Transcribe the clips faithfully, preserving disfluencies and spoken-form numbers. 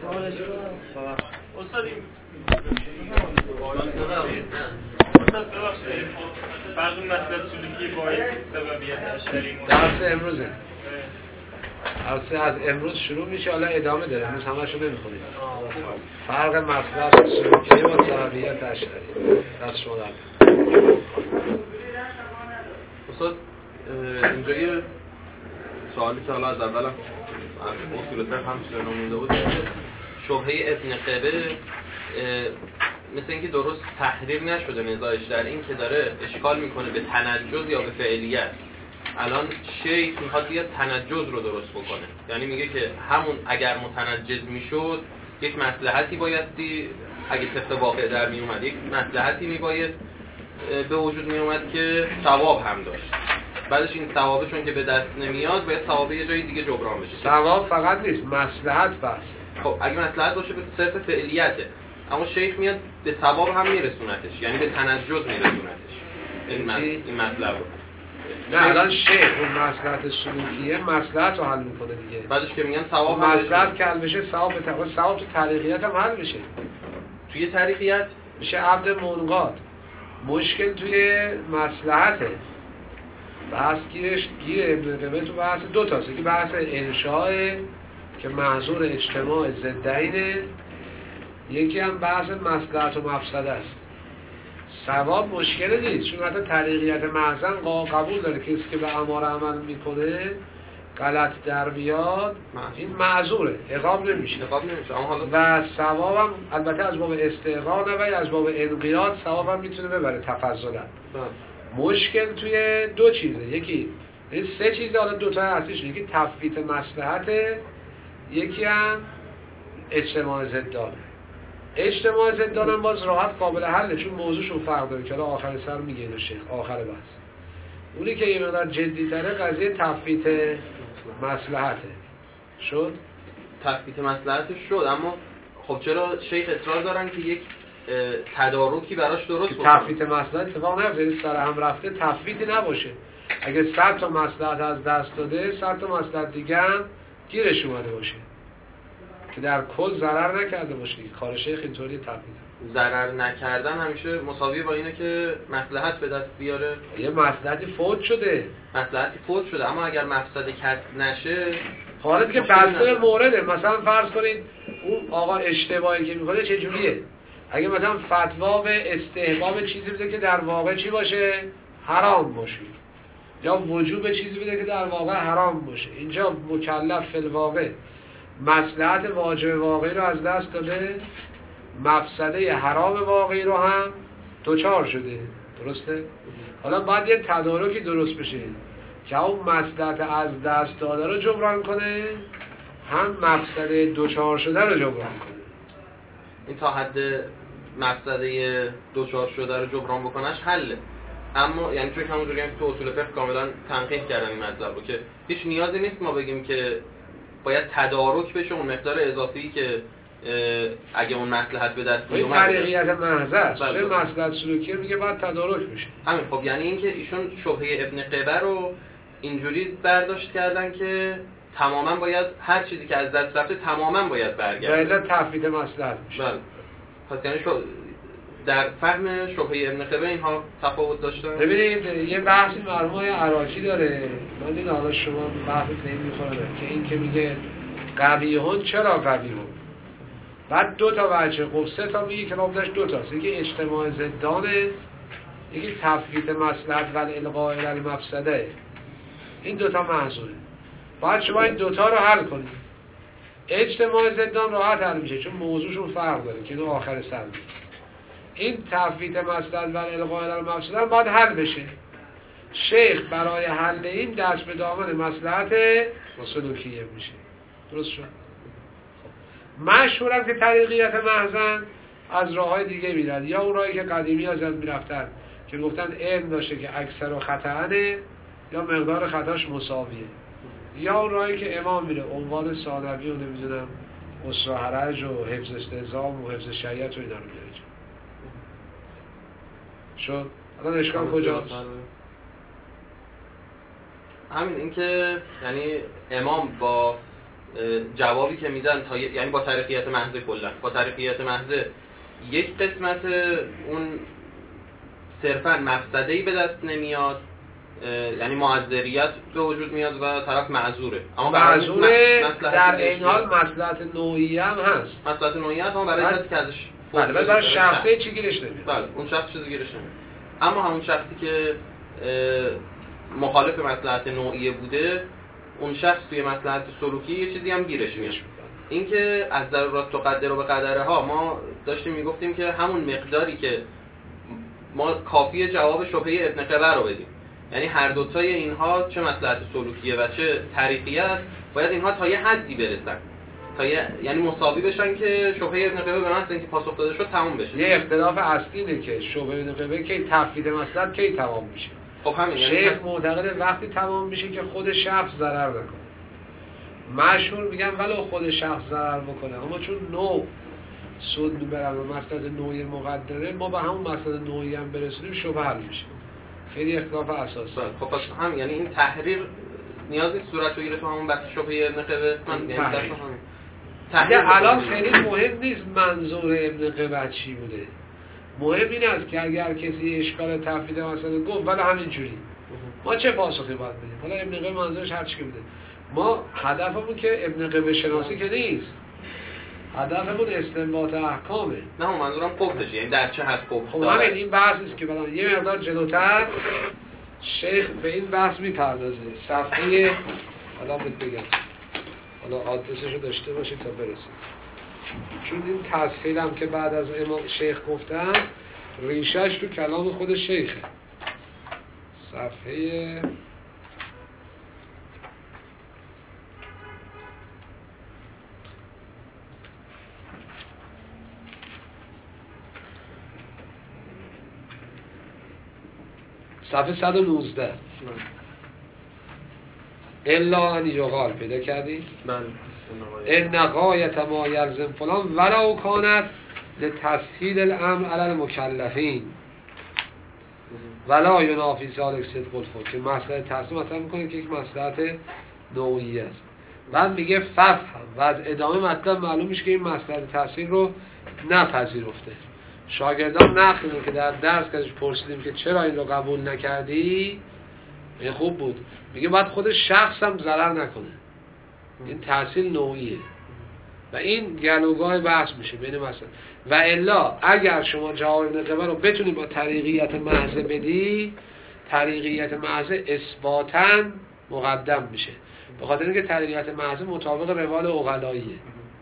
استاد این استاد ببخشید فرق مسئله سلوکی با سببیت اشتری درس امروزه درس از امروز شروع میشه، حالا ادامه داره، امروز همه‌شو نمی‌خونیم. فرق مسئله سلوکی با سببیت اشتری دست شما درد. استاد اینجا یه سوالی که حالا از اولم اصول فقه هم چطور نمونده بود، شبهه ابن قبه مثل اینکه درست تحریر نشده نزاعش در این که داره اشکال میکنه به تنجز یا به فعلیت. الان شیخ میخواد یه تنجز رو درست بکنه، یعنی میگه که همون اگر متنجز میشد یک مصلحتی بایستی اگه طبق واقع در میومد یک مصلحتی میباید به وجود میومد که ثواب هم داشت. بعدش این ثوابه چون که به دست نمیاد باید ثوابه یه جای دیگه جبران بشه. ثواب فقط نیست، مصلحت بس. خب اگه مصلحت باشه به صرف فعلیته، اما شیخ میاد به ثواب هم میرسونتش، یعنی به تنجز میرسونتش این این مطلب رو. نه الان شیخ اون مصلحت سلوکیه مصلحت رو حل میکنه دیگه. بعدش که میگن ثواب هم مصلحت که حل بشه ثواب به ثواب تو طریقیت هم حل میشه. توی طریقیت میشه عبد منقاد. مشکل توی مصلحته. بحث گیرش گیر ابن قبه تو بحث دو تاست، یکی بحث انشاء که محظور اجتماع ضدینه، یکی هم بحث مصلحت و مفسده است. ثواب مشکل نیست، چون حتی طریقیت محضن قبول داره کسی که به امر عمل میکنه غلط در بیاد این معذوره، عقاب نمیشه. عقاب نمیشه. اما حالا و ثواب هم البته از باب استحقاق نه، ولی از باب انقیاد ثواب هم میتونه ببره تفضلا. مشکل توی دو چیزه، یکی سه چیزه، حالا دو تا اصلیش، یکی تفویت مصلحته، یکی هم اجتماع ضدانه. اجتماع ضدان هم باز راحت قابل حله، چون موضوعشون فرق داره که آخر سر میگه اینو شیخ آخر بحث. اونی که یه مقدار جدی تره قضیه تفویت مصلحته. شد تفویت مصلحتش شد، اما خب چرا شیخ اصرار دارن که یک تدارکی براش درست بکنه؟ تفویت مصلحت اتفاق نیفته، سر هم رفته تفویتی نباشه. اگه صد تا مصلحت از دست داده، صد تا مصلحت دیگه هم گیرش اومده باشه که در کل ضرر نکرده باشه. کار شیخ اینطوری تفویت ضرر نکردن همیشه مساوی با اینه که مصلحت به دست بیاره. یه مصلحتی فوت شده، مصلحتی فوت شده، اما اگر مفسده کسب نشه، حالت که بسته مورده. مثلا فرض کنید اون آقا اشتباهی که میکنه چه جوریه؟ اگه مثلا فتوا به استحباب چیزی بده که در واقع چی باشه؟ حرام باشه، یا وجوب چیزی بده که در واقع حرام باشه. اینجا مکلف فی الواقع مصلحت واجب واقعی رو از دست داده، مفسده حرام واقعی رو هم دوچار شده. درسته؟ حالا باید یه تدارکی درست بشه که اون مصلحت از دست داده رو جبران کنه، هم مفسده دوچار شده رو جبران کنه. این تا حد مفسده دوچار شده رو جبران بکنش حله. اما یعنی چون همونجوری هم تو اصول فقه کاملا تنقیح کردن این مطلب رو که هیچ نیازی نیست ما بگیم که باید تدارک بشه اون مقدار اضافی که اگه اون مصلحت به دست میومد. این طریقیت محض است. چه مصلحت سلوکی میگه باید تدارک بشه. همین. خب یعنی اینکه ایشون شبهه ابن قبه رو اینجوری برداشت کردن که تماما باید هر چیزی که از دست رفته تماما باید برگرده. باید تفویت مصلحت میشه. بله. پس یعنی شو در فهم شبهه ابن قبه اینها تفاوت داشتن. ببینید یه بحثی مرحوم عراقی داره، من این حالا شما بحث نمی‌خوره که این که میگه قویهون چرا قویهون، بعد دو تا وجه خب سه تا میگه که نامش دو تاست، یکی اجتماع ضدانه، یکی تفویت مصلحت و الغاء الی المفسده. این دو تا محصوله، باید شما این دو تا رو حل کنید. اجتماع ضدان راحت حل میشه چون موضوعشون فرق داره که اینو آخر سر میگه. این تفویت مصلحت و الغاء الی المفسده باید حل بشه. شیخ برای حل این دست به دامن مصلحت سلوکیه میشه. درست شد؟ مشهورم که طریقیت محضن از راه‌های دیگه میرن، یا اون راهی که قدیمی از یاد میرفتن که گفتن علم داشته که اکثر و خطأنه یا مقدار خطاش مساویه، یا اون راهی که امام میره عنوان ثانوی و نمیدونم اسرا حرج و حفظ استعظام و حفظ شریعت و اینا رو میاره. شد؟ الان اشکال کجاست؟ همین اینکه یعنی امام با جوابی که میدن تا یعنی با طریقیت محض کلا با طریقیت محض یک قسمت اون صرفا مفسده‌ای به دست نمیاد، یعنی معذریت به وجود میاد و طرف معذوره، اما معذوره در این حال مصلحت نوعی هم هست، مصلحت نوعی هست اما برای کسی که ازش بله برای شخصی چی گیرش نمیاد. بله اون شخص چیزی گیرش نمیاد، اما همون شخصی که مخالف مصلحت نوعی بوده اون شخص توی مصلحت سلوکی یه چیزی هم گیرش میاد. این که از ضرورات تقدر و به قدره ها ما داشتیم میگفتیم که همون مقداری که ما کافیه جواب شبهه ابن قبه رو بدیم، یعنی هر دوتای اینها چه مصلحت سلوکیه و چه طریقیه است باید اینها تا یه حدی برسن، تا یه یعنی مساوی بشن که شبهه ابن قبه به محض اینکه پاسخ داده شد تموم بشه. یه اختلاف اصلی اینه که شبهه ابن قبه کی تفویض مصلحت کی تمام میشه. خب همین یعنی شیخ معتقد وقتی تمام میشه که خود شخص ضرر نکنه. مشهور میگن ولو خود شخص ضرر بکنه، اما چون نوع سود میبرن و مصلحت نوعی مقدره ما به همون مصلحت نوعی هم برسونیم شبهه حل میشه. خیلی اختلاف اساسی. خب پس هم یعنی این تحریر نیاز نیست صورت بگیره تو همون بحث شبهه ابن قبه. من یعنی دست همین تحریر الان خیلی مهم نیست منظور ابن قبه چی بوده، مهم این است که اگر کسی اشکال تفویض مثلا گفت ولی همین جوری ما چه پاسخی باید بدیم. حالا ابن قبه منظورش هر چی که بوده، ما هدفمون که ابن قبه شناسی که نیست، هدفمون استنباط احکامه. نه هم منظورم قبضشه، یعنی در چه حد قبض. خب همین این بحث است که بعدا یه مقدار جلوتر شیخ به این بحث میپردازه. صفحه حالا بهت بگم، حالا آدرسشو داشته باشید تا برسید، چون این تسهیل هم که بعد از امام شیخ گفتن ریشش تو کلام خود شیخه. صفحه صفحه صد و نوزده. الا ان یقال پیدا کردی؟ من ان غایت ما یلزم فلان ولو کانت لتسهیل الامر علی المکلفین ولا ینافی ذلک صدق الفقه، که مسئله تحصیل مطرح میکنه که یک مصلحت نوعی است. بعد میگه ففهم و از ادامه مطلب معلوم میشه که این مصلحت تحصیل رو نپذیرفته. شاگردان نخیدن که در درس که ازش پرسیدیم که چرا این رو قبول نکردی، این خوب بود، میگه باید خود شخص هم ضرر نکنه، این تحصیل نوعیه و این گلوگاه بحث میشه بین مثلا و الا اگر شما جواب ابن قبه رو بتونید با طریقیت محض بدی، طریقیت محض اثباتاً مقدم میشه، به خاطر اینکه طریقیت محض مطابق روال عقلاییه.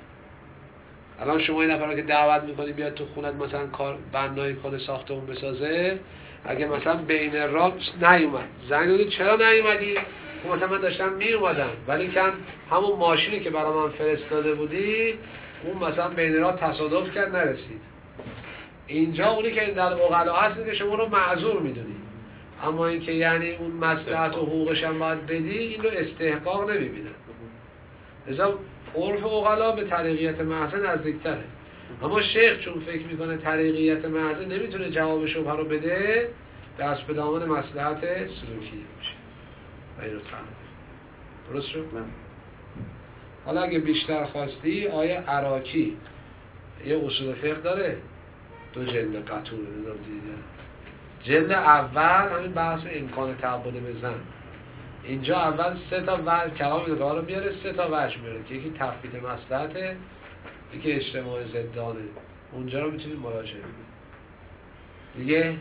الان شما این نفر که دعوت میکنی بیاد تو خونت مثلا کار بنای کار ساختمون بسازه، اگه مثلا بین راه نیومد زنگ دادی چرا نیومدی؟ مثلا من داشتم میومدم ولی کن همون ماشینی که برای من فرستاده بودی اون مثلا بین راه تصادف کرد نرسید. اینجا اونی که در عقلا هست که شما رو معذور میدونی، اما این که یعنی اون مصلحت و حقوقش هم باید بدی، این رو استحقاق نمیبینن. لذا عرف عقلا به طریقیت محض نزدیکتره، اما شیخ چون فکر میکنه طریقیت محض نمیتونه جواب شبهه رو بده، دست به دامن مصلحت سلوکی میشه و این رو فهمه. درست شد؟ من حالا اگه بیشتر خواستی آیه عراقی یه اصول فقه داره، دو جلد قطور نظام دیده. جلد اول همین بحث امکان تعبد به زن، اینجا اول سه تا وجه کلام نگاه رو میاره، سه تا وجه میاره که یکی تفویض مصلحته، یکی اجتماع ضدانه، اونجا رو میتونید مراجعه کنید دیگه،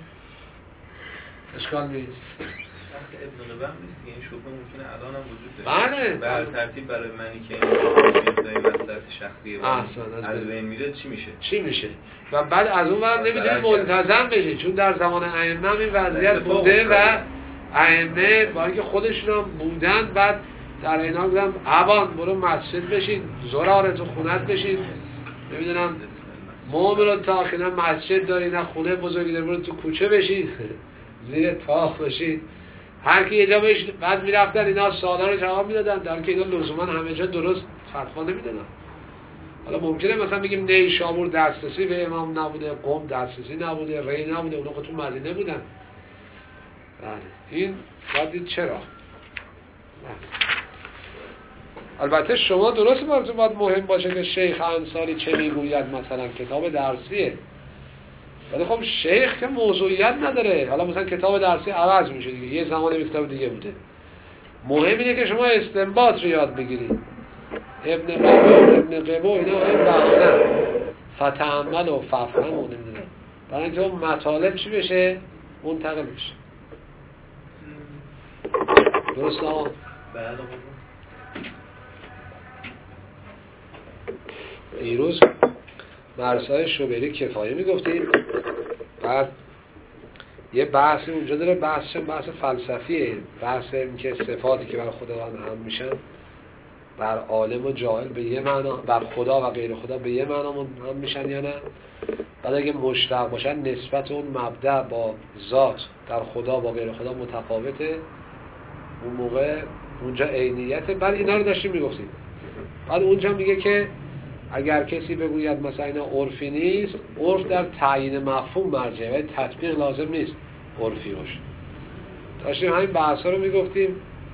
اشکال نیست. ابن قبه نیست که این شبهه ممکنه الان هم وجود داره. بله برای ترتیب برای منی که این مصلحت شخصیه احسن از بین میره چی میشه؟ چی میشه؟ و بعد از اون ور نمیدونید منتظم بشید، چون در زمان ائمه این وضعیت بوده و ائمه با اینکه خودشون هم بودن بعد در اینا بودن عوان برو مسجد بشین، زراره تو خونت بشین، نمیدونم مومن تا آخینا مسجد داری نه خونه بزرگی داری برو تو کوچه بشین زیر تاخ بشین، هر کی یه جا بشین. بعد میرفتن اینا سوالا رو جواب میدادن، در که اینا لزوما همه جا درست فتوا نمیدادن. حالا ممکنه مثلا بگیم نیشابور دسترسی به امام نبوده، قم دسترسی نبوده، ری نبوده، اونا که تو مدینه بودن. بله این باید دید چرا. بله. البته شما درست براتون باید مهم باشه که شیخ انصاری چه میگوید، مثلا کتاب درسیه، ولی خب شیخ که موضوعیت نداره. حالا مثلا کتاب درسی عوض میشه دیگه، یه زمانی کتاب دیگه بوده. مهم اینه که شما استنباط رو یاد بگیرید. ابن قبو ابن قبو اینا هم بهانه فتعمل و ففهم و نمیدونم، برای اینکه اون مطالب چی بشه؟ منتقل بشه. درست آقا؟ بله. دیروز مرسای شوبری کفایه میگفتید، بعد یه بحثی اونجا داره، بحثش بحث فلسفیه، بحث این که صفاتی که بر خداوند هم میشن بر عالم و جاهل به یه معنا، بر خدا و غیر خدا به یه معنا هم میشن یا نه. بعد اگه مشتق باشن نسبت اون مبدأ با ذات در خدا با غیر خدا متفاوته، اون موقع اونجا عینیته. بعد اینا رو داشتیم میگفتیم. بعد اونجا میگه که اگر کسی بگوید مثلا اینا عرفی نیست، عرف در تعیین مفهوم مرجعه ولی تطبیق لازم نیست عرفی باشه. داشتیم همین بحثا رو میگفتیم.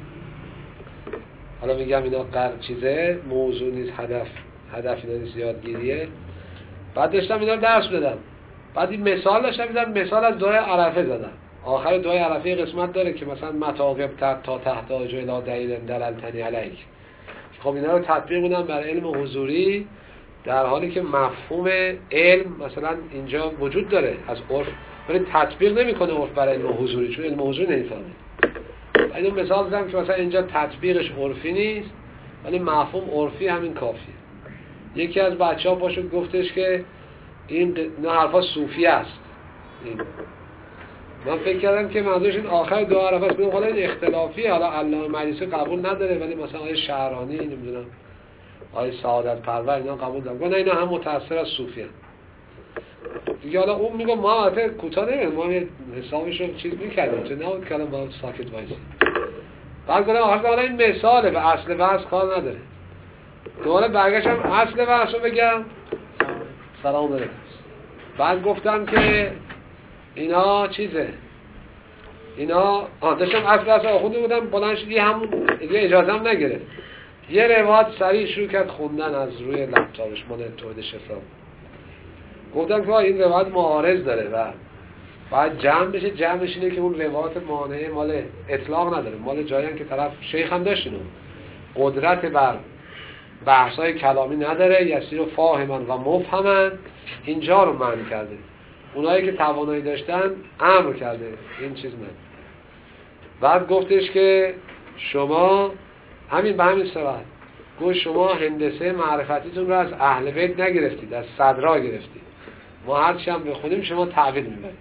حالا میگم اینا قرار چیزه، موضوع نیست، هدف هدف اینا نیست، یادگیریه. بعد داشتم اینا رو درس بدم، بعد این مثال داشتم میدم، مثال از دعای عرفه زدم. آخر دعای عرفه قسمت داره که مثلا متاقب تا تحت اجلا دلیل دلالتنی علیک. خب اینا رو تطبیق بدم بر علم حضوری، در حالی که مفهوم علم مثلا اینجا وجود داره از عرف، ولی تطبیق نمیکنه عرف بر علم حضوری، چون علم حضوری نمیفهمه. اینو مثال زدم که مثلا اینجا تطبیقش عرفی نیست ولی مفهوم عرفی همین کافیه. یکی از بچه‌ها پاشو گفتش که این نه حرفا صوفی است. این من فکر کردم که منظورش این آخر دعا عرفه است. حالا این اختلافیه، حالا علامه مجلسی قبول نداره ولی مثلا آیه شهرانی نمیدونم آیه سعادت پرور اینا قبول دارن. گفتن اینا هم متأثر از صوفی هستن دیگه. حالا اون میگه ما البته کوتاه نمیگم، ما حسابش رو چیز میکردیم چه نبود که الان با ساکت وایسی. بعد گفتم حالا این مثاله، به اصل بحث کار نداره. دوباره برگشتم اصل بحث رو بگم. سلام علیکم. بعد گفتم که اینا چیزه، اینا آه داشتم اصل بحث رو خونده بودم، بلند شد یه همون دیگه اجازه هم نگرفت، یه روایت سریع شروع کرد خوندن از روی لپتاپش مال توحید شفا. گفتم که این روایت معارض داره و باید جمع بشه. جمعش اینه که اون روایت مانعه مال اطلاق نداره، مال جایی که طرف شیخ هم داشت اینو قدرت بر بحث‌های کلامی نداره، یسیر و فاهمن و مفهمن، اینجا رو معنی کرده. اونایی که توانایی داشتن امر کرده، این چیز نه. بعد گفتش که شما همین به همین صورت گفت شما هندسه معرفتیتون رو از اهل بیت نگرفتید، از صدرا گرفتید. ما هرچی هم بخونیم شما تعویل میبرید.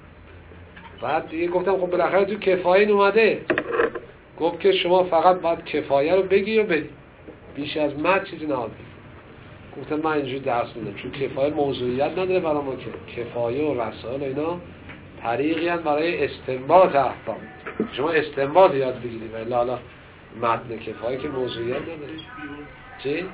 بعد دیگه گفتم خب بالاخره تو کفایه اومده، گفت که شما فقط باید کفایه رو بگی و بدی، بیش از مد چیزی نباید بگی. گفتم من اینجوری درس میدم چون کفایه موضوعیت نداره برای ما، که کفایه و رسائل و اینا طریقی هست برای استنباط احکام. شما استنباط یاد بگیرید ولی حالا متن کفایه که موضوعیت نداره. چی؟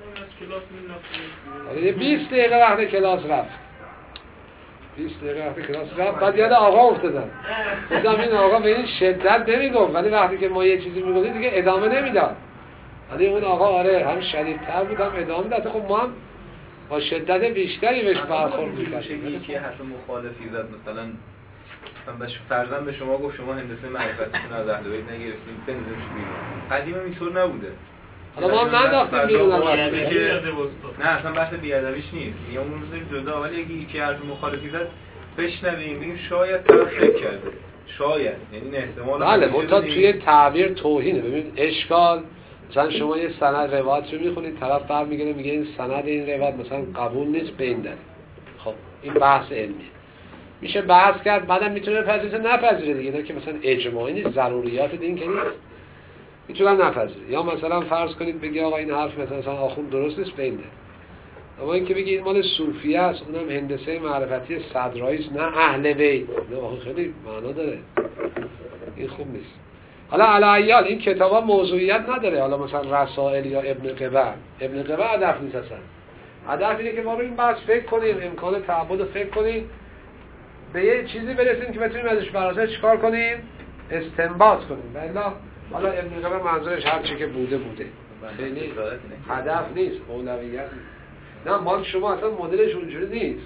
یه بیست دقیقه وقت کلاس رفت، بیست دقیقه وقت کلاس رفت. بعد یاد آقا افتادم، گفتم این آقا به این شدت نمیگفت ولی وقتی که ما یه چیزی میگفتیم دیگه ادامه نمیداد. ولی اون آقا آره هم شدیدتر بود هم ادامه داد. خب ما هم با شدت بیشتری بهش برخورد می‌کردیم. یکی حرف مخالفی زد، مثلا مثلا فرضاً به شما گفت شما هندسه معرفتیتون از اهل بیت نگرفتین، بنزینش بیرون. قدیما اینطور نبوده. حالا ما هم ننداختیم بیرون از نه اصلا بحث بیادبیش نیست، میگم اون روز جدا، ولی اگه یکی حرف مخالفی زد بشنویم بگیم شاید طرف فکر کرده، شاید، یعنی نه احتمال. بله منتها توی تعبیر توهینه. ببین اشکال مثلا شما یه سند روایت رو میخونید، طرف برمیگره میگه این سند این روایت مثلا قبول نیست به این دلیل. خب این بحث علمیه، میشه بحث کرد، بعدم میتونه بپذیره نپذیره دیگه. اینا که مثلا اجماعی نیست، ضروریات دین که نیست، میتونن نپذیره. یا مثلا فرض کنید بگی آقا این حرف مثلا, مثلا آخوند درست نیست به این دلیل. اما این که بگی این مال صوفیه است، اونم هندسه معرفتی صدرایی است، نه اهل بیت، نه آخه خیلی معنا داره، این خوب نیست. حالا علیال این کتابا موضوعیت نداره. حالا مثلا رسائل یا ابن قبا، ابن قبا هدف نیست اصلا. هدف اینه که ما رو این بحث فکر کنیم، امکان تعبد رو فکر کنیم، به یه چیزی برسیم که بتونیم ازش براساس چیکار کنیم؟ استنباط کنیم. والا حالا ابن قبا منظورش هر چی که بوده بوده. خیلی هدف نیست، اولویت نیست. نه مال شما اصلا مدلش اونجوری نیست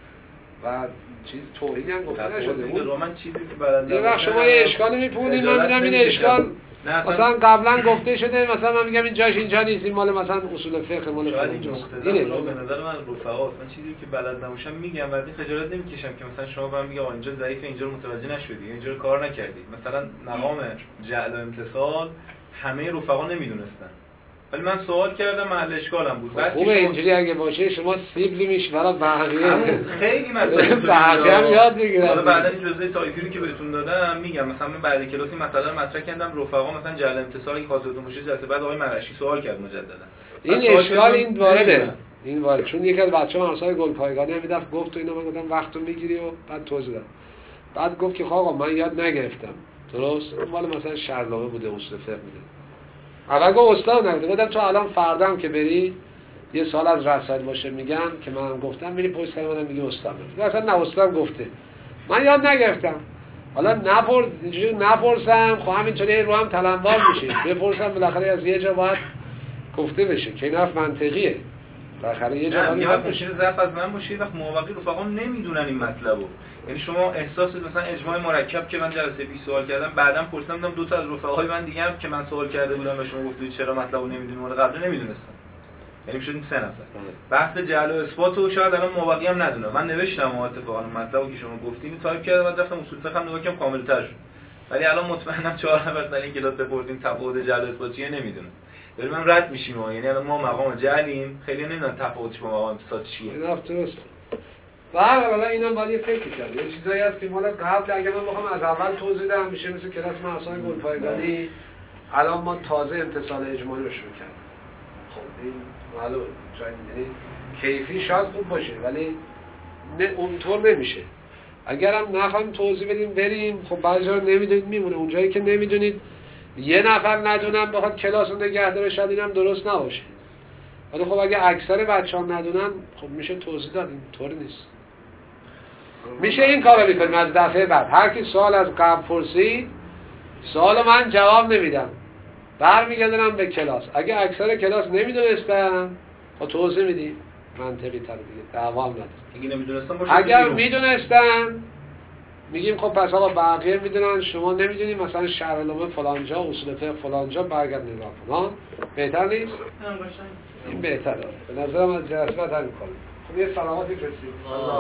و چیز توهینی هم گفته نشده بود. من چیزی که بلد یه وقت شما یه اشکالی میپونید، من میدم این اشکال مثلا قبلا گفته شده، مثلا من میگم این جاش اینجا نیست، این مال مثلا اصول فقه مال فلانجاست. اینه به نظر من رفقا من چیزی که بلد نباشم میگم و این خجالت نمیکشم که مثلا شما بهم میگه اینجا ضعیف، اینجا رو متوجه نشدی، اینجا رو کار نکردی. مثلا مقام جعل و امتصال همه رفقا نمیدونستن، ولی من سوال کردم محل اشکالم بود. بعد خوبه اینجوری اگه باشه شما سیبلی میش برای بقیه خیلی مسائل بقیه هم یاد بگیرن. حالا بعدا این جزء تایپی که بهتون دادم میگم، مثلا من بعد کلاسی مثلا مطرح کردم رفقا مثلا جعل امتصال که خاصیتون باشه جلسه بعد آقای مرشی سوال کرد مجددا. این اشکال این وارده، این وارد چون یکی از بچه‌ها مرسای گلپایگانی هم میدفت گفت تو اینا، من گفتم وقتو میگیری و بعد توضیح دادم. بعد گفت که آقا من یاد نگرفتم. درست؟ مال مثلا شرلامه بوده، اصول فقه بوده. اول گفت استاد نگفته، گفتم تو الان فردا هم که بری یه سال از رسائل باشه میگن که منم گفتم، میری پشت سر منم میگی استاد نگفته. اصلا نه استاد گفته، من یاد نگرفتم. حالا نپرس اینجوری نپرسم، خب همینطوری رو هم تلمبار میشه. بپرسم بالاخره از یه جا باید گفته بشه که این حرف منطقیه. بالاخره یه جا باید مشکل ضعف از من باشه، وقت موافقی رفقا نمیدونن این مطلبو. یعنی شما احساس مثلا اجماع مرکب که من جلسه بیست سوال کردم، بعدم پرسیدم دو تا از رفقاهای من دیگه هم که من سوال کرده بودم و شما گفتید چرا مطلبو نمیدونید، مورد قبل نمیدونستم. یعنی شدیم سه نفر. بحث جعل و اثباتو شاید الان موافقی هم ندونه. من نوشتم اتفاقا مطلبو که شما گفتین تایپ کردم و رفتم اصول فقه هم نگاه کردم کامل‌تر شد. ولی الان مطمئنم چهار نفر در این کلاس بپرسیم تفاوت جعل و اثبات چیه نمیدونه. ولی من رد میشیم، یعنی الان ما مقام جعلیم، خیلی نمیدونن تفاوتش با مقام اثبات چیه. درست. بله حالا اینم باید یه فکر کرد. یه چیزایی هست که مال قبل اگه من بخوام از اول توضیح بدم میشه مثل کلاس مرسای گلپایگانی. الان ما تازه امتصال اجمالی رو شروع کردیم. خب این معلومه یعنی کیفی شاید خوب باشه ولی نه اونطور نمیشه. اگرم نخوایم توضیح بدیم بریم، خب بعضی رو نمیدونید میمونه. اونجایی که نمیدونید یه نفر ندونن بخواد کلاس رو نگه داره شاید اینم درست نباشه. ولی خب اگه اکثر بچه‌ها ندونن خب میشه توضیح داد، اینطور نیست. میشه این کارو بکنیم از دفعه بعد هر کی سوال از قبل پرسید سوال من جواب نمیدم، برمیگردم به کلاس. اگه اکثر کلاس نمیدونستن خب توضیح میدیم منطقی تر دیگه، دعوا نداره. اگه نمیدونستن باشه، اگر میدونستن میگیم خب پس آقا بقیه میدونن شما نمیدونید، مثلا شرع‌العلوم فلانجا، اصول فقه فلانجا، برگرد نگاه کن. بهتر نیست؟ این بهتره. به نظرم از جلسه بعد همین کار. خب یه سلامتی رسید.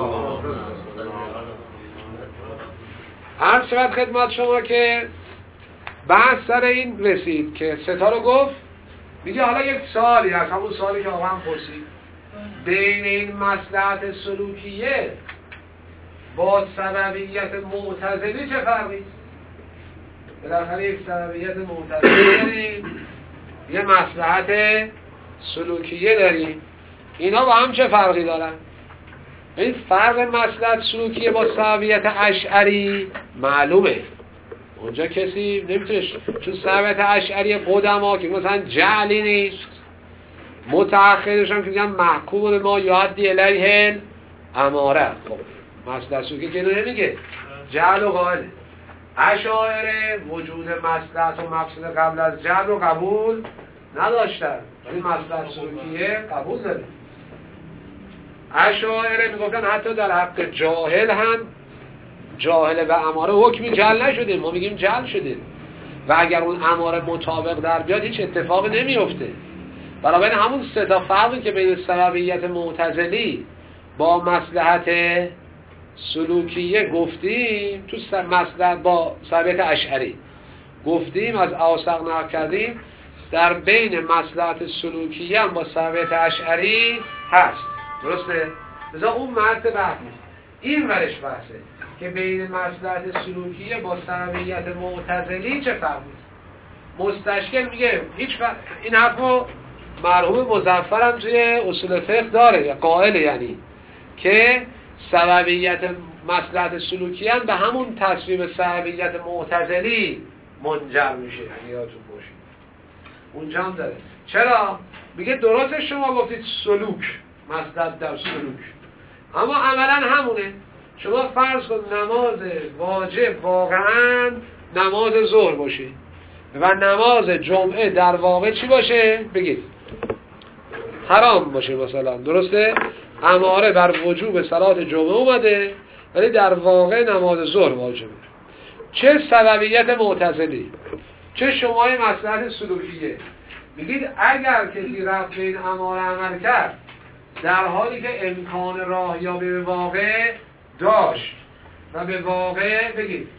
عرض شود خدمت شما که بحث سر این رسید که ستا رو گفت. میگه حالا یک سوالی هست، همون سوالی که آقا هم پرسید، بین این مصلحت سلوکیه با سببیت معتزلی چه فرقی است؟ بالاخره یک سببیت معتزلی داریم، یه مصلحت سلوکیه داریم، اینا با هم چه فرقی دارن؟ این فرق مصلحت سلوکیه با سببیت اشعری معلومه، اونجا کسی نمیتونه، چون سببیت اشعری قدما که مثلا جعلی نیست، متأخرش هم که میگن محکوم ما یعدی الیه الاماره. خب مصلحت سلوکیه که اینو نمیگه، جعل و قائله. اشاعره وجود مصلحت و مقصد قبل از جعل رو قبول نداشتن، ولی مصلحت سلوکیه قبول داره. اشاعره میگفتن حتی در حق جاهل هم جاهل به اماره حکمی جعل نشده، ما میگیم جعل شده و اگر اون اماره مطابق در بیاد هیچ اتفاق نمیفته. بنابراین همون سه تا فرقی که بین سببیت معتزلی با مصلحت سلوکیه گفتیم، تو مصلحت با سببیت اشعری گفتیم، از اوسق نقل کردیم، در بین مصلحت سلوکیه هم با سببیت اشعری هست. درسته؟ لذا اون مرد بحث این ورش بحثه که بین مصلحت سلوکیه با سببیت معتزلی چه فرقی است. مستشکل میگه هیچ فرق. این حرفو مرحوم مظفر هم توی اصول فقه داره یا قائله، یعنی که سببیت مصلحت سلوکیه هم به همون تصویب سببیت معتزلی منجر میشه. اگه یادتون باشه اونجا هم داره. چرا؟ میگه درست شما گفتید سلوک، مصلحت در سلوک، اما عملا همونه. شما فرض کن نماز واجب واقعا نماز ظهر باشه، و نماز جمعه در واقع چی باشه؟ بگید حرام باشه مثلا، درسته؟ اماره بر وجوب صلات جمعه اومده ولی در واقع نماز ظهر واجبه. چه سببیت معتزلی، چه شمای مصلحت سلوکیه. میگید اگر کسی رفت به این اماره عمل کرد در حالی که امکان راهیابی به واقع داشت و به واقع بگید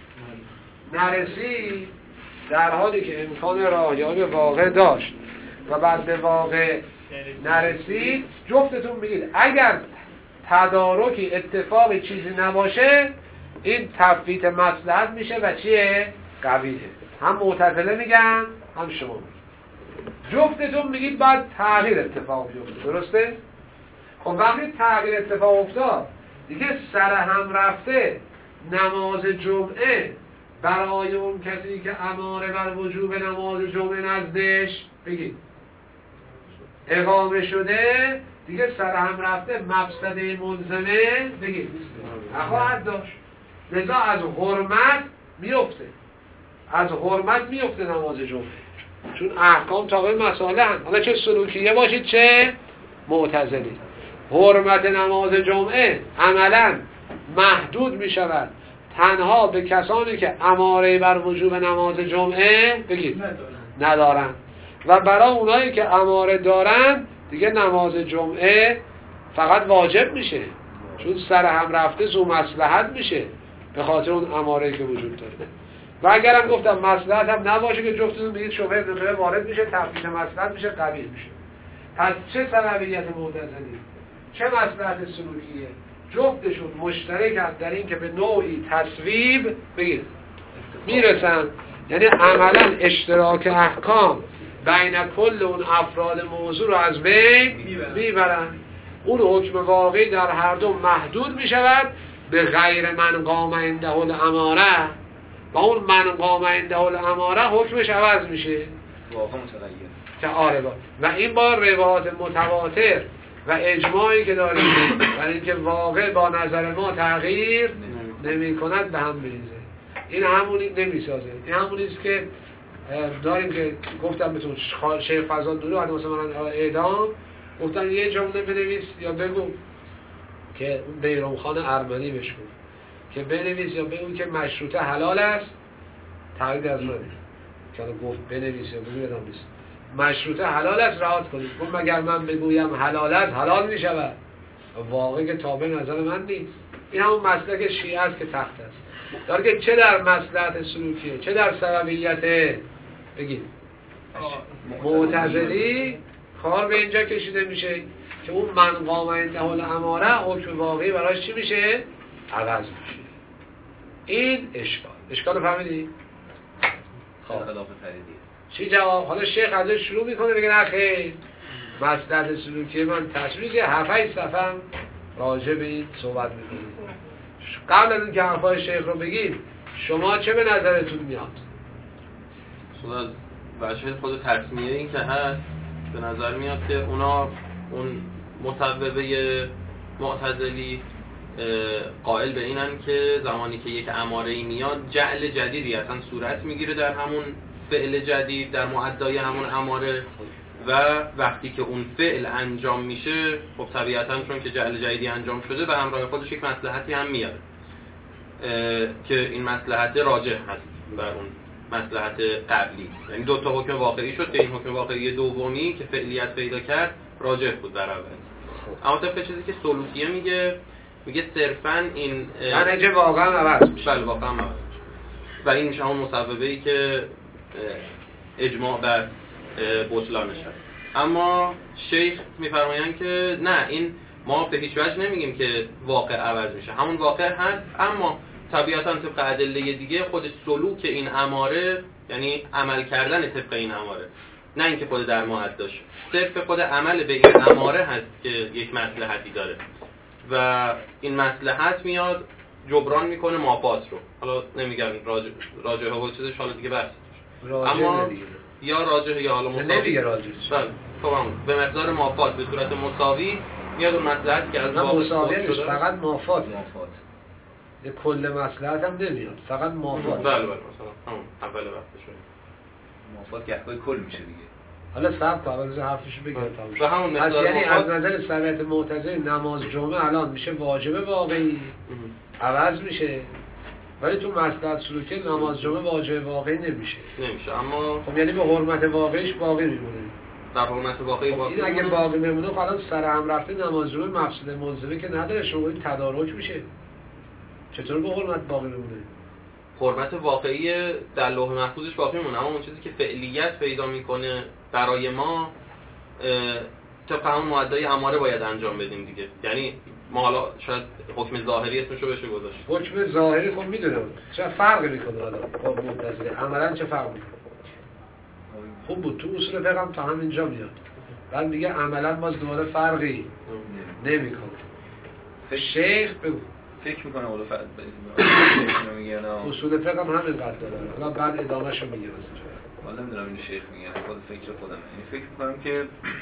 نرسید، در حالی که امکان راهیابی به واقع داشت و بعد به واقع نرسید، جفتتون میگید اگر تدارکی اتفاقی چیزی نباشه این تفویت مصلحت میشه و چیه؟ قویه. هم معتزله میگن هم شما میگن. جفتتون میگید بعد تغییر اتفاق بیفته، درسته؟ خب وقتی تغییر اتفاق افتاد دیگه سر هم رفته نماز جمعه برای اون کسی که اماره بر وجوب نماز جمعه نزدش بگید اقامه شده، دیگه سر هم رفته مفسده ملزمه بگید نخواهد داشت. لذا از حرمت میفته، از حرمت میفته نماز جمعه، چون احکام تابع مسائل هم. حالا چه سلوکیه باشید چه معتزلی، حرمت نماز جمعه عملا محدود می شود تنها به کسانی که اماره بر وجوب نماز جمعه بگید ندارن و برای اونایی که اماره دارن دیگه نماز جمعه فقط واجب میشه، چون سر هم رفته زو مصلحت میشه به خاطر اون اماره که وجود داره. و اگرم گفتم مصلحت هم نباشه که جفتتون بگید شبهه نقیه وارد میشه، تفکیک مصلحت میشه، قبیل میشه. پس چه سببیت معتزلی چه مصلحت سلوکیه، جفتشون مشترکند در این که به نوعی تصویب بگید میرسن، یعنی عملا اشتراک احکام بین کل اون افراد موضوع رو از بین میبرن. اون حکم واقعی در هر دو محدود میشود به غیر من قام عنده الاماره و اون من قام عنده الاماره حکمش عوض میشه واقع متغیر که آره با. و این با روایات متواتر و اجماعی که داریم و اینکه واقع با نظر ما تغییر نمی کند به هم میریزه. این همونی نمیسازه. این همونیست که داریم که گفتم بهتون شیخ فضل دوری بعد مثلا من اعدام گفتن یه جمله بنویس یا بگو که بیرون خان ارمنی بهش گفت که بنویس یا بگو که مشروطه حلال است، تایید از منه که گفت بنویس یا بگو یادم نیست مشروطه حلال است رعایت کنید. گفت مگر من بگویم حلال است حلال می شود، واقعی که تابع نظر من نیست. این همون مسلک شیعه است که تخت است داره که چه در مصلحت سلوکیه چه در سببیت بگید معتزلی کار به اینجا کشیده میشه که اون من قام عنده الاماره حکم واقعی براش چی میشه؟ عوض میشه. این اشکال اشکال فهمیدی؟ خلاف فریدیه چی جواب؟ حالا شیخ ازش شروع میکنه بگه نه خیر مصلحت سلوکی من تشریح هفت صفحه راجع به این صحبت میکنیم. قبل از اینکه حرفای شیخ رو بگیم شما چه به نظرتون میاد؟ خود وجه خود تصمیه این که هست به نظر میاد که اونا اون مصوبه معتزلی قائل به اینن که زمانی که یک اماره میاد جعل جدیدی اصلا صورت میگیره در همون فعل جدید در معدای همون اماره و وقتی که اون فعل انجام میشه خب طبیعتاً چون که جعل جدیدی انجام شده به همراه خودش یک مصلحتی هم میاد که این مصلحت راجح هست بر اون مصلحت قبلی، یعنی دو تا حکم واقعی شد که این حکم واقعی دومی که فعلیت پیدا کرد راجح بود در اول. اما طبق چیزی که سلوکیه میگه میگه صرفاً این نتیجه واقعا عوض میشه. بله واقعا عوض میشه و این میشه همون مصوبه‌ای که اجماع بر بطلانش هست. اما شیخ میفرمایند که نه این ما به هیچ وجه نمیگیم که واقع عوض میشه، همون واقع هست اما طبیعتاً طبق ادله دیگه خود سلوک این اماره یعنی عمل کردن طبق این اماره، نه اینکه خود در معداش، صرف خود عمل به این اماره هست که یک مصلحتی داره و این مصلحت میاد جبران میکنه مافات رو. حالا نمیگم راجع راجعه و چیزش حالا دیگه بحث اما یا راجعه یا حالا مساوی نمیگه راجعه بله خب به مقدار مافات به صورت مساوی میاد اون مصلحتی که از واقع مساوی نیست، فقط مافات مافات کل مصلحت هم نمیاد، فقط مافات. بله بله مثلا همون اول وقتش مفاد گهگاه کل میشه دیگه. حالا صبر کن اول حرفشو بگم تموم و همون از مقدار یعنی از مفاد نظر شریعت معتزله نماز جمعه الان میشه واجب واقعی عوض میشه، ولی تو مصلحت سلوکی نماز جمعه واجب واقعی نمیشه نمیشه، اما خب یعنی به حرمت واقعیش باقی میمونه. در حرمت واقعی خب باقی این اگه میمونه. باقی بمونه خب الان سر هم رفته نماز جمعه مفسد ملزمه که نداره، شما این تدارک میشه، چطور به حرمت باقی بمونه؟ حرمت واقعی در لوح محفوظش باقی میمونه، اما اون چیزی که فعلیت پیدا میکنه برای ما طبق همون معدای اماره باید انجام بدیم دیگه. یعنی ما حالا شاید حکم ظاهری اسمشو بشه گذاشت. حکم ظاهری خب میدونم چه فرقی میکنه حالا با معتزله عملا چه فرق میکنه؟ خوب بود تو اصول فقه هم تا همینجا میاد، بعد میگه عملا باز دوباره فرقی نمیکنه. شیخ بگو فکر میکنم اولو فرد میگه نه اصول فقه هم همین قد داره، حالا بعد ادامهشو میگه مثلا. حالا نمیدونم این شیخ میگه خود فکر خودمه. یعنی فکر میکنم که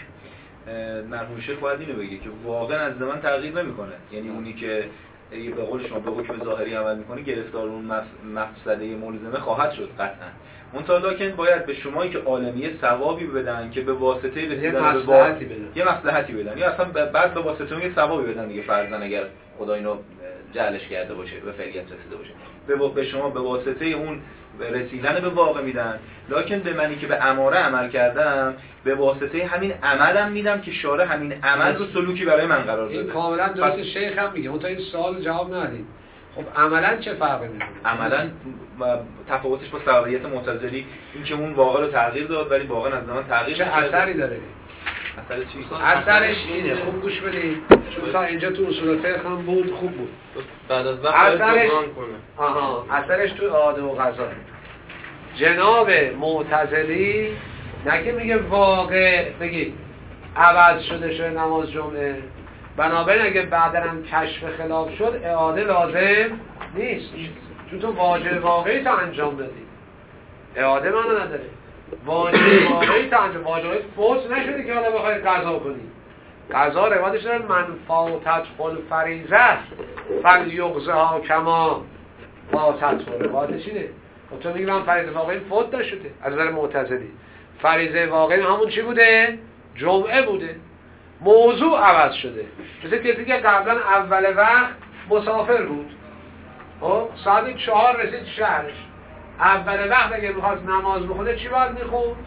مرحوم شیخ باید اینو بگه که واقعا از زمان تغییر نمیکنه، یعنی اونی که به قول شما به حکم ظاهری عمل میکنه گرفتار اون مفسده ملزمه خواهد شد قطعا. منتها لکن باید به شمایی که عالمیه ثوابی بدن که به واسطه رسیدن به با... یه مصلحتی بدن، یا اصلا بعد به واسطه اون یه ثوابی بدن دیگه، فرضاً اگر خدا اینو جعلش کرده باشه به فعلیت رسیده باشه، به به شما به واسطه اون رسیدن به واقع میدن. لکن به منی که به اماره عمل کردم به واسطه همین عملم میدم که شارع همین عمل رو سلوکی برای من قرار داده. این کاملا درست. شیخ هم میگه اون تا این سوال جواب ندید. خب عملا چه فرقی میکنه؟ عملا تفاوتش با سببیت معتزلی این که اون واقع رو تغییر داد ولی واقعا از زمان تغییر چه اثری داره؟ اثر چی؟ اثرش اینه، خوب گوش بدید چون تا اینجا تو اصول فقه هم بود، خوب بود. بعد از وقت اثرش جبران کنه. آها اثرش تو عاده و قضا. جناب معتزلی نه که میگه واقع بگید عوض شده شده نماز جمعه، بنابراین اگه بعداً هم کشف خلاف شد اعاده لازم نیست، چون تو واجب واقعی تا انجام دادی، اعاده منو نداره. واجب واقعی تا انجام، واجب فوت نشدی که حالا بخوای قضا کنی. قضا روایتش داره من فاتت خل فریضه فلیغزه ها کما فاتت خل. روایتش اینه. خب تو میگی من فریضه واقعی فوت نشده از نظر معتزلی، فریضه واقعی همون چی بوده؟ جمعه بوده. موضوع عوض شده، مثل کسی که قبلا اول وقت مسافر بود، خب ساعت چهار رسید شهرش، اول وقت اگه میخواست نماز بخونه چی باید میخون؟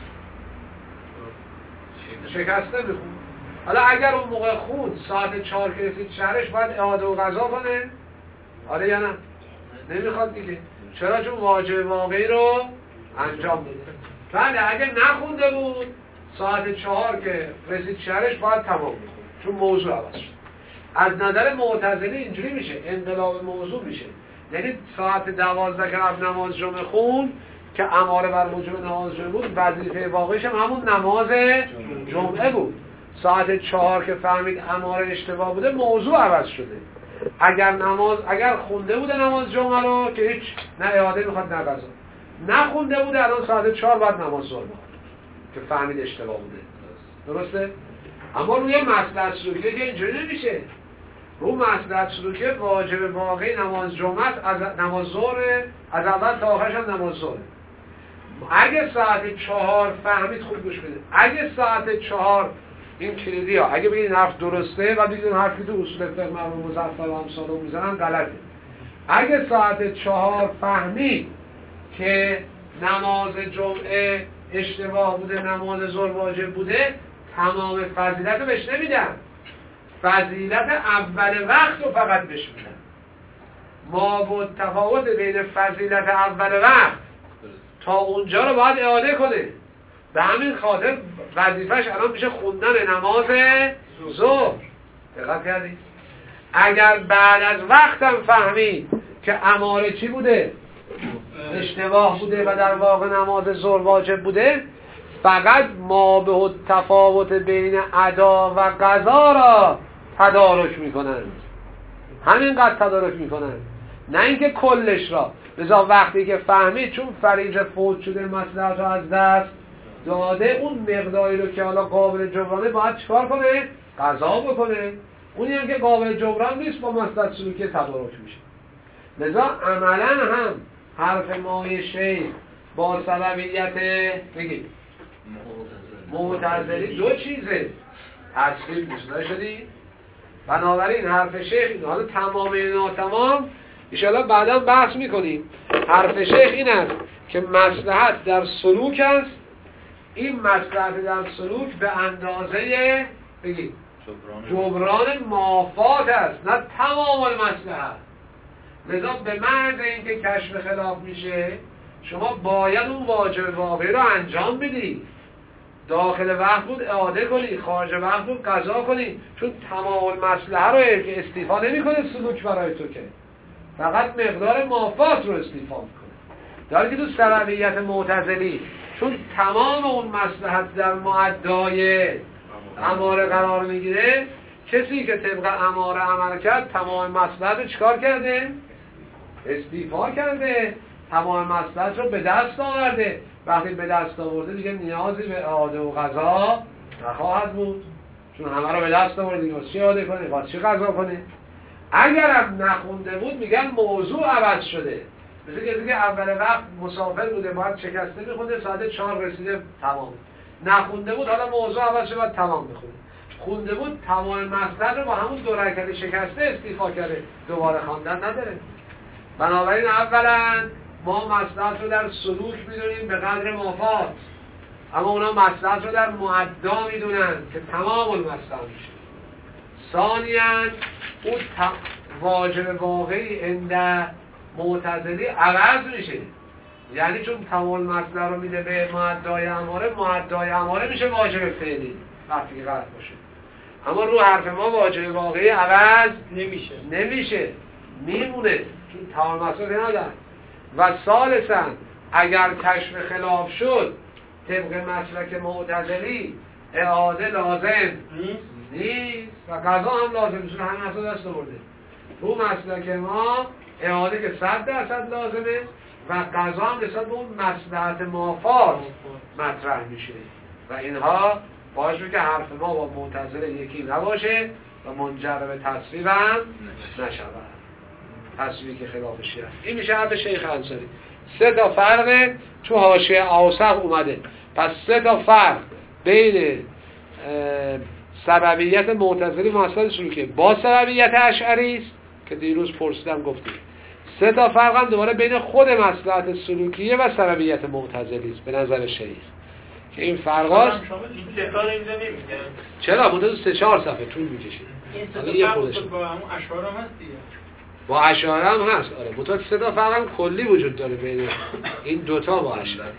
شکسته میخون. حالا اگر اون موقع خون ساعت چهار که رسید شهرش باید اعاده و قضا کنه؟ آره یا نه؟ نمیخواد دیگه. چرا؟ چون واجب واقعی رو انجام بده. بله اگه نخونده بود ساعت چهار که رسید شهرش باید تمام میخون، چون موضوع عوض شد. از نظر معتزلی اینجوری میشه، انقلاب موضوع میشه. یعنی ساعت دوازده که رفت نماز جمعه خون که اماره بر وجوب نماز جمعه بود، وظیفه واقعیش هم همون نماز جمعه بود. ساعت چهار که فهمید اماره اشتباه بوده موضوع عوض شده. اگر نماز اگر خونده بوده نماز جمعه رو که هیچ نه اعاده میخواد نه قضا، نخونده بوده الان ساعت چهار بعد نماز ظهر که فهمید اشتباه بوده. درسته؟ اما روی مصلحت سلوکی که اینجوری نمیشه. رو مصلحت سلوکی واجب واقعی نماز جمعه از نماز ظهر، از اول تا آخرش هم نماز ظهر. اگه ساعت چهار فهمید، خوب گوش بدید، اگه ساعت چهار این کلیدی ها اگه بگید حرف درسته و بگید حرفی تو اصول فقه مرحوم مظفر و امثال رو میزنن غلطه. اگه ساعت چهار فهمید که نماز جمعه اشتباه بوده، نماز ظهر واجب بوده، تمام فضیلت رو بهش نمیدن، فضیلت اول وقت رو فقط بهش میدن. ما بود تفاوت بین فضیلت اول وقت تا اونجا رو باید اعاده کنه. به همین خاطر وظیفه‌اش الان میشه خوندن نماز ظهر. دقت کردید؟ اگر بعد از وقتم فهمید که اماره چی بوده؟ اشتباه بوده و در واقع نماز ظهر واجب بوده، فقط ما به تفاوت بین ادا و قضا را تدارک میکنند. همینقدر تدارک میکنند، نه اینکه کلش را. لذا وقتی که فهمید چون فریضه فوت شده مصلحت رو از دست داده، اون مقداری رو که حالا قابل جبرانه باید چکار کنه؟ قضا بکنه. اونی هم که قابل جبران نیست با مصلحت سلوکی تدارک میشه. لذا عملا هم حرف مای شیخ با سببیت بگید معتزلی دو چیزه تصویب مشترک شدی. بنابراین حرف شیخ این، حالا تمام ناتمام انشاءالله بعدا بحث میکنیم. حرف شیخ این است که مصلحت در سلوک است، این مصلحت در سلوک به اندازه بگید جبران مافات است، نه تمام المصلحت. لذا به محض اینکه کشف خلاف میشه شما باید اون واجب واقعی رو انجام بدی، داخل وقت بود اعاده کنی، خارج وقت بود قضا کنی، چون تمام المصلحه رو که استیفا نمی کنه سلوک برای تو، که فقط مقدار مافات رو استیفا میکنه. داری که تو سببیت معتزلی چون تمام اون مصلحت در معدای اماره قرار میگیره، کسی که طبق اماره عمل کرد تمام مصلحت رو چکار کرده؟ استیفا کرده، تمام مصلحت رو به دست آورده. وقتی به دست آورده دیگه نیازی به اعاده و قضا نخواهد بود، چون همه رو به دست آورده دیگه چی اعاده کنه، باید چی قضا کنه. اگر هم نخونده بود میگن موضوع عوض شده. مثل که دیگه اول وقت مسافر بوده باید شکسته میخونده، ساعت چهار رسیده تمام. نخونده بود حالا موضوع عوض شده باید تمام میخونه. خونده بود تمام مصلحت رو با همون دو رکعت شکسته استیفا کرده، دوباره خواندن نداره. بنابراین اولا ما مصلحت رو در سلوک میدونیم به قدر مافات، اما اونا مصلحت رو در معدا میدونن که تمام المصلحت میشه. ثانیاً اون واجب واقعی عند معتزلی عوض میشه، یعنی چون تمام مصلحت رو میده به معدای اماره، معدای اماره میشه واجب فعلی وقتی که غلط باشه. اما رو حرف ما واجب واقعی عوض نمیشه نمیشه میمونه، چون تمام مصلحت ندارن. و ثالثاً اگر کشف خلاف شد طبق مسلک معتزلی اعاده لازم نیست نیست و قضا هم لازم نیست، همین اصلا دست آورده. رو مسلک ما اعاده که صد درصد لازمه و قضا هم نسبت به اون مصلحت مافات مطرح میشه و اینها باعث میشه که حرف ما با معتزله یکی نباشه و منجر به تصویب هم نشود، تصویبی که خلاف شیعه است. این میشه حرف شیخ انصاری. سه تا فرق تو حاشیه اوسط اومده. پس سه تا فرق بین سببیت معتزلی مسائل سلوکی با سببیت اشعری است که دیروز پرسیدم گفتیم. سه تا فرق هم دوباره بین خود مصلحت سلوکیه و سببیت معتزلی است به نظر شیخ، که این فرقاست. این تکرار اینجا نمیگن چرا مدت سه چهار صفحه طول میکشه. این سه تا فرق با همون اشعار هم هست دیگه، با اشعار هم هست. آره مدت سه تا فرق هم کلی وجود داره بین این دوتا با اشعار.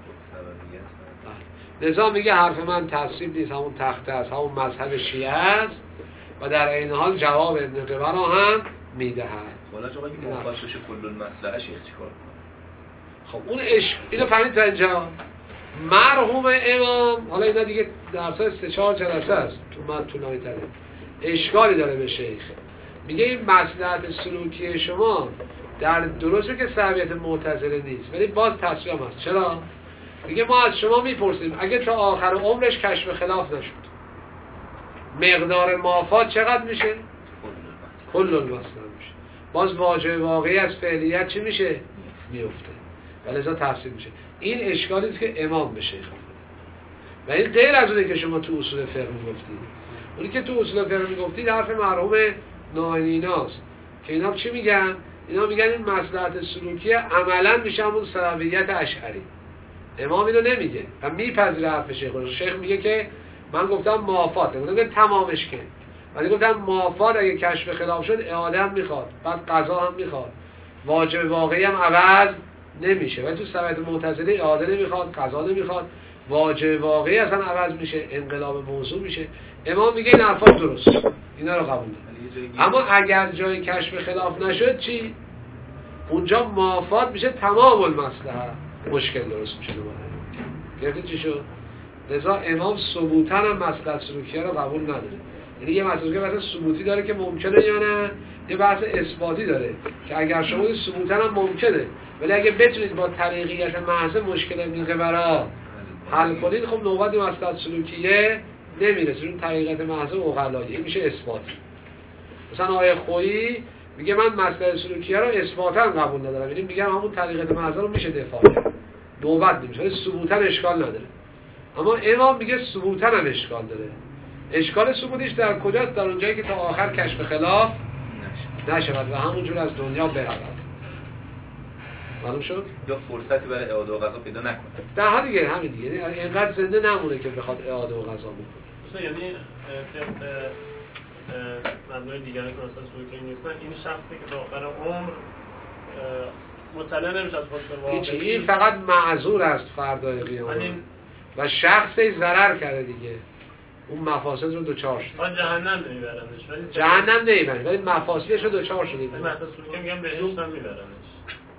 لذا میگه حرف من تصویب نیست، همون تخته است، همون مذهب شیعه است و در این حال جواب ابن قبر را هم میدهد. والا چون اگه موافق بشه کل المسئله شیخ چیکار کنه؟ خب اون اش اینو فهمید تا اینجا. مرحوم امام، حالا اینا دیگه درسای سه چهار جلسه است تو من طولانی تره، اشکالی داره به شیخ. میگه این مصلحت سلوکی شما در درسته که سببیت معتزله نیست ولی باز تصویب هست. چرا؟ میگه ما از شما میپرسیم اگه تا آخر عمرش کشف خلاف نشد مقدار مافات چقدر میشه؟ کل المصلحه میشه. باز واجب واقعی از فعلیت چی میشه؟ میفته و لذا تفسیر میشه. این اشکالی است که امام به شیخ و این غیر از اونه که شما تو اصول فقه میگفتید. اونی که تو اصول فقه میگفتید حرف مرحوم نایناست که اینا چی میگن؟ اینا میگن این مصلحت سلوکی عملا میشه همون سببیت اشعری. امام اینو نمیگه و میپذیره حرف شیخ. شیخ میگه که من گفتم موافاته، من گفتم تمامش که ولی گفتم موافات اگه کشف خلاف شد اعاده هم میخواد، بعد قضا هم میخواد، واجب واقعی هم عوض نمیشه. ولی تو سببیت معتزله اعاده نمیخواد، قضا نمیخواد، واجب واقعی اصلا عوض میشه، انقلاب موضوع میشه. امام میگه این حرفا درست، اینا رو قبول داره. اما اگر جای کشف خلاف نشد چی؟ اونجا موافات میشه تمام المصلحه، مشکل درست میشه دوباره. گرفتی چی شد؟ لذا امام ثبوتاً هم مصلحت سلوکیه رو قبول نداره. یعنی یه مسئله بحث ثبوتی داره که ممکنه یا نه، یه بحث اثباتی داره که اگر شما ثبوتاً هم ممکنه ولی اگه بتونید با طریقیت محض مشکل میقه برا حل کنید، خب نوبت مصلحت سلوکیه نمیرسه، اون طریقیت محض عقلایی. این میشه اثباتی. مثلا آیه خویی میگه من مصلحت سلوکیه رو اثباتاً قبول ندارم، یعنی میگم همون طریقیت محض رو میشه دفاع کرد نوبت نمیشه، ولی ثبوتا اشکال نداره. اما امام میگه ثبوتا هم اشکال داره. اشکال ثبوتیش در کجاست؟ در اونجایی که تا آخر کشف خلاف نشود و همونجور از دنیا برود. معلوم شد؟ یا فرصتی برای اعاده و قضا پیدا نکنه. در حال دیگه همین دیگه، یعنی اینقدر زنده نمونه که بخواد اعاده و قضا بکنه. یعنی طبق مبنای دیگری که مثلا سوی نیستن، این شخصی که تا آخر عمر مطلع نمیشه از خودش واقعی، این فقط معذور است فردای قیامت و شخصی ضرر کرده دیگه، اون مفاسد رو دوچار شده. آن جهنم نمیبرنش، ولی جهنم نمیبرنش ولی مفاسدش رو دوچار شده. مثلا سوی میگم بهشت هم میبرنش.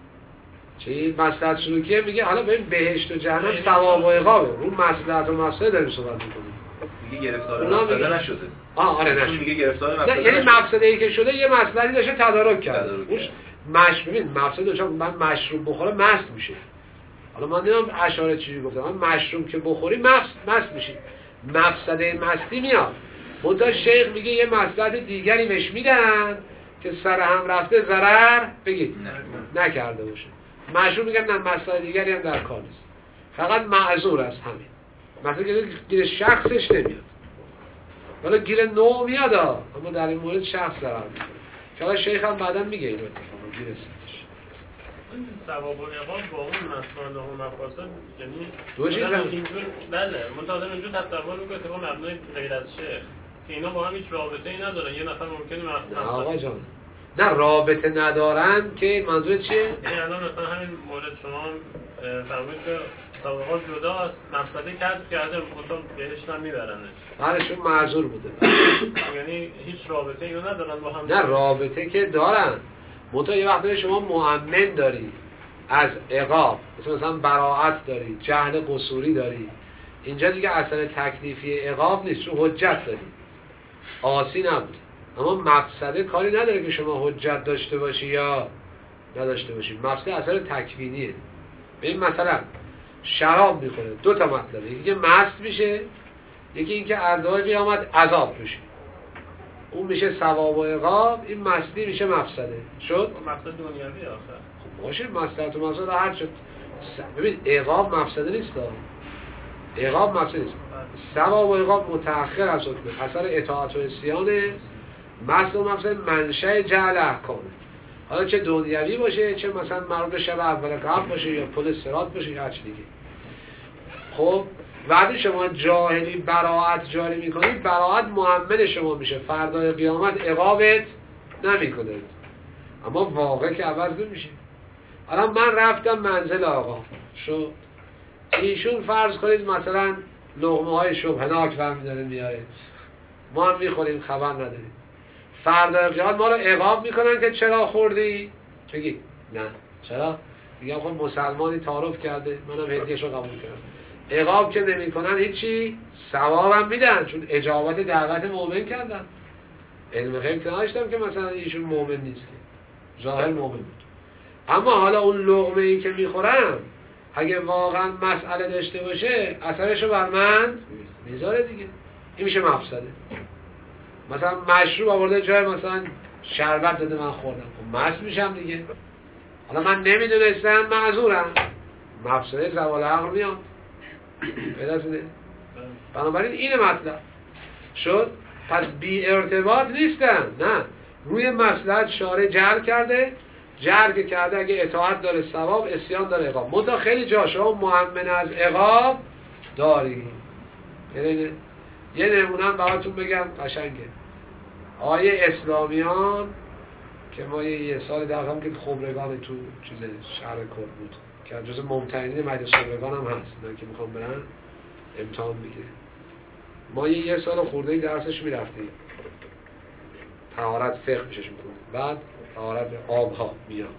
چی؟ مصلحت سلوکیه میگه حالا ببین بهشت و جهنم ثواب و عقابه، اون مصلحت و مفسده داریم صحبت میکنیم. میگه گرفتار مفسده نشده. آه آره نشده. میگه گرفتار مفسده. یعنی مفسده ای که شده یه مصلحتی داشته تدارک کرد. اون مش ببین مفسده چون من مشروب بخوره مست میشه. حالا من نمیدونم اشاره چیزی گفتم، من مشروب که بخوری مست مست میشی. مفسده مستی میاد. منتها شیخ میگه یه مصلحت دیگری بهش میدن که سر هم رفته ضرر بگید نکرده باشه. مشروع میگن نه مسائل دیگری هم در کار نیست، فقط معذور است همین. مثلا که گیر شخصش نمیاد، ولی گیر نوع میاد ها، اما در این مورد شخص ضرر میکنه که حالا شیخ هم بعدا میگه این اتفاق گیر ستش. این ثواب و عقاب با اون مسائل و مفاسد یعنی دو چیز هم اینجور بله منتظم اینجور تصور میکنه که مبنای غیر از شیخ که اینا با هم هیچ رابطه ای ندارن. یه نفر ممکنه مفاسد آقا جان نه رابطه ندارن که منظور چیه؟ یعنی الان مثلا همین مورد شما فرمودید که ثواب جداست، مفسده کسب کرده مثلا بهش هم میبرنش. بله شون معذور بوده. یعنی هیچ رابطه ای ندارن با هم. نه رابطه که دارن، منتها یه وقتی شما مؤمن داری از عقاب، مثلا مثلا براءت داری، جهل قصوری داری، اینجا دیگه اثر تکلیفی عقاب نیست، چون حجت داری، عاصی نبود. اما مفسده کاری نداره که شما حجت داشته باشی یا نداشته باشی. مفسده اثر تکوینیه. ببین مثلا شراب میخوره، دو تا مطلبه، یکی که مست میشه، یکی اینکه عذاب قیامت عذاب میشه، اون میشه ثواب و عقاب، این مستی میشه مفسده. شد؟ مفسده دنیوی آخر. خب باشه مصلحت و مفسده هر شد. ببین عقاب مفسده نیست، عقاب مفسده نیست، ثواب و عقاب متأخر از حکم، اثر اطاعت و عصیانه. مصل و مفسد منشأ جعل احکامه، حالا چه دنیوی باشه چه مثلا مربوط به شب اول قبل باشه یا پل صراط باشه یا هر چیز دیگه. خب وقتی شما جاهلی براءت جاری میکنید، براءت مؤمن شما میشه، فردای قیامت عقابت نمیکنه، اما واقع که عوض نمیشه. الان من رفتم منزل آقا شو، ایشون فرض کنید مثلا لقمه های شبهناک برمی داره میاره، ما هم میخوریم خبر نداریم. فردا قیامت ما رو عقاب میکنن که چرا خوردی؟ بگی نه چرا؟ میگم خب مسلمانی تعارف کرده منم هدیه‌اش رو قبول کردم. عقاب که نمیکنن هیچی، ثوابم میدن چون اجابت دعوت مؤمن کردن. علم غیب که نداشتم که مثلا ایشون مؤمن نیست، ظاهر مؤمن بود. اما حالا اون لقمه ای که میخورم اگه واقعا مسئله داشته باشه اثرشو بر من میذاره دیگه، این میشه مفسده. مثلا مشروب آورده جای مثلا شربت داده من خوردم، خب مست میشم دیگه. حالا من نمیدونستم معذورم، مفسده زوال عقل میاد. پیدا شده؟ بنابراین این مطلب شد. پس بی ارتباط نیستن، نه، روی مصلحت شارع جعل کرده، جعل که کرده اگه اطاعت داره ثواب، عصیان داره عقاب. منتها خیلی جا شما مؤمن از عقاب داری. یعنی یه نمونه براتون بگم قشنگه. آیه اسلامیان که ما یه سال دقیقا که خبرگان تو چیز شهر کرد بود که جز ممتحنین مجلس خبرگان هم هست، نه که میخوام برن امتحان بگیره. ما یه, یه سال خورده درسش میرفتیم، طهارت فقه میشش میکنیم، بعد طهارت آبها میاد،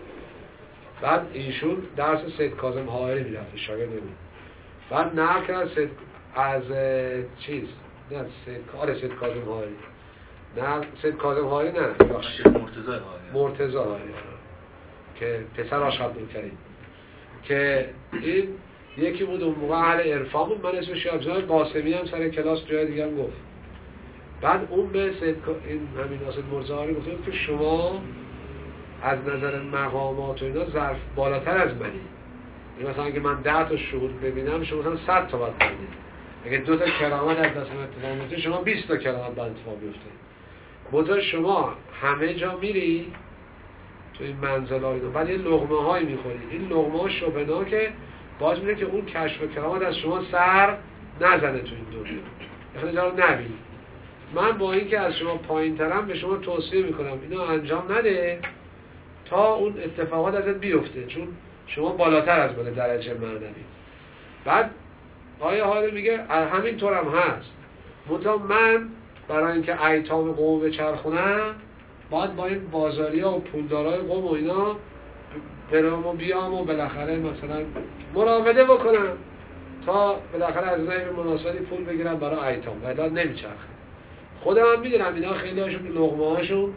بعد ایشون درس سید کاظم حائری میرفت شاگرد من، بعد نقل کرد سید از چیز نه سید آره سید کاظم حائری نه سید کاظم حائری نه مرتضی حائری مرتضی حائری که پسر آشهد کریم، که این یکی بود اون موقع اهل عرفان بود، من اسمش یادم قاسمی هم سر کلاس جای دیگه هم گفت. بعد اون به سید این همین اسد مرزاری گفت که شما از نظر مقامات و اینا ظرف بالاتر از منی، مثلا اگه من ده تا شهود ببینم شما مثلا صد تا باید ببینید. اگه دو تا کرامت از دست من اتفاق میفته شما بیست تا کرامت باید اتفاق بیفته. منتها شما همه جا میری تو این منزل ها اینا، بعد یه لقمه هایی میخوری، این لقمه ها شبنا که باز میده که اون کشف و کرامت از شما سر نزنه تو این دنیا، یعنی جا رو نبینی. من با اینکه از شما پایین ترم به شما توصیه میکنم اینو انجام نده تا اون اتفاقات ازت بیفته، چون شما بالاتر از بالا درجه معنوی. بعد آیه حالا میگه همین طورم هست، منتها من برای اینکه ایتام قوم بچرخونم باید با این بازاری ها و پولدارای قوم و اینا برام و بیام و بالاخره مثلا مراوده بکنم تا بالاخره از اونایی به مناسبتی پول بگیرم برای ایتام، ولی نمیچرخه. خودم هم میدونم اینا خیلی هاشون لقمه هاشون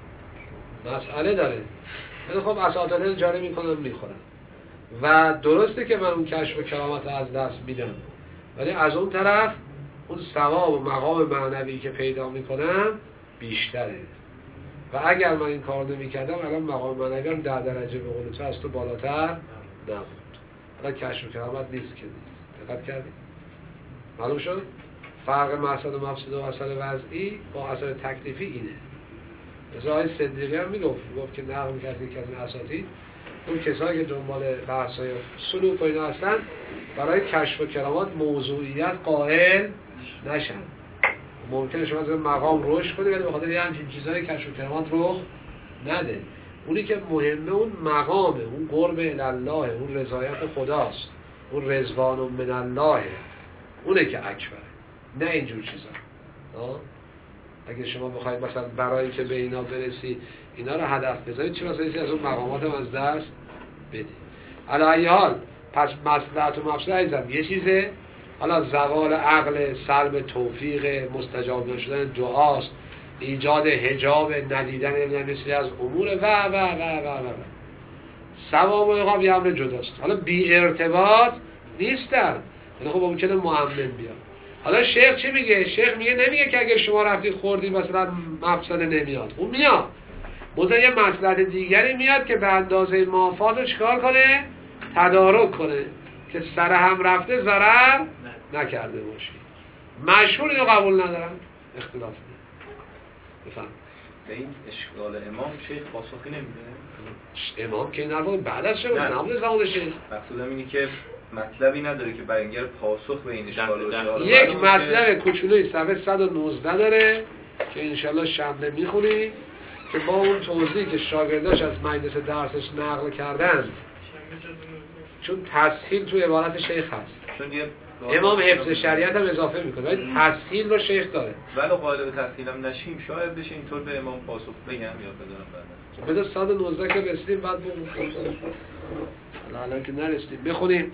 مسئله داره، ولی خب اساتذه جاری میکنم میخورم و درسته که من اون کشف و کرامت از دست میدم، ولی از اون طرف اون ثواب و مقام معنوی که پیدا میکنم بیشتره و اگر من این کار نمیکردم الان مقام معنوی هم در درجه به قول تو از تو بالاتر نبود. الان کشف و کرامت نیست که نیست. دقت کردید؟ معلوم شد؟ فرق مقصد و مفسد و اثر وضعی با اثر تکلیفی اینه. مثلا آقای صدیقی هم میگفت میگفت که نقل میکرد که از این اساتید اون کسایی که دنبال بحث‌های سلوک و اینا هستن برای کشف و کرامات موضوعیت قائل نشن. ممکنه شما از مقام رشد کنید ولی بخاطر یه همچین چیزای کشف و کرامات رخ نده. اونی که مهمه اون مقامه، اون قرب الله، اون رضایت خداست، اون رضوان من الله، اونه که اکبره، نه اینجور چیزا. اگه شما بخواید مثلا برای که به اینا برسی اینا رو هدف بذارید چی مثلا از اون مقامات هم از دست بدید. علی ای حال پس مصلحت و مفسد عزیزم یه چیزه، حالا زوال عقل، سلب توفیق، مستجاب نشدن دعاست، ایجاد حجاب، ندیدن نمیسی از امور و و و و و ثواب و عقاب یه امر جداست. حالا بی ارتباط نیستن، یعنی خب ممکنه مؤمن بیاد. حالا شیخ چی میگه؟ شیخ میگه نمیگه که اگه شما رفتید خوردید مثلا مفسد نمیاد، اون میاد مثلا یه مصلحت دیگری میاد که به اندازه مافات رو چکار کنه؟ تدارک کنه که سر هم رفته ضرر نکرده باشی. مشهور اینو قبول ندارن، اختلاف نه. بفهم به این اشکال امام شیخ پاسخی نمیده؟ امام که این حرفا بعد از شما نبوده زمان شیخ. مقصودم اینه که مطلبی نداره که برای پاسخ به این اشکال باشه. یک مطلب کوچولوی صفحه صد و نوزده داره که انشالله شنبه میخونی که با اون توضیحی که شاگرداش از مجلس درسش نقل کردن، چون تسهیل تو عبارت شیخ هست، چون امام حفظ شریعت هم اضافه میکنه ولی تسهیل رو شیخ داره. ولی قالب تسهیل هم نشیم شاید بشه اینطور به امام پاسخ بگم یا بدارم بعد بذار صد و نوزده که رسیدیم بعد بگم الان که نرسیدیم بخونیم.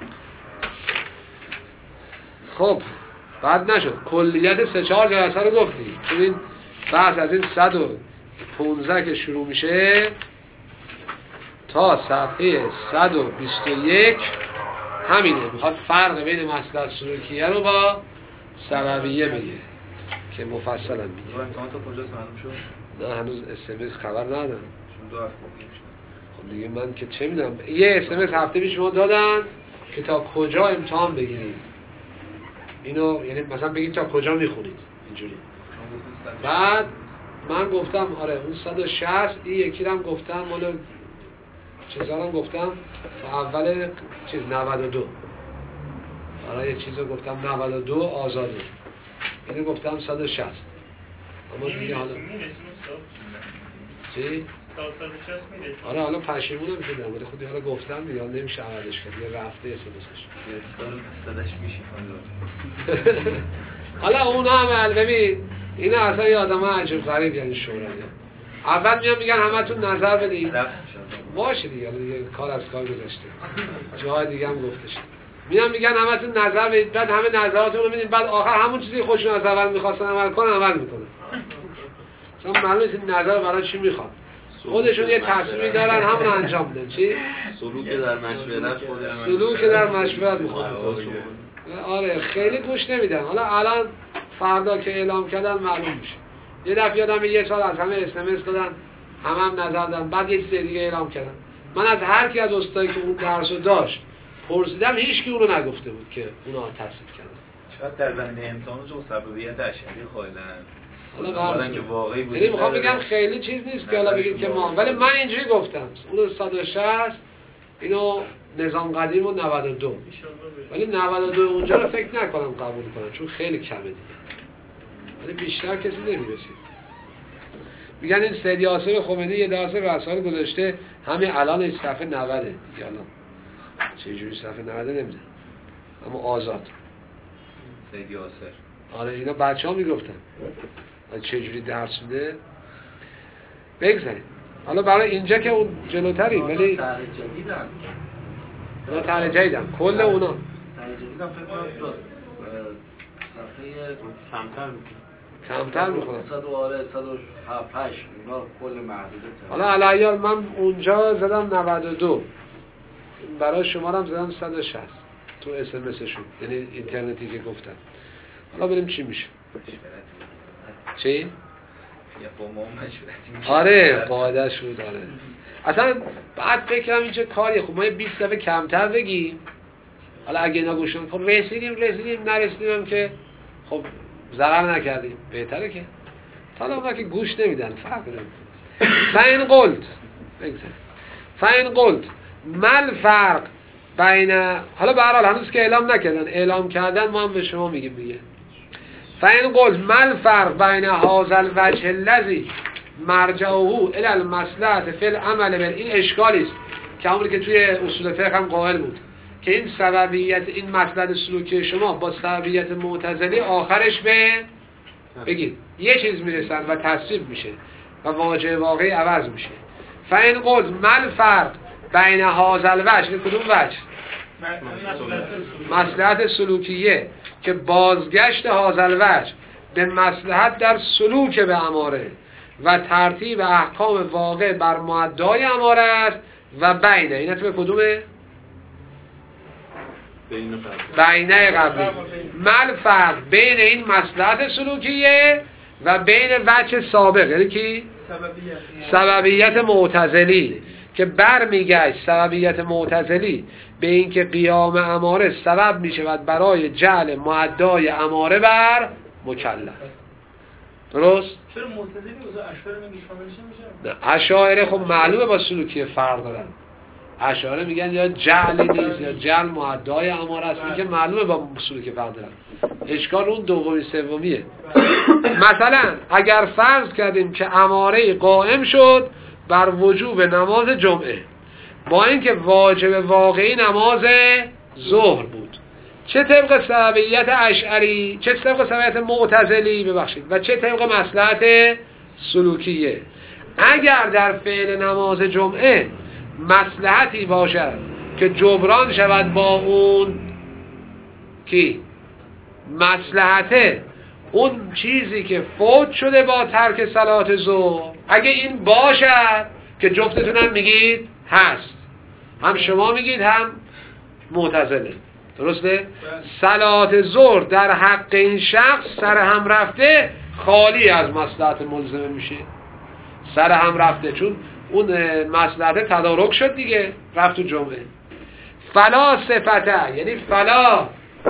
خب بعد نشد کلیت سه چهار جلسه رو گفتیم. ببین بحث از این صد و پونزده که شروع میشه تا صفحه صد و بیست و یک همینه، میخواد فرق بین مصلحت سلوکیه رو با سببیه بگه که مفصلا میگه. امتحان تا کجاست معلوم شد؟ نه هنوز اس ام اس خبر ندارم. چون دو هفته میشه. خب دیگه من که چه میدونم، یه اس ام اس هفته پیش شما دادن که تا کجا امتحان بگیرید. اینو یعنی مثلا بگید تا کجا میخونید اینجوری. بعد من گفتم آره اون صد و شصت این یکی رو هم گفتم مال چیزا هم گفتم تا اول چیز نود و دو آره یه چیز رو گفتم نود و دو آزاده، اینو گفتم صد و شصت اما دیگه حالا چی؟ آره حالا پشیمونم شدم ولی خودی حالا گفتم دیگه نمیشه عوضش کرد یه رفته اسمسش صداش میشی حالا اون هم ببین اینا اصلا یه آدم ها عجب غریب یعنی شورایی اول میان میگن همه تون نظر بدید باشه دیگه دیگه کار از کار گذاشته جاهای دیگه هم گفته شد میان میگن همه تون نظر بدید بعد همه نظراتون رو میدین بعد آخر همون چیزی خودشون از اول میخواستن عمل کنن عمل میکنن مثلا معلومه این نظر برای چی میخواد خودشون یه تصمیمی دارن همون انجام میدن چی؟ سلوک در مشورت خودشون سلوک در مشورت میخواد آره خیلی گوش نمیدن. حالا الان فردا که اعلام کردن معلوم میشه. یه دفعه یادم یه سال از همه اس ام اس دادن همه هم نظر دادن بعد یه چیز دیگه اعلام کردن. من از هر کی از استادی که اون درسو داشت پرسیدم هیچ کی اونو نگفته بود که اونا تصدیق کردن. شاید در زمینه امتحان جو سببیت اشعری خواهدن حالا که واقعی بود. یعنی میخوام بگم خیلی چیز نیست که حالا بگید که ما، ولی من اینجوری گفتم اون صد و شصت اینو نظام قدیم و نود و دو، ولی نود و دو اونجا رو فکر نکنم قبول کنم چون خیلی کمه دیگه، ولی بیشتر کسی نمیرسید. میگن این سید یاسر خمینی یه درس رساله گذاشته همین الان این صفحه نود دیگه، الان چه جوری صفحه نود نمیدونم، اما آزاد سید یاسر. آره اینا بچه‌ها میگفتن چه جوری درس میده. بگذاریم حالا برای اینجا که اون جلوتری، ولی طرح جدیدن اونا طرح جدیدن کل اونا طرح جدیدن فکر کنم دو صفحه کمتر میکنه کمتر میخونم صد و آره صد و هشت اینا کل محدوده. حالا علیال من اونجا زدم نود و دو، برای شما هم زدم صد و شصت تو اس ام اس شون، یعنی اینترنتی که گفتم. حالا بریم چی میشه. چی؟ یا با ما مشورتی میشه. آره قاعده شد. آره اصلا بعد فکرم اینجا کاریه، خب ما بیست دفعه کمتر بگیم، حالا اگه اینا گوشون خب رسیدیم رسیدیم نرسیدیم هم که خب ضرر نکردیم، بهتره که حالا اونا که گوش نمیدن فرق نمیکنه. فاین قلت بگذار فاین قلت مل فرق بین، حالا به هر حال هنوز که اعلام نکردن، اعلام کردن ما هم به شما میگیم دیگه. فاین قلت مل فرق بین هذا الوجه الذی مرجعه الی المصلحه فی العمل بل، این اشکالی است که همونی که توی اصول فقه هم قائل بود که این سببیت این مصلحت سلوکی شما با سببیت معتزلی آخرش به بگید یه چیز میرسن و تصویب میشه و واجه واقعی عوض میشه. فاین قلت مل فرق بین هذا الوجه، کدوم وجه؟ مصلحت سلوکیه که بازگشت هذا الوجه به مصلحت در سلوک به اماره و ترتیب احکام واقع بر معدای اماره است و بینه، این تو به کدومه؟ بینه قبلی. مل فرق بین این مصلحت سلوکیه و بین وجه سابق، یعنی کی؟ سببیت معتزلی که برمیگشت سببیت معتزلی به اینکه قیام اماره سبب میشود برای جعل معدای اماره بر مکلف. درست؟ چرا معتزلی و اشاعره میگه شاملش نمیشه؟ نه اشاعره خب معلومه با سلوکی فرق دارن. اشاعره میگن یا جعلی نیست یا جعل معدای اماره است، این که معلومه با سلوکی فرق دارن. اشکال اون دومی سومیه. مثلا اگر فرض کردیم که اماره قائم شد بر وجوب نماز جمعه با اینکه واجب واقعی نماز ظهر بود، چه طبق سببیت اشعری، چه طبق سببیت معتزلی ببخشید و چه طبق مصلحت سلوکیه، اگر در فعل نماز جمعه مصلحتی باشد که جبران شود با اون کی مصلحته اون چیزی که فوت شده با ترک صلات ظهر، اگه این باشد که جفتتون هم میگید هست، هم شما میگید هم معتزله، درسته؟ صلات ظهر در حق این شخص سر هم رفته خالی از مصلحت ملزمه میشه، سر هم رفته چون اون مصلحت تدارک شد دیگه، رفت تو جمعه. فلا صفته یعنی فلا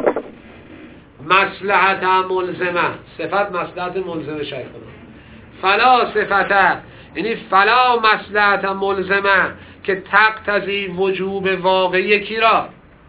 مصلحت ملزمه، صفت مصلحت ملزمه شاید کنم. فلا صفته یعنی فلا مصلحت ملزمه که تقتضی وجوب واقعی کی را؟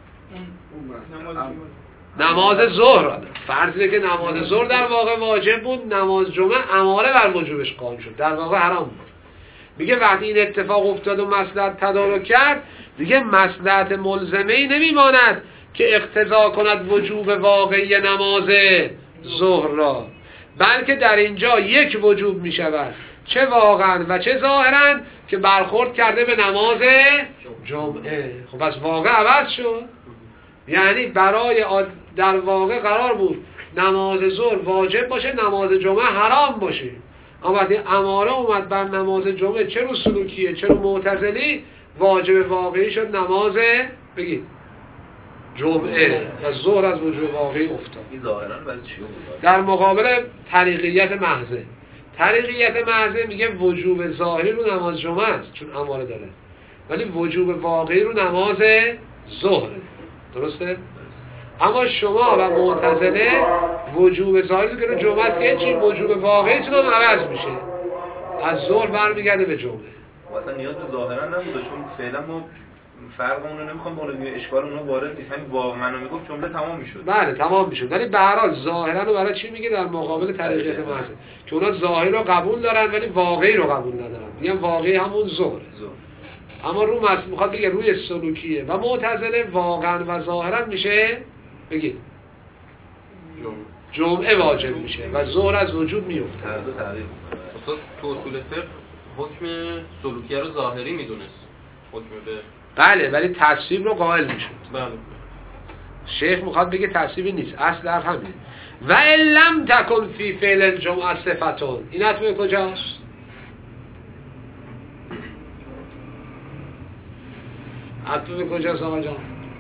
نماز ظهر. فرضی که نماز ظهر در واقع واجب بود، نماز جمعه اماره بر وجوبش قائم شد، در واقع حرام بود. میگه وقتی این اتفاق افتاد و مصلحت تدارک کرد دیگه مصلحت ملزمه‌ای نمیماند که اقتضا کند وجوب واقعی نماز ظهر را، بلکه در اینجا یک وجوب می شود چه واقعا و چه ظاهرا که برخورد کرده به نماز جمعه. خب پس واقع عوض شد، یعنی برای در واقع قرار بود نماز ظهر واجب باشه نماز جمعه حرام باشه، اما وقتی اماره اومد بر نماز جمعه چه رو سلوکیه چه رو معتزلی واجب واقعی شد نماز بگید جمعه و ظهر از وجوب واقعی افتاد. این ظاهرا ولی چی بود؟ در مقابل طریقیت محضه، طریقیت محضه میگه وجوب ظاهری رو نماز جمعه است چون اماره داره، ولی وجوب واقعی رو نماز ظهره. درسته؟ اما شما و معتزله وجوب ظاهری که جمعه است که چی وجوب واقعیتون هم عوض میشه، از ظهر برمیگرده به جمعه. اصلا نیاز به ظاهرا نبوده، چون فعلا ما فرقمون رو نمیخوام بالا میگه اشکال اونها وارد نیست، همین واقعا رو میگفت جمله تمام میشد. بله تمام میشد، ولی به هر حال ظاهرا رو برای چی میگه؟ در مقابل طریقیت محض، که اونا ظاهر رو قبول دارن ولی واقعی رو قبول ندارن، میگن واقعی همون ظهر. اما رو مس میخواد بگه روی سلوکیه و معتزله واقعا و ظاهرا میشه بگید جمعه واجب میشه و ظهر از وجود میفته. هر دو تغییر اصلا تو اصول فقه حکم سلوکیه رو ظاهری میدونست، حکم به بله ولی تصویب رو قائل میشد. بله شیخ میخواد بگه تصویبی نیست، اصل در همینه. و لم تکن فی فعل الجمعه صفتون، این حتمه کجاست؟ حتمه کجاست آقا جان؟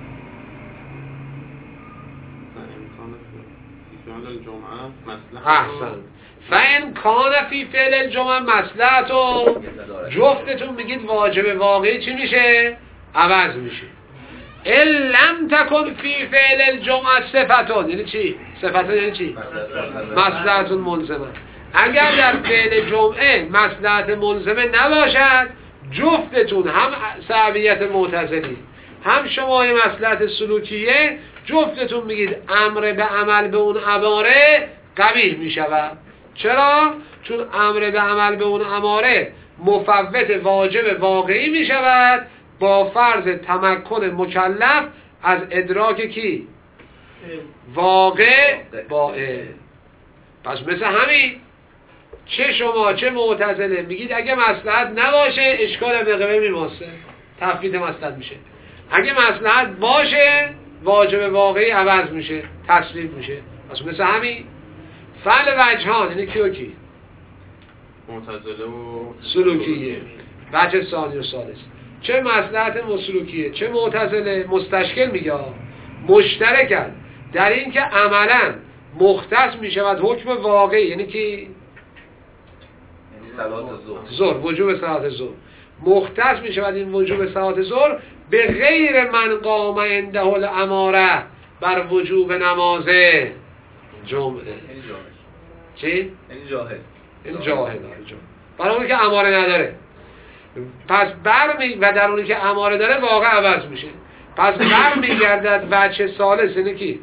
احسن. فَإِنْ كَانَ فِي فعل الجمعه مصلحتون، جفتتون میگید واجب واقعی چی میشه؟ عوض میشه. إِن لَمْ تَكُنْ فِي فعل الجمعه صفتون، یعنی چی؟ صفتون یعنی چی؟ مصلحتون ملزمه. اگر در فعل جمعه مصلحت ملزمه نباشد، جفتتون هم سببیت معتزلی هم شما مصلحت سلوکیه، جفتتون میگید امر به عمل به اون اماره قبیح میشود. چرا؟ چون امر به عمل به اون اماره مفوت واجب واقعی میشود با فرض تمکن مکلف از ادراک کی؟ واقع با علم. پس مثل همین چه شما چه معتزله میگید اگه مصلحت نباشه اشکال بقیه میماسه، تفویت مصلحت میشه. اگه مصلحت باشه واجب واقعی عوض میشه، تصویب میشه. پس مثل همین فعل وجهان، یعنی کی و کی؟ معتزله و سلوکیه. وجه ثانی و ثالث، چه مصلحت سلوکیه چه معتزله مستشکل میگه مشترکن در این که عملا مختص میشود حکم واقعی، یعنی کی؟ صلات ظهر، وجوب صلات ظهر مختص می شود این وجوب صلات ظهر به غیر من قام عنده الاماره بر وجوب نماز جمعه. چی؟ یعنی جاهل. این جاهل برای اونی که اماره نداره. پس برمی و در اونی که اماره داره واقع عوض میشه. پس برمیگردد وجه ثالث یعنی کی؟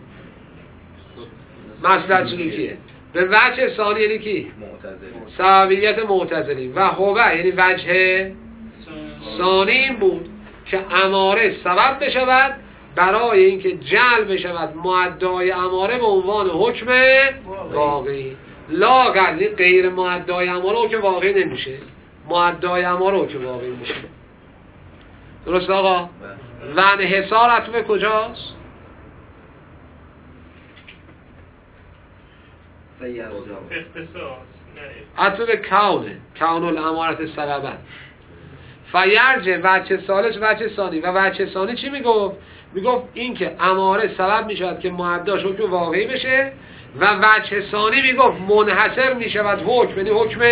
مصلحت سلوکیه. به وجه ثانی یعنی کی؟ معتزلی. سببیت معتزلی. و هوه یعنی وجه ثانی این بود که اماره سبب بشود برای اینکه جلب بشود معدای اماره به عنوان حکم واقعی. لااقل غیر معدای اماره حکم واقعی نمیشه، معدای اماره حکم واقعی میشه. درست آقا؟ و انحصار عطف کجاست؟ عطف به کونه، کون الامارت سببا. فیرجه وجه ثالث وجه ثانی. و وجه ثانی چی میگفت؟ میگفت این که اماره سبب میشود که معداش حکم واقعی بشه و وجه ثانی میگفت منحصر میشود حکم، یعنی حکم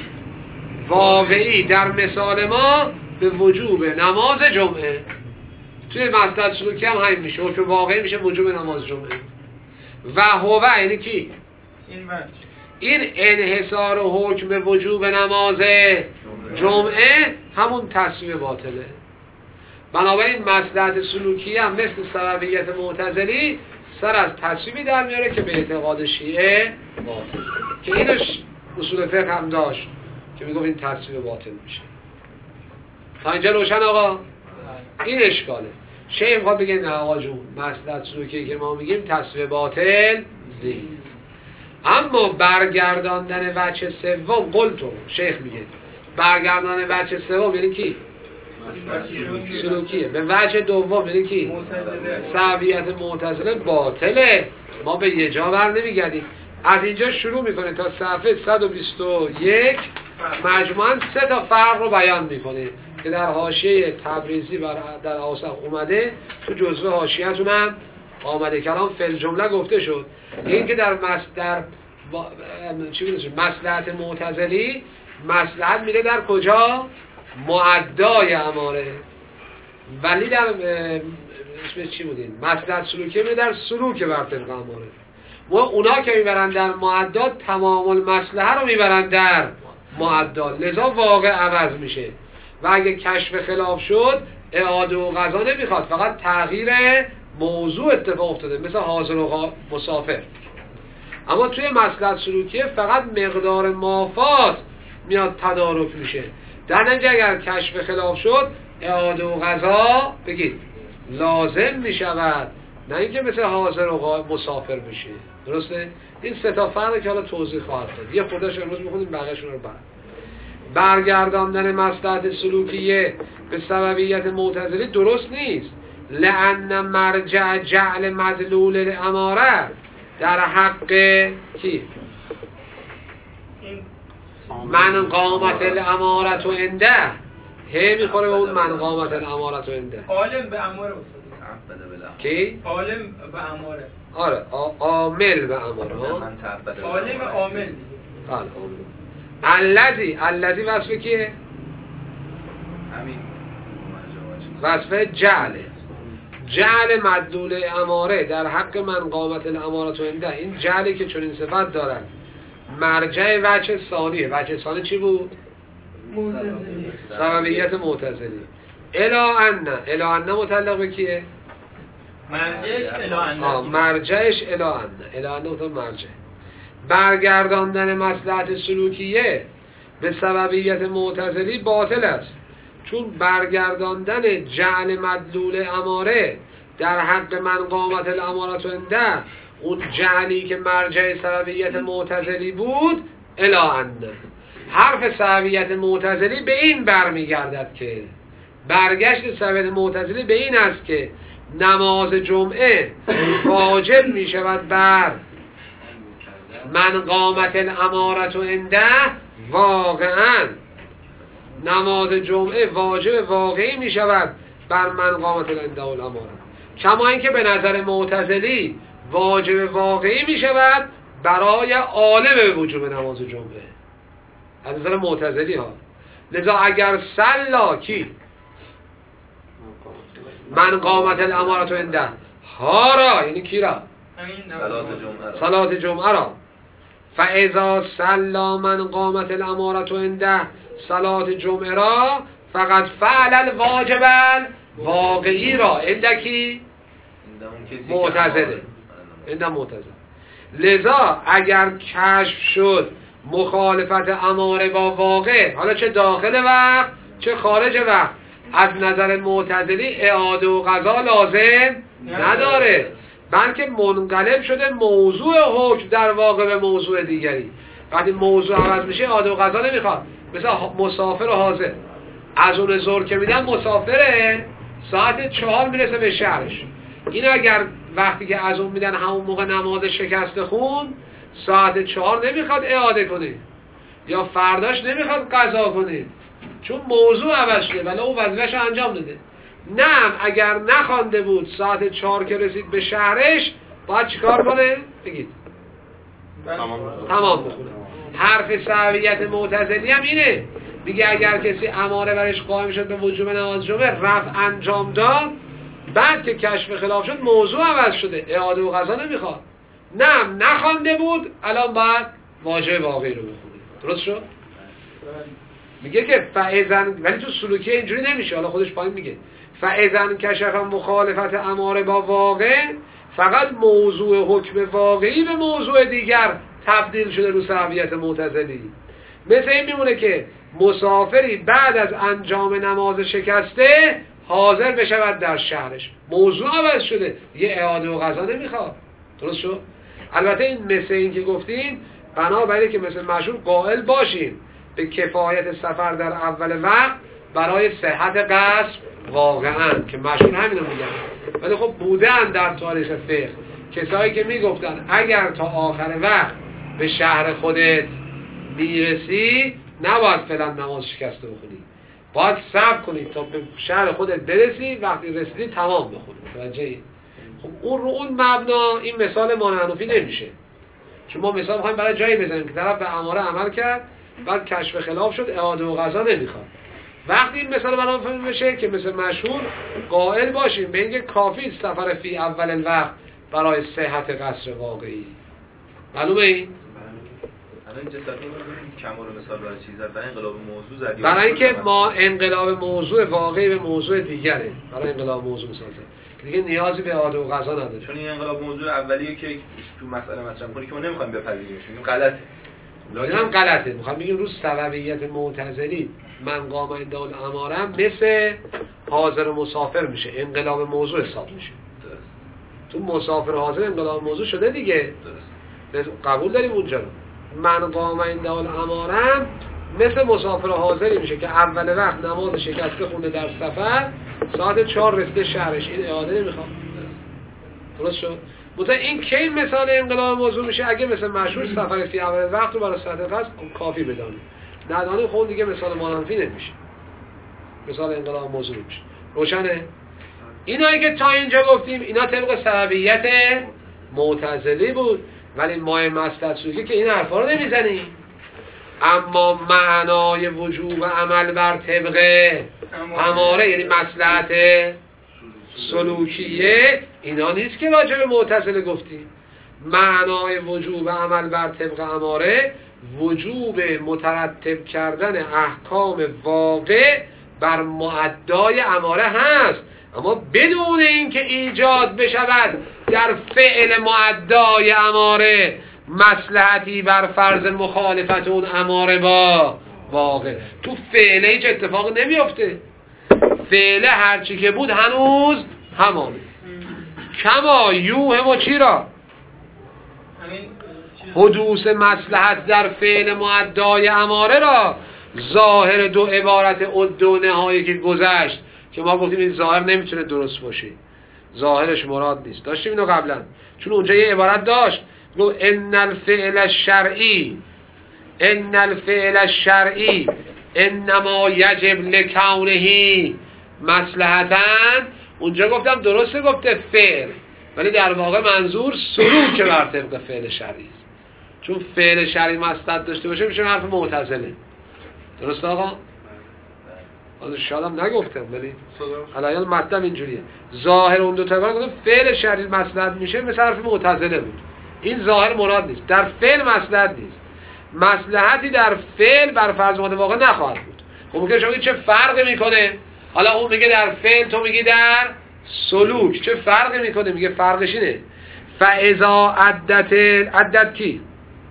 واقعی در مثال ما به وجوب نماز جمعه. توی مصلحت سلوکی هم همین میشه، حکم واقعی میشه وجوب نماز جمعه. و هوه یعنی کی؟ این وجه این انحصار و حکم به وجوب نماز جمعه همون تصویب باطله. بنابراین مصلحت سلوکی هم مثل سببیت معتزلی سر از تصویبی در میاره که به اعتقاد شیعه باطل، که اینش اصول فقه هم داشت که میگفت این تصویب باطل میشه. تا اینجا روشن آقا؟ این اشکاله. شیعه میخواد بگه نه آقا جون مصلحت سلوکی که ما میگیم تصویب باطل نیست. اما برگرداندن وجه سوم قلتو شیخ میگه برگرداندن وجه سوم یعنی کی؟ سلوکیه. به وجه دوم یعنی کی؟ سببیت معتزله باطله. ما به یه جا بر نمیگردیم. از اینجا شروع میکنه تا صفحه صد و بیست و یک مجموعاً سه تا فرق رو بیان میکنه که در حاشیه تبریزی در آثار اومده، تو جزوه حاشیه‌تون هم آمده. کلام فل جمله گفته شد. این که در مصدر چی میگه مصلحت معتزلی مصلحت میره در کجا؟ معدای اماره. ولی در اسمش چی بودین؟ مصلحت سلوکی می در سلوک بر طبق اماره. و اونا که میبرن در معدات تمام المصلحه رو میبرن در معدات، لذا واقع عوض میشه و اگه کشف خلاف شد اعاده و قضا نمیخواد، فقط تغییر موضوع اتفاق افتاده، مثل حاضر و مسافر. اما توی مصلحت سلوکیه فقط مقدار مافات میاد تدارک میشه. در نتیجه اگر کشف خلاف شد اعاده و قضا بگید لازم میشود، نه اینکه مثل حاضر و مسافر بشه. درسته؟ این سه تا فرقی که حالا توضیح خواهد داد، یه خودش امروز میخونیم بقیه‌شون رو بعد. برگرداندن مصلحت سلوکیه به سببیت معتزلی درست نیست، لأن مرجع جعل مدلول الاماره در حق کی؟ من قامت الامارت و انده هی میخوره به اون من قامت الامارت و انده. عالم به اماره افتاده. کی؟ عالم به اماره. آره عامل به اماره. عالم عامل. آره الذی الذی وصف کیه؟ همین وصف جعله. جعل مدلول اماره در حق من قامت الامارت و انده، این جعلی که چون این صفت دارن مرجع وجه ثانیه. وجه ثانی چی بود؟ معتزلی. سببیت معتزلی. الا ان الا ان متعلق به کیه؟ مرجعش الا ان. مرجعش الا ان الا ان متعلق مرجع. برگرداندن مصلحت سلوکیه به سببیت معتزلی باطل است، چون برگرداندن جعل مدلول اماره در حق من قامت الامارت و انده، اون جعلی که مرجع سببیت معتزلی بود، الا ان حرف سببیت معتزلی به این برمیگردد که برگشت سببیت معتزلی به این است که نماز جمعه واجب می شود بر من قامت الامارت و انده، واقعا نماز جمعه واجب واقعی می شود بر من قامت الانده و الامارت، کما اینکه به نظر معتزلی واجب واقعی می شود برای عالم وجوب نماز جمعه از نظر معتزلی ها. لذا اگر سلا کی من قامت الامارت و انده ها را، یعنی کی را؟ صلات جمعه را. فاذا سلا من قامت الامارت و انده صلات جمعه را فقط فعل الواجب واقعی را اندکی معتزله اندم معتزله. لذا اگر کشف شد مخالفت اماره با واقع، حالا چه داخل وقت چه خارج وقت، از نظر معتزلی اعاده و قضا لازم نداره، بلکه منقلب شده موضوع حکم در واقع به موضوع دیگری. وقتی موضوع عوض میشه اعاده و قضا نمیخواد. مثلا مسافر و حاضر، از اون زور که میدن مسافره ساعت چهار میرسه به شهرش، این اگر وقتی که از اون میدن همون موقع نماز شکست خون ساعت چهار نمیخواد اعاده کنه یا فرداش نمیخواد قضا کنه، چون موضوع عوض شده ولی اون وظیفه‌اش انجام داده. نه اگر نخوانده بود ساعت چهار که رسید به شهرش باید چیکار کنه؟ بگید تمام بخونه. حرف سببیت معتزلی هم اینه، میگه اگر کسی اماره برش قائم شد به وجوب نماز جمعه رفع انجام داد، بعد که کشف خلاف شد موضوع عوض شده اعاده و قضا نمیخواد. نه نخوانده بود الان باید واجب واقعی رو بخونه. درست شد؟ میگه که فاذن، ولی تو سلوکی اینجوری نمیشه. حالا خودش پایین میگه فاذن کشف مخالفت اماره با واقع، فقط موضوع حکم واقعی به موضوع دیگر تبدیل شده رو سببیت معتزلی. مثل این میمونه که مسافری بعد از انجام نماز شکسته حاضر بشود در شهرش، موضوع عوض شده، یه اعاده و قضا نمیخواد. درست شد؟ البته این مثل این که گفتین بنابراین که مثل مشهور قائل باشیم به کفایت سفر در اول وقت برای صحت قصر واقعا، که مشهور همینو میگن. ولی خب بودن در تاریخ فقه کسایی که میگفتن اگر تا آخر وقت به شهر خودت میرسی نباید فعلا نماز شکسته بخونی، باید صبر کنی تا به شهر خودت برسی، وقتی رسیدی تمام بخونی. متوجهی؟ خب اون رو اون مبنا این مثال مانعنوفی نمیشه، چون ما مثال میخوایم برای جایی بزنیم که طرف به اماره عمل کرد بعد کشف خلاف شد اعاده و قضا نمیخواد، وقتی این مثال برام فهم بشه که مثل مشهور قائل باشیم به اینکه کافی سفر فی اول الوقت برای صحت قصر واقعی. معلومه این؟ الان اینجا صد کمال مثال برای چیز زد برای انقلاب موضوع زدیم. برای اینکه ما انقلاب موضوع واقعی به موضوع دیگره. برای انقلاب موضوع مثال زد. دیگه نیازی به عاده و قضا نداره. چون این انقلاب موضوع اولیه که تو مسئله مطرح کنی که ما نمیخوایم بپذیریمش. میگیم غلطه. لازم هم غلطه. میخوام بگیم روز سببیت معتزلی من قام عند الامارم مثل حاضر و مسافر میشه. انقلاب موضوع حساب میشه. درست. تو مسافر حاضر انقلاب موضوع شده دیگه. درست. قبول داریم اونجا رو. من قام عند الامارم مثل مسافر حاضری میشه که اول وقت نماز شکسته خونده در سفر ساعت چهار رسیده شهرش، این اعاده نمیخواد. درست شد؟ مثلا این کی مثال انقلاب موضوع میشه؟ اگه مثل مشهور سفر فی اول وقت رو برای صد قصد کافی بدانیم. ندانیم خود دیگه مثال منفی نمیشه. مثال انقلاب موضوع میشه. روشنه؟ اینایی که تا اینجا گفتیم اینا طبق سببیت معتزلی بود، ولی ما مصلحت سوزی که این حرفا رو نمیزنیم. اما معنای وجوب عمل بر طبق اماره یعنی مصلحت سلوکیه اینا نیست که راجع به معتزله گفتیم. معنای وجوب عمل بر طبق اماره وجوب مترتب کردن احکام واقع بر معدای اماره هست، اما بدون اینکه ایجاد بشود در فعل معدای اماره مصلحتی بر فرض مخالفت اون اماره با واقع. تو فعله هیچ اتفاق نمیفته. فعله هرچی که بود هنوز همانه. کما یوهم و چی را؟ حدوث مصلحت در فعل معدای اماره را ظاهر دو عبارت اد و نهایی که گذشت که ما گفتیم این ظاهر نمیتونه درست باشه، ظاهرش مراد نیست. داشتیم اینو قبلا، چون اونجا یه عبارت داشت گفت ان الفعل الشرعی ان الفعل الشرعی انما یجب لکونه مصلحتاً. اونجا گفتم درسته گفته فعل، ولی در واقع منظور سلوک بر طبق فعل شرعی است، چون فعل شرعی مصلحت داشته باشه میشه حرف معتزله. درست آقا؟ از شادم نگفتم، ولی الان مطلب اینجوریه. ظاهر اون دو تا عبارت گفتم فعل شرعی مصلحت میشه مثل حرف معتزله بود. این ظاهر مراد نیست، در فعل مصلحت نیست. مصلحتی در فعل بر فرض ماده واقع نخواهد بود. خب ممکنه شما چه فرقی میکنه؟ حالا اون میگه در فعل، تو میگی در سلوک، چه فرقی میکنه؟ میگه فرقش اینه فاذا عدت عدت کی؟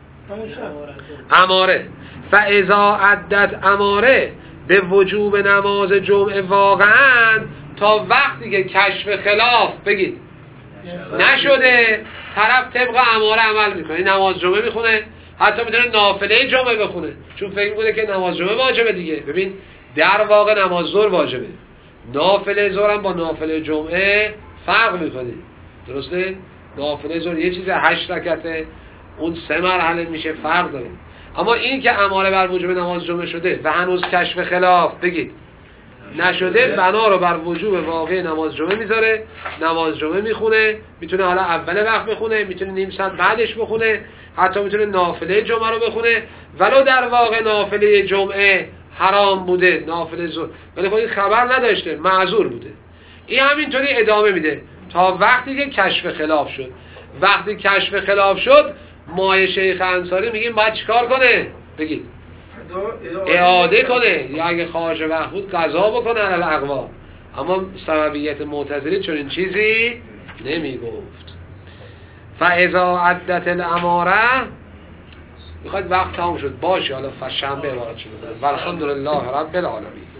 اماره. فاذا عدت اماره به وجوب نماز جمعه واقعا تا وقتی که کشف خلاف بگید نشده طرف طبق اماره عمل میکنه، نماز جمعه میخونه، حتی میتونه نافله جمعه بخونه چون فکر میکنه که نماز جمعه واجبه دیگه. ببین در واقع نماز ظهر واجبه، نافله ظهر هم با نافله جمعه فرق میکنه. درسته؟ نافله ظهر یه چیز هشت رکعته، اون سه مرحله میشه، فرق داره. اما این که اماره بر وجوب نماز جمعه شده و هنوز کشف خلاف بگید نشده، بنا رو بر وجوب واقع نماز جمعه میذاره، نماز جمعه میخونه، میتونه حالا اول وقت بخونه، میتونه نیم ساعت بعدش بخونه، حتی میتونه نافله جمعه رو بخونه ولو در واقع نافله جمعه حرام بوده، نافله ظهر، ولی خودی خبر نداشته، معذور بوده. این همینطوری ادامه میده تا وقتی که کشف خلاف شد. وقتی کشف خلاف شد ما شیخ انصاری میگیم باید چیکار کنه؟ بگید اعاده کنه، یا اگه خارج وقت بود قضا بکنه علی الاقوال. اما سببیت معتزلی چون این چیزی نمیگفت. فاذا عدت الاماره میخواد وقت تمام شد باشه، حالا فشنبه عبارت شده والحمدلله رب العالمین.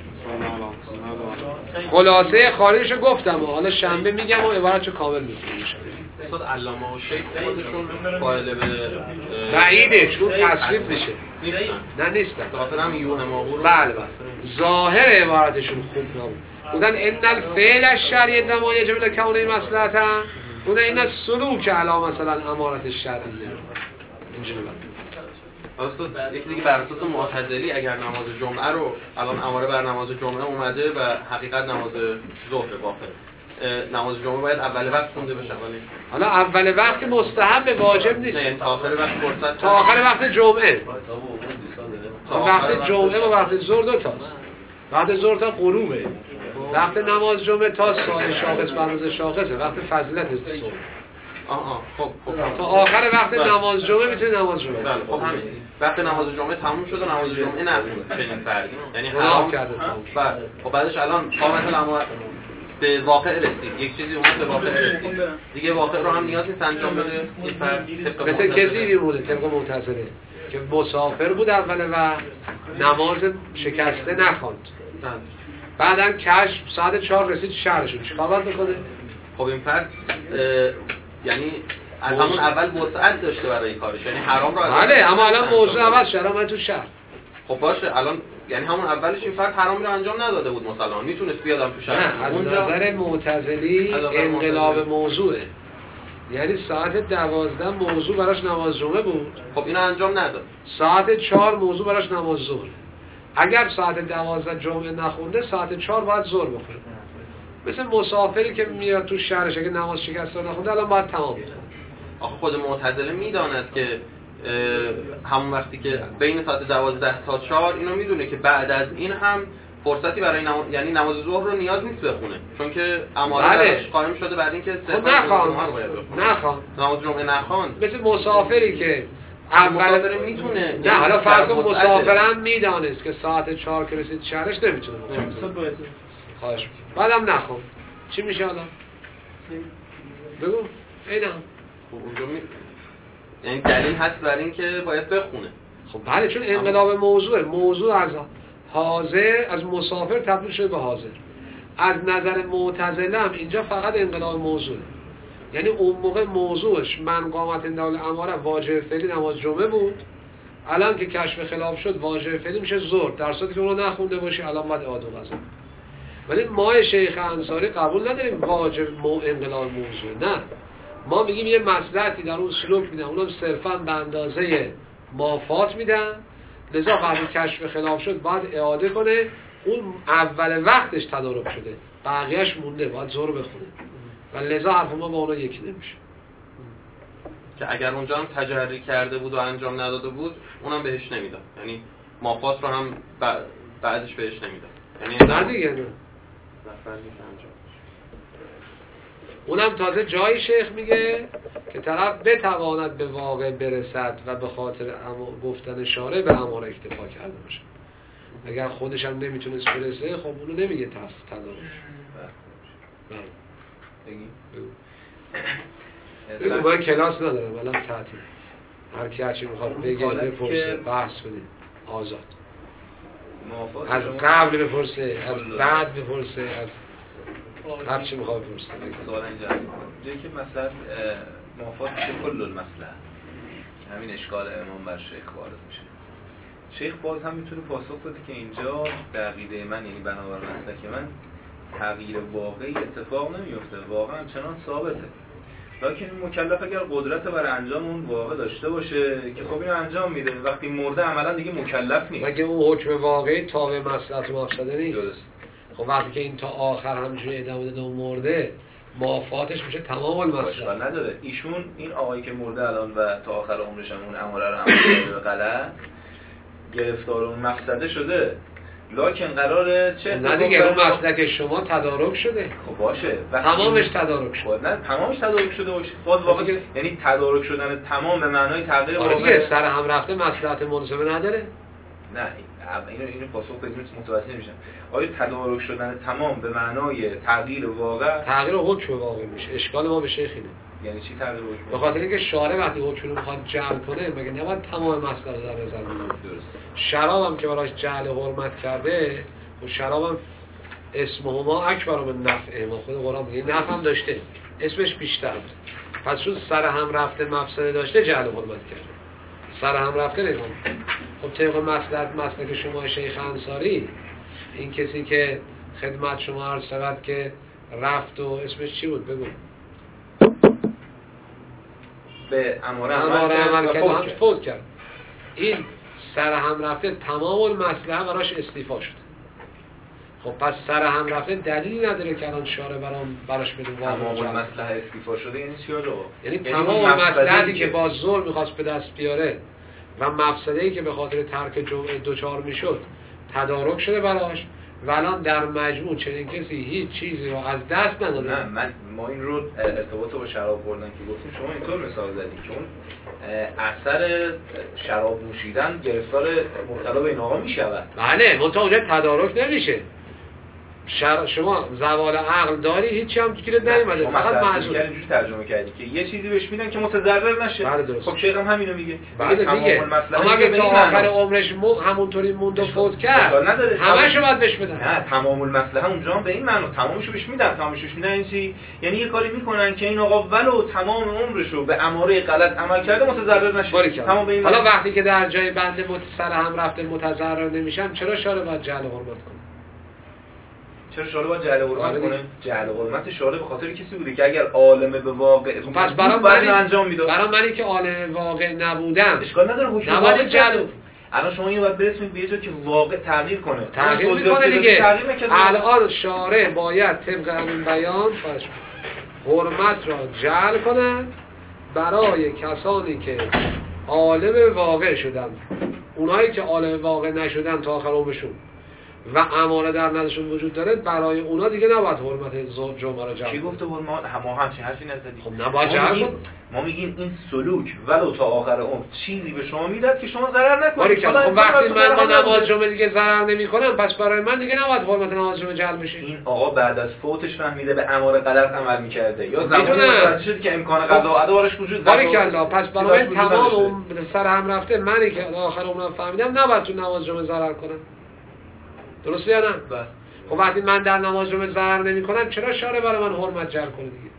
خلاصه خارجشو گفتم، حالا شنبه میگم و عبارتشو کامل میکنیم. استاد علامه و شیخ خودشون قائل به بعیده چون تصریف میشه. نه نیستن. خاطر هم یوه ماهو رو بله بله. ظاهر عبارتشون خوب نبود. بودن ان الفعل الشرعی انما یجب لکونه مصلحتا. بودن این سلوک علا مثلا امارت الشرعیه. اینجوری بود. استاد یکی دیگه بر اساس معتزلی اگر نماز جمعه رو الان اماره بر نماز جمعه اومده و حقیقت نماز ظهر واقعه، نماز جمعه باید اول وقت خونده بشه. ولی حالا اول وقت مستحب واجب نیست. نه تا آخر وقت فرصت تا آخر وقت جمعه. تا وقت جمعه و وقت ظهر دو تاست. وقت ظهر تا غروبه، وقت نماز جمعه تا سایه شاخص بروز شاخصه، وقت فضیلت است صبح. آه آه خب خب تا آخر وقت نماز جمعه میتونی نماز جمعه. بله خب همین وقت نماز جمعه تموم شد و نماز جمعه نخوند چنین فردی یعنی حرام کرده. بله خب بعدش الان قامت الامر به واقع رسید، یک چیزی اومد به واقع رسید دیگه، واقع رو هم نیاز نیست انجام بده. این فرد مثل کسی میمونه طبق معتزله که مسافر بود اول و نماز شکسته نخواند، بعدم کشف ساعت چهار رسید شهرشون، چیکار باید بکنه؟ خب این فرد یعنی از همون اول وسعت داشته برای کارش، یعنی حرام رو بله، اما الان موضوع عوض شد، الان تو شهر. خب باشه الان یعنی همون اولش این فرد حرامی رو انجام نداده بود مسلمان، میتونست بیادم تو شهر. نه، از نظر معتزلی انقلاب موضوعه، یعنی ساعت دوازده موضوع براش نماز جمعه بود، خب اینو انجام نداد. ساعت چهار موضوع براش نماز ظهر. اگر ساعت دوازده جمعه نخونده ساعت چهار باید ظهر بخونه. مثل مسافری که میاد تو شهرش اگه نماز شکسته نخونده الان باید تمام بکنه. آخه خود معتزله میداند که همون وقتی که بین ساعت دوازده تا چهار اینو میدونه که بعد از این هم فرصتی برای نماز، یعنی نماز ظهر رو نیاز نیست بخونه، چون که اماره بله. قائم شده بعد اینکه خب نخوان نخوان نماز جمعه نخوان. مثل مسافری که اول میتونه، نه حالا فرض کن مسافرم میدانست که ساعت چهار که رسید شهرش نمیتونه بخونه، خواهش بعدم نخون چی میشه حالا؟ بگو اینم خب اونجا می... یعنی دلیل هست برای این که باید بخونه. خب بله، چون انقلاب موضوعه، موضوع از حاضر از مسافر تبدیل شده به حاضر. از نظر معتزله هم اینجا فقط انقلاب موضوعه، یعنی اون موقع موضوعش من قامت اندال اماره واجب فعلی نماز جمعه بود، الان که کشف خلاف شد واجب فعلی میشه ظهر، در صورتی که اون رو نخونده باشی الان باید اعاده قضا. ولی ما شیخ انصاری قبول نداریم واجب مو انقلاب موضوع، نه، ما میگیم یه مصلحتی در اون سلوک میدن، اونم صرفا به اندازه مافات میدن، لذا وقتی کشف خلاف شد باید اعاده کنه، اون اول وقتش تدارک شده بقیهش مونده باید ظهر بخونه و لذا حرف ما با اونا یکی نمیشه. که اگر اونجا هم تجری کرده بود و انجام نداده بود اونم بهش نمیداد، یعنی مافات رو هم بعدش بهش نمیداد، یعنی نه دیگه نه، اونم تازه جای شیخ میگه که طرف بتواند به واقع برسد و به خاطر گفتن شارع به اماره اکتفا کرده باشه. اگر خودش هم نمیتونست برسه خب اونو نمیگه تف تدارک. بگو بگو من کلاس ندارم الان تعطیل، هر کی هرچی میخواد بگه بپرسه بحث کنه آزاد، از قبل بپرسه از بعد بپرسه از هر چی میخواد بپرسه. سوال اینجا جایی که مثلا موافق میشه کل المسئله، همین اشکال امام بر شیخ وارد میشه، شیخ باز هم میتونه پاسخ بده که اینجا در عقیده من یعنی بنابر مسلک من تغییر واقعی اتفاق نمیفته، واقعا چنان ثابته، لکن این مکلف اگر قدرت برای انجام اون واقع داشته باشه که خب اینو انجام میده، وقتی مرده عملا دیگه مکلف نیست. مگه اون حکم واقعی تابع مصلحت و مفسده نیست؟ درست. خب وقتی که این تا آخر همجوری ادامه داده و مرده مافاتش میشه تمام المصلحت. نداره ایشون این آقایی که مرده الان و تا آخر عمرش هم اون اماره رو عمل کرده به غلط گرفتار اون مفسده شده، لکن قراره چه نه دیگه اون مسلک شما تدارک شده. خب باشه تمامش تدارک شده. نه تمامش تدارک شده باشه باز واقعا که یعنی تدارک شدن تمام به معنای تغییر واقع. آره دیگه سر هم رفته مصلحت مناسبه نداره. نه اینو اینو پاسخ بدید متوجه نمیشم. آیا تدارک شدن تمام به معنای تغییر واقع؟ تغییر حکم واقع میشه. اشکال ما به شیخ اینه. یعنی چی تغییر حکم؟ به خاطر اینکه شارع وقتی حکم رو میخواد جعل کنه مگه نباید تمام مسئله رو در نظر بگیره. درست. شراب هم که براش جعل حرمت کرده و شراب هم اسمهما اکبر من نفعهما، خود قرآن میگه نفع هم داشته اسمش بیشتر بود، پس چون سر هم رفته مفسده داشته جعل حرمت کرده، سر هم رفته نگاه. خب طبق مصلحت مسلک شما شیخ انصاری این کسی که خدمت شما عرض شود که رفت و اسمش چی بود بگو به اماره عمل کرد و همش فوت کرد، این سر هم رفته تمام المصلحه براش استیفا شد. خب پس سر هم رفته دلیلی نداره که الان شارع برام براش بده تمام المصلحه استیفا شده یعنی چی رو؟ یعنی تمام مصلحتی که با ظلم می‌خواست به دست بیاره و مفسده‌ای که به خاطر ترک جمعه دوچار میشد تدارک شده براش، و الان در مجموع چنین کسی هیچ چیزی رو از دست نداده. نه من ما این رو ارتباط با شراب خوردن که گفتیم شما اینطور مثال زدید که اون اثر شراب نوشیدن گرفتار مبتلا به این آقا میشود. بله منتها اونجا تدارک نمیشه. شر... شما زوال عقل داری هیچی هم تو گیرت نمیاد، فقط معذور اینجوری ترجمه کردی که یه چیزی بهش میدن که متضرر نشه. بله درست. خب شیخ هم همینو میگه. بله دیگه. اما اگه تا آخر عمرش م... همونطوری موند و فوت کرد همه‌شو باید بهش بدن. نه تمام المصلحه اونجا هم به این معنی تمامشو بهش میدن. تمامشو بهش میدن چی؟ یعنی یه کاری میکنن که این آقا ولو تمام عمرشو به اماره غلط عمل کرده متضرر نشه. تمام به این حالا وقتی که در جای بنده متصل هم رفته متضرر نمیشن چرا شاره باید جهل حرمت کنه؟ چرا شارع باید جهل حرمت کنه؟ جهل حرمت شارع به خاطر کسی بوده که اگر عالم به واقع پس برای من انجام میداد. برای منی که عالم واقع نبودم اشکال نداره حکم واقع جهل. الان شما اینو باید برسونید به یه جا که واقع تغییر کنه. تغییر میکنه دیگه. الان شارع باید طبق همین بیان فرض حرمت را جعل کنند برای کسانی که عالم واقع شدن. اونایی که عالم واقع نشدن تا آخر عمرشون و امانه در نظرشون وجود داره برای اونا دیگه نباید حرمت جمعه را جمع. کی گفته حرمت؟ ما همچین حرفی نزدیم. خب نباید جمع. ما میگیم این سلوک ولو تا آخر عمر چیزی به شما میداد که شما ضرر نکنید. خب وقتی من با نماز جمعه دیگه ضرر نمیکنم پس برای من دیگه نباید حرمت نماز جمعه جلب بشه. این آقا بعد از فوتش فهمیده به امر غلط عمل میکرده یا زمانی متوجه شد که امکان قضا و ادا براش وجود داره. باریکلا پس برای تمام سر هم رفته منی که آخر عمرم فهمیدم نباید تو نماز جمعه ضرر کنم. درسته یا نه؟ بله. خب وقتی من در نماز جمعه ضرر نمی‌کنم چرا شارع برای من حرمت جعل کنه دیگه؟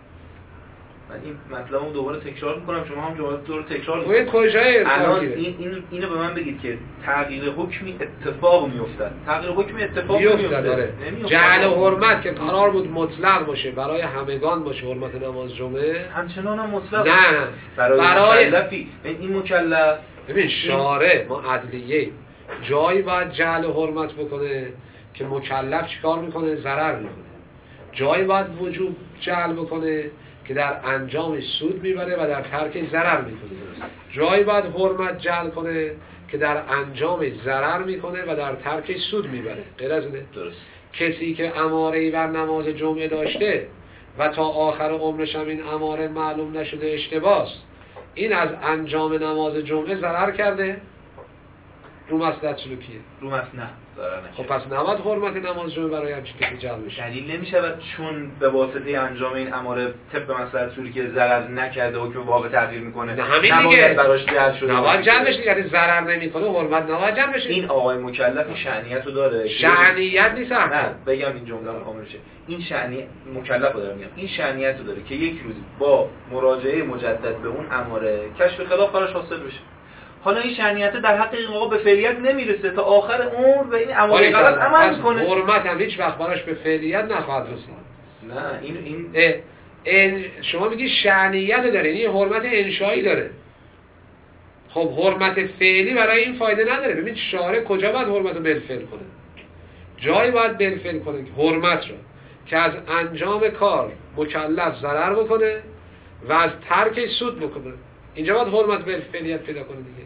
من این مطلبمو دوباره تکرار میکنم شما هم دوباره دور تکرار میکنید. این کجای الان این این اینو به من بگید که تغییر حکمی اتفاق میافتاد. تغییر حکمی اتفاق میافتاد داره. جعل حرمت که قرار بود مطلق باشه برای همگان باشه حرمت نماز جمعه همچنان هم مطلق نه برای, برای مکلفی این مکلف ببین شارع ما عدلیه جایی باید جعل حرمت بکنه که مکلف چیکار میکنه ضرر میکنه، جایی باید وجوب جعل بکنه که در انجامش سود میبره و در ترکش ضرر میکنه، جایی باید حرمت جعل کنه که در انجامش ضرر میکنه و در ترکش سود میبره. غیر از اینه؟ درست. کسی که اماره‌ای بر نماز جمعه داشته و تا آخر عمرش هم این اماره معلوم نشده اشتباهه، این از انجام نماز جمعه ضرر کرده؟ رو مصلحت سلوکیه. رو مصلحت نه ضرر نشه. خب پس نباید حرمت نماز جمعه برای همچین کسی جلب بشه. دلیل نمیشود چون به واسطه انجام این اماره طبق مصلحت سلوکی ضرر نکرده و که واقع تغییر میکنه. نه همین دیگه. براش جعل شده. نباید جلب بشه، یعنی ضرر نمیکنه حرمت نباید جلب بشه. این آقای مکلف شأنیت رو داره. شأنیت نیست. نه بگم این جمله کامل شه. این شأنی مکلف رو داره میگم. این شأنیت رو داره که یک روز با مراجعه مجدد به اون اماره کشف خلاف براش حاصل بشه. حالا این شأنیت در حق این آقا به فعلیت نمیرسه تا آخر عمر به این امر غلط عمل کنه. حرمت هم هیچ وقت براش به فعلیت نخواهد رسید. نه این این این شما میگی شأنیت داره، یعنی حرمت انشایی داره. خب حرمت فعلی برای این فایده نداره. ببین شارع کجا باید حرمت رو بالفعل کنه؟ جایی باید بالفعل کنه که حرمت رو که از انجام کار مکلف ضرر بکنه و از ترکش سود بکنه. اینجا باید حرمت بالفعلیت پیدا کنه دیگه.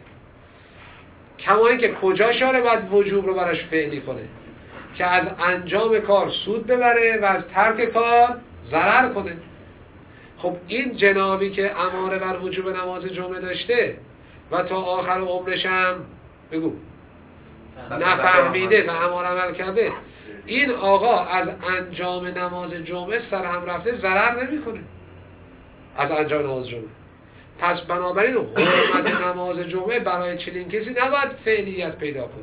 کما اینکه کجا شارع باید وجوب رو براش فعلی کنه که از انجام کار سود ببره و از ترک کار ضرر کنه. خب این جنابی که اماره بر وجوب نماز جمعه داشته و تا آخر عمرش هم بگو نفهمیده و اماره عمل کرده، این آقا از انجام نماز جمعه سر هم رفته ضرر نمیکنه از انجام نماز جمعه. پس بنابراین حرمت نماز جمعه برای چنین کسی نباید فعلیت پیدا کنه.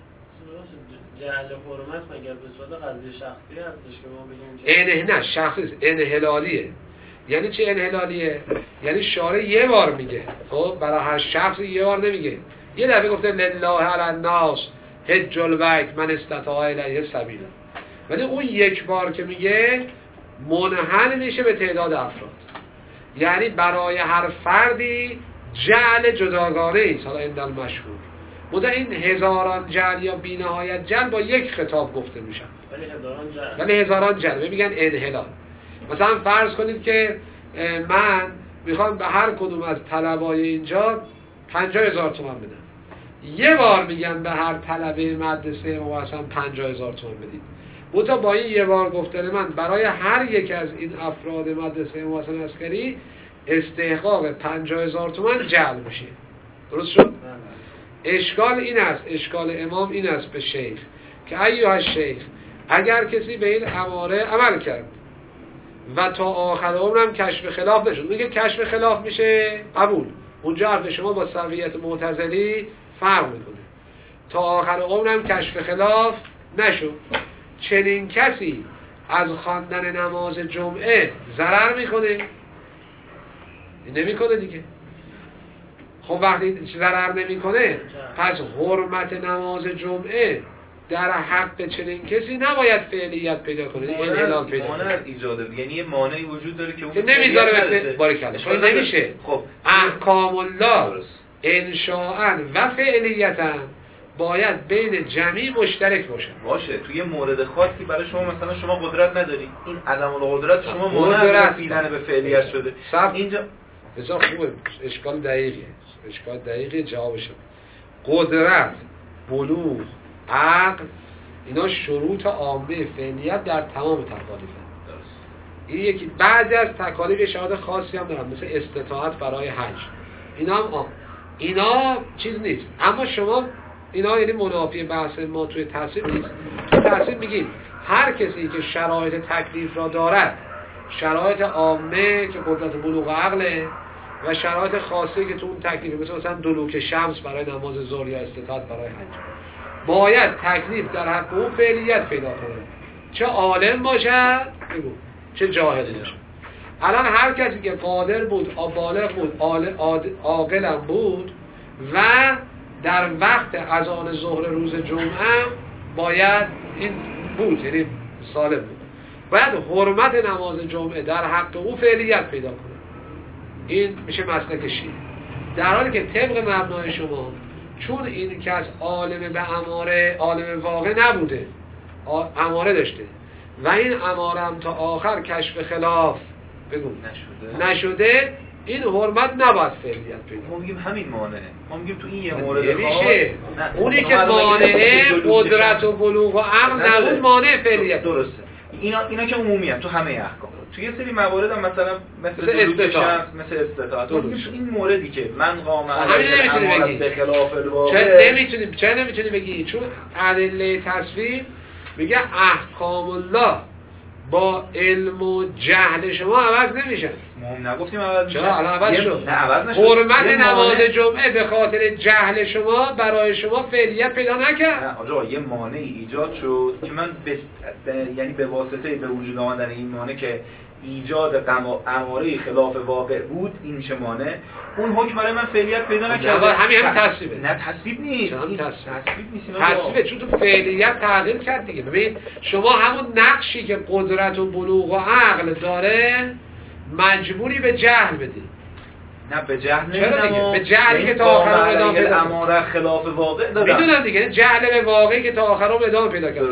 جعل حرمت مگر به صورت قضیه شخصی هستش که ما بگیم انه نه شخصی انحلالیه. یعنی چه انحلالیه؟ یعنی شارع یه بار میگه، خب برای هر شخص یه بار نمیگه. یه دفعه گفته لله علی الناس حج البیت من استطاع الیه سبیلا، ولی اون یک بار که میگه منحل میشه به تعداد افراد، یعنی برای هر فردی جعل جداگانه ایست. حالا این دل مشهور بوده این هزاران جعل یا بی نهایت جعل با یک خطاب گفته میشن، ولی هزاران جعل ولی هزاران جعل میگن انحلال. مثلا فرض کنید که من میخوام به هر کدوم از طلبای اینجا پنجاه هزار تومان بدم، یه بار میگن به هر طلبه مدرسه ما مثلا پنجاه هزار تومان بدید. منتها با این یه بار گفتن من برای هر یک از این افراد مدرسه محسن عسکری استحقاق پنجاه هزار تومان جلب میشه. درست شد؟ اشکال این است، اشکال امام این است به شیخ که ایها شیخ، اگر کسی به این اماره عمل کرد و تا آخر عمرم کشف خلاف نشد، میگه کشف خلاف میشه قبول، اونجا حرف شما با سویت معتزلی فرق میکنه. تا آخر عمرم کشف خلاف نشد، چنین کسی از خواندن نماز جمعه ضرر میکنه؟ نمیکنه دیگه. خب وقتی ضرر نمیکنه پس حرمت نماز جمعه در حق چنین کسی نباید فعلیت پیدا کنه، این اعلام پیدا کنه. مانع ایجاد، یعنی یه مانعی وجود داره که اون نمیذاره به باریکلا. خب نمیشه. خب احکام الله انشاءً و فعلیتاً باید بین جمعی مشترک باشه. باشه توی مورد خاصی برای شما مثلا شما قدرت نداری، این عدم القدرت شما مانع از رسیدن به فعلیت شده. اینجا بسیار خوبه، اشکال دقیقیه، اشکال دقیقی جوابشه. قدرت، بلوغ، عقل، اینا شروط عامه فعلیت در تمام تکالیف. این یکی بعضی از تکالیف شهادت خاصی هم دارن، مثل استطاعت برای حج. اینا هم آم. اینا چیز نیست، اما شما اینا یعنی منافی بحث ما توی تصویب نیست. توی تصویب میگیم هر کسی که شرایط تکلیف را دارد، شرایط عامه که قدرت بلوغ عقله و شرایط خاصی که تو اون تکلیف، مثل مثلا دلوک شمس برای نماز ظهر یا استطاعت برای حج، باید تکلیف در حق اون فعلیت پیدا کنه، چه عالم باشد بگو چه جاهل باشد. الان هر کسی که قادر بود، بالغ بود، عاقلم بود و در وقت اذان ظهر روز جمعه باید این بود، یعنی سالم بود، باید حرمت نماز جمعه در حق او فعلیت پیدا کنه. این میشه مسلک شیعه. در حالی که طبق مبنای شما چون این کس عالم به اماره، عالم واقع نبوده، اماره داشته و این اماره هم تا آخر کشف خلاف بگو نشده, نشده این حرمت نباید فعلیت پیدا. ما میگیم همین مانعه، ما میگیم تو این یه مورد نمیشه. اونی که مانعه قدرت و بلوغ و عقل نبود مانع فعلیت. درسته. اینا اینا که عمومی هم تو همه احکام. تو یه سری موارد هم مثلا مثل استطاعت، مثل استطاعت این موردی که من قام علیه به خلاف الواقع، چه نمیتونی چه نمیتونی بگی؟ چون ادله تصویب میگه احکام الله با علم و جهل شما عوض نمیشن. ما نگفتیم عوض میشن. چرا الان عوض شد؟ نه عوض نشد. حرمت نماز جمعه به خاطر جهل شما برای شما فعلیت پیدا نکرد. نه آقا یه مانعی ایجاد شد که من به یعنی به واسطه به وجود آمدن این مانع که ایجاد اماره خلاف واقع بود، این میشه مانع. اون حکم برای من فعلیت پیدا نکرد. همین همین تصویبه. نه تصویب نیست. این تصویب نیست. تصویبه چون تو فعلیت تغییر کرد دیگه. ببین شما همون نقشی که قدرت و بلوغ و عقل داره مجبوری به جهل بدی. نه به جهل نمیدونم. به جهلی که تا آخر ادامه پیدا کرد. اماره خلاف واقع داره. میدونم دیگه، جهل به واقعی که تا آخر ادامه پیدا کرد.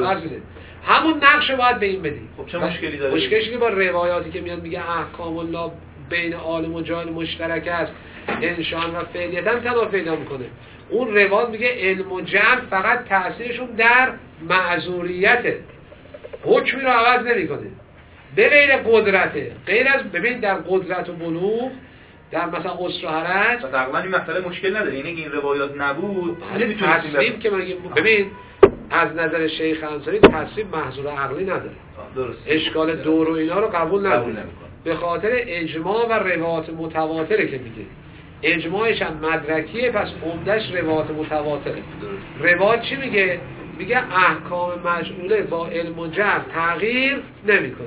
همون نقش باید به این بدی. خب چه مشکلی داره؟ مشکلش اینه با روایاتی که میاد میگه احکام الله بین عالم و جاهل مشترک است، انشان و فعلیت هم تنافی پیدا میکنه. اون روایت میگه علم و جهل فقط تاثیرشون در معذوریته، حکمی رو عوض نمیکنه. به غیر قدرته، غیر از ببین در قدرت و بلوغ، در مثلا قصر و حرج تقریبا این مسئله مشکل نداره. یعنی این روایات نبود تصویب که من ببین از نظر شیخ انصاری تصویب محظور عقلی نداره. درست. اشکال دور و اینا رو قبول نداره. به خاطر اجماع و روایات متواتره که میگه. اجماعش هم مدرکیه، پس عمدش روایات متواتره. روایات چی میگه؟ میگه احکام مجعوله با علم و جهل تغییر نمیکنه.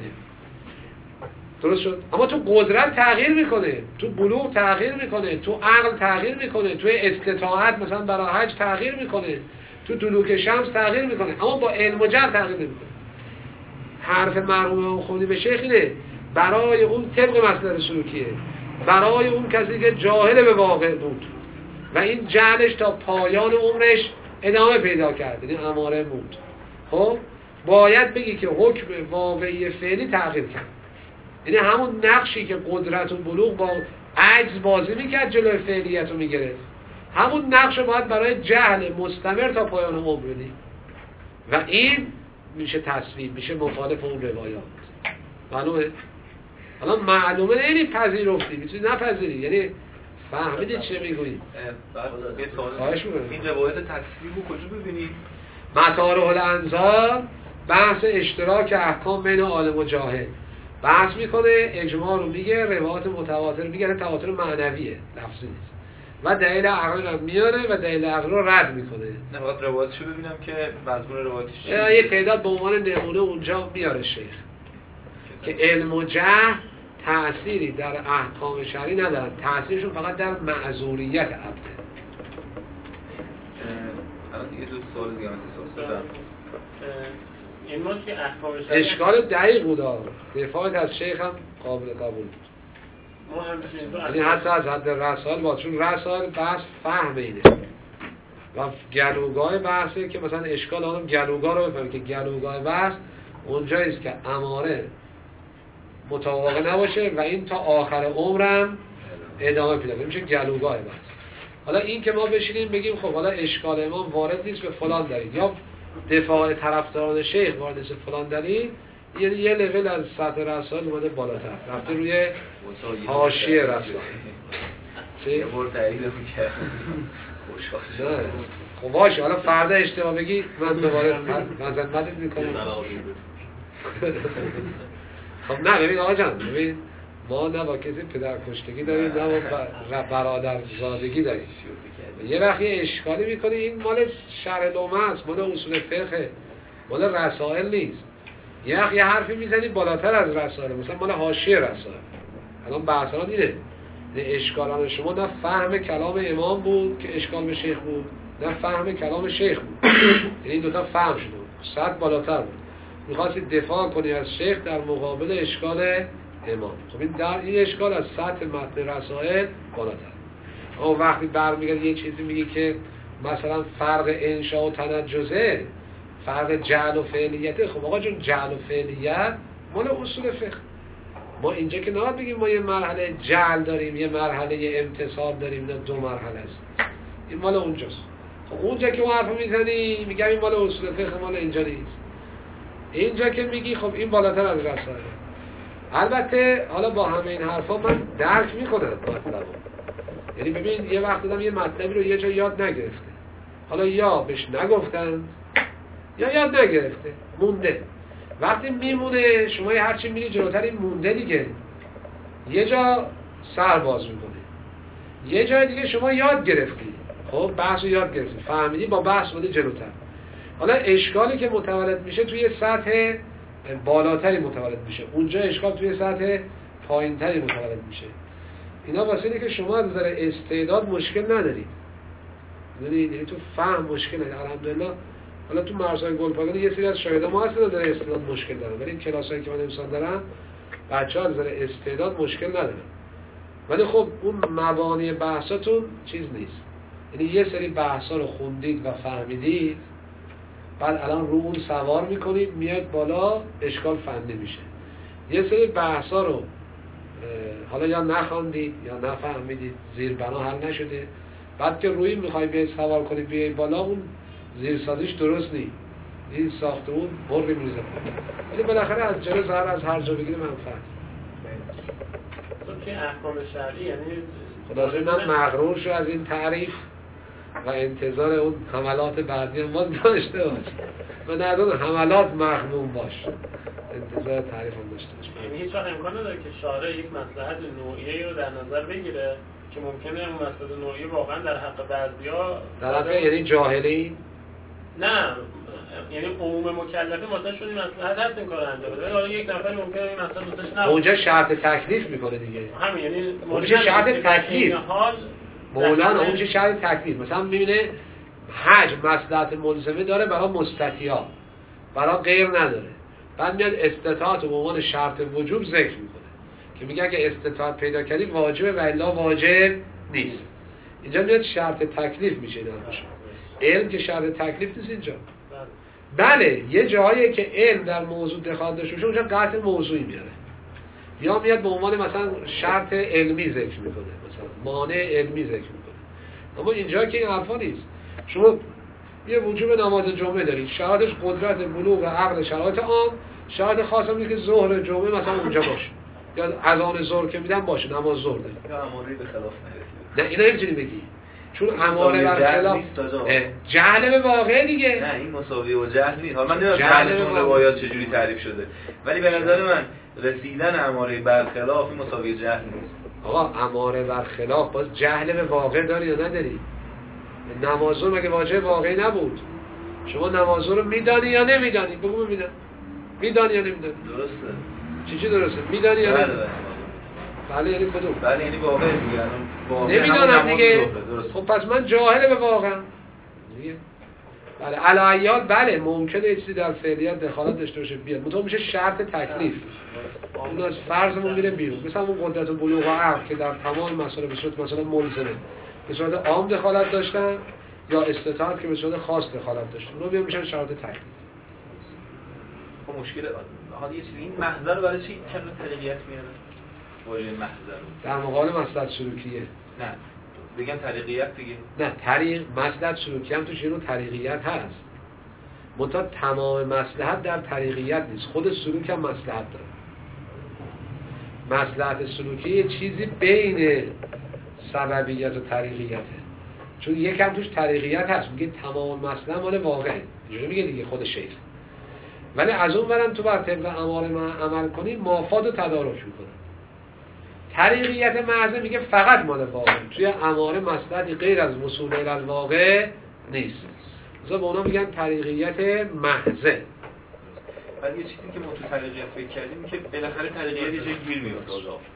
درست شد؟ اما تو قدرت تغییر میکنه، تو بلوغ تغییر میکنه، تو عقل تغییر میکنه، تو استطاعت مثلا برای حج تغییر میکنه، تو دلوک شمس تغییر میکنه، اما با علم و جهل تغییر نمیکنه. حرف مرحوم خونی به شیخ اینه برای اون طبق مسئله سلوکیه، برای اون کسی که جاهل به واقع بود و این جهلش تا پایان عمرش ادامه پیدا کرد، یعنی اماره بود، خب باید بگی که حکم واقعی فعلی تغییر کرد. یعنی همون نقشی که قدرت و بلوغ با عجز بازی میکرد جلوی فعلیت رو میگرفت، همون نقش رو باید برای جهل مستمر تا پایان عمر بدی و این میشه تصویب، میشه مخالف اون روایات. معلومه؟ حالا معلومه یعنی پذیرفتی، میتونی نپذیری، یعنی فهمیدی چه میگویی؟ بعد یه سوال، خواهش می‌کنم. این روایت تصویب رو کجا ببینید؟ مطارح الانظار بحث اشتراک احکام بین عالم و جاهل بحث میکنه، اجماع رو میگه، روایات متواتر میگه، تواتر معنویه، لفظی نیست، و دلیل عقلی رو میاره و دلیل عقلی رو رد میکنه. نه فقط روایتشو ببینم که مضمون روایتش چیه. یه تعداد به عنوان نمونه اونجا میاره شیخ که علم و جهل تأثیری در احکام شرعی ندارن، تأثیرشون فقط در معذوریت عبده. الان دیگه دو سوال دیگه مثل سوال این ما که احکام شرعی اشکال دقیق بود، دفاعت از شیخ هم قابل قبول بود. ما همچنین تو یعنی حتی از حد رسائل با چون رسائل بحث فهم اینه و گلوگاه بحثه که مثلا اشکال آنم گلوگاه رو بفهمه که گلوگاه بحث اونجاییست که اماره متوافق نباشه و این تا آخر عمرم ادامه پیدا کنه، میشه گلوگاه بحث. حالا این که ما بشینیم بگیم خب حالا اشکال امام وارد نیست به فلان دلیل یا دفاع طرفداران شیخ وارد نیست به فلان دلیل، یعنی یه لول از سطح رسائل اومده بالاتر، رفته روی حاشیه رسائل. یه بار دلیل رو کرد خوشحال نه خب باشه، حالا فردا اشتباه بگی من دوباره مذمتت میکنم. خب نه ببین آقا جان، ببین ما نه با کسی پدر کشتگی داریم نه با برادر زادگی داریم. یه وقت یه اشکالی میکنی این مال شرع لومه است، مال اصول فقه، مال رسائل نیست. یه وقت یه حرفی میزنی بالاتر از رسائل، مثلا مال حاشیه رسائل. الان بحثان اینه، نه اشکالان شما نه فهم کلام امام بود که اشکال به شیخ بود، نه فهم کلام شیخ بود. یعنی این دوتا فهم شده، صد بالاتر بود. میخواستی دفاع کنی از شیخ در مقابل اشکال امام. خب این در این اشکال از سطح متن رسائل بالاتر. اما وقتی برمیگردی یه چیزی میگی که مثلا فرق انشاء و تنجزه، فرق جعل و فعلیته، خب آقا جون جعل و فعلیت مال اصول فقه. ما اینجا که نباید بگیم ما یه مرحله جعل داریم یه مرحله امتصال داریم، نه دو مرحله است، این مال اونجاست. خب اونجا که اون حرف میزنی میگم این مال اصول فقه، مال اینجا نیست. اینجا که میگی خب این بالاتر از رسائل. البته حالا با همه این حرفا من درک میکنم مطلبو، یعنی ببین یه وقت دادم یه مطلبی رو یه جا یاد نگرفته، حالا یا بهش نگفتن یا یاد نگرفته مونده. وقتی میمونه شما یه هرچی میری جلوتر این مونده دیگه، یه جا سر باز میکنه، یه جای دیگه شما یاد گرفتی، خب بحث رو یاد گرفتی فهمیدی، با بحث بوده جلوتر. حالا اشکالی که متولد میشه توی سطح بالاتری متولد میشه، اونجا اشکال توی سطح پایینتری متولد میشه. اینا واسه اینه که شما از نظر استعداد مشکل ندارید، یعنی تو فهم مشکل ندارید. الحمدلله حالا تو مرزهای گلپایگانی یه سری از شاگردان ما هستن در استعداد مشکل دارن، ولی این کلاسایی که من امسال دارم بچه‌ها از نظر استعداد مشکل ندارن. ولی خب اون مبانی بحثاتون چیز نیست، یعنی یه سری بحثا رو خوندید و فهمیدید، بعد الان رو اون سوار میکنید میاد بالا، اشکال فنی میشه. یه سری بحثا رو حالا یا نخواندید یا نفهمیدید، زیر بنا حل نشده، بعد که روی میخوای بیاید سوار کنید بیاید بالا، اون زیرسازیش درست نیست، این ساختمون برقی میریزه. ولی بالاخره از جلو ظاهر از هر جا بگیره منفعت. تو که احکام شرعی یعنی خلاصه من مغرور شو از این تعریف و انتظار اون حملات بعدی هم باز داشته باش و در اون حملات مغموم باش، انتظار تعریف هم داشته باش. یعنی هیچ وقت امکان نداره که شارع یک مصلحت نوعی رو در نظر بگیره که ممکنه اون مصلحت نوعی واقعا در حق بعضیا در حق یعنی جاهلی؟ نه، یعنی عموم مکلفین واسه شون این مصلحت هست این کارو انجام بده، حالا یک نفر ممکنه این مصلحت واسش نباشه، اونجا شرط تکلیف میکنه دیگه. همین یعنی اونجا شرط تکلیف مولانا، اونجا شرط تکلیف مثلا میبینه حج مصلحت ملزمه داره برای مستطیعا، برای غیر نداره، بعد میاد استطاعت به عنوان شرط وجوب ذکر میکنه که میگه اگه استطاعت پیدا کردی واجبه و الا واجب نیست. اینجا میاد شرط تکلیف میشه این حرفش. علم که شرط تکلیف نیست اینجا. بله یه جایی که علم در موضوع دخالت داشته باشه اونجا قطع موضوعی میاره، یا میاد به عنوان مثلا شرط علمی ذکر میکنه، مثلا مانع علمی ذکر میکنه. اما اینجا که این حرفا نیست. شما یه وجوب نماز جمعه دارید، شرایطش قدرت بلوغ عقل، شرایط عام، شرایط خاص هم که ظهر جمعه مثلا اونجا باشه یا اذان ظهر که میدن باشه نماز ظهر دارید. یا امری به خلاف نرسید. نه اینا نمیتونی بگی چون اماره بر خلاف جهل به واقع دیگه. نه این مساوی و جهل نیست. حالا من نمیدونم جهل روایات چجوری تعریف شده، ولی به نظر من رسیدن اماره بر خلاف این مساوی جهل نیست. آقا اماره بر خلاف باز جهل به واقع داری یا نداری؟ نماز رو مگه واجب واقعی نبود؟ شما نماز رو میدانی یا نمیدانی؟ بگو ببینم میدانی یا نمیدانی؟ درسته. چی چی درسته؟ میدانی یا نمیدانی؟ بله یعنی کدوم؟ بله یعنی واقع دیگه. نمیدانم دیگه. خب پس من جاهل به واقع دیگه. بله علایال بله ممکنه یه چیزی در فعلیت دخالت داشته باشه بیاد. منتها میشه شرط تکلیف. اون از فرضمون میره بیرون. مثلا اون قدرت بلوغ و عقل که در تمام مسائل به صورت مثلا ملزمه به صورت عام دخالت داشتن یا استطاعت که به صورت خاص دخالت داشتن. اونها بیان میشن شرط تکلیف. خب مشکل حالا یه چیزی این محضر برای چی کلمه طریقیت میاره؟ واژه محضر در مقابل مصلحت سلوکیه. نه بگن طریقیت دیگه. نه طریق مصلحت سلوکی هم توش اینو طریقیت هست. منتها تمام مصلحت در طریقیت نیست. خود سلوک هم مصلحت داره. مصلحت سلوکی یه چیزی بین سببیت و طریقیته. چون یکم توش طریقیت هست. میگه تمام مصلحت مال واقعه. اینجوری میگه دیگه خود شیخ. ولی از اون برم تو بر طبق اماره من عمل کنی مافاد و تدارک میکنه. طریقیت محض میگه فقط مال واقع. توی اماره مصلحتی غیر از وصول الی الواقع نیست. مثلا به اونا میگن طریقیت محضه. ولی یه چیزی که ما تو طریقیت فکر کردیم که بالاخره طریقیت یه جای گیر میفته.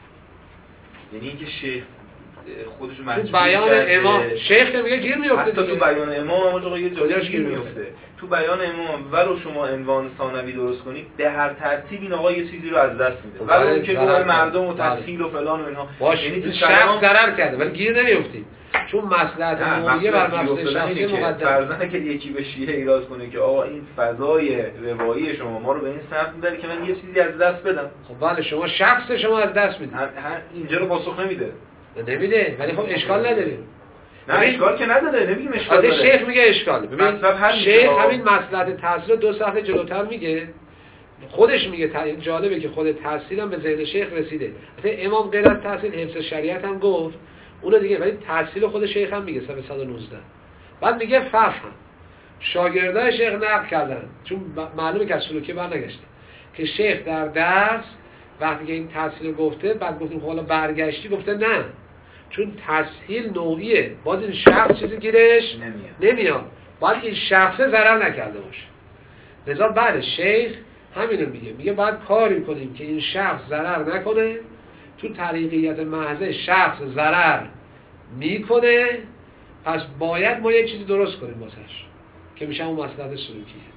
یعنی اینکه شیخ خودشو مجبور تو بیان امام شیخ که میگه گیر میفته. حتی تو بیان امام آقا یه جایی گیر میفته. تو بیان امام ولو شما عنوان ثانوی درست کنید به هر ترتیب این آقا یه چیزی رو از دست میده. ولو اینکه برای مردم و تسهیل و فلان و اینا یعنی تو شخص ضرر کرده ولی گیر نمیفتی. چون مصلحت عمومی بر مصلحت شخصی مقدم. فرضاً که یکی به شیعه ایراد کنه که آقا این فضای روایی شما ما رو به این سمت میبره که من یه چیزی از دست بدم. خب بله شما شخص شما از دست میدید. اینجا رو پاسخ نمیده. نمیده ولی خب اشکال نداره. نه اشکال که نداره نمیگیم اشکال داره. شیخ میگه اشکال. ببین شیخ همین مصلحت تحصیل دو صفحه جلوتر میگه. خودش میگه جالبه که خود تحصیل هم به ذهن شیخ رسیده. حتی امام غیر از تحصیل حفظ شریعت هم گفت. اون دیگه ولی تحصیل خود شیخ هم میگه صفحه صد و نوزده. بعد میگه فهم. شاگردای شیخ نقل کردن چون معلومه که از سلوکی برنگشته که شیخ در درس وقتی که این تحصیل گفته بعد گفتیم حالا برگشتی گفته نه چون تسهیل نوعیه باز این شخص چیزی گیرش نمیاد نمیاد باید این شخص ضرر نکرده باشه. لذا بعد شیخ همینو میگه میگه باید کاری کنیم که این شخص ضرر نکنه. تو طریقیت محض شخص ضرر میکنه پس باید ما یه چیزی درست کنیم واسش که میشه اون مصلحت سلوکیه.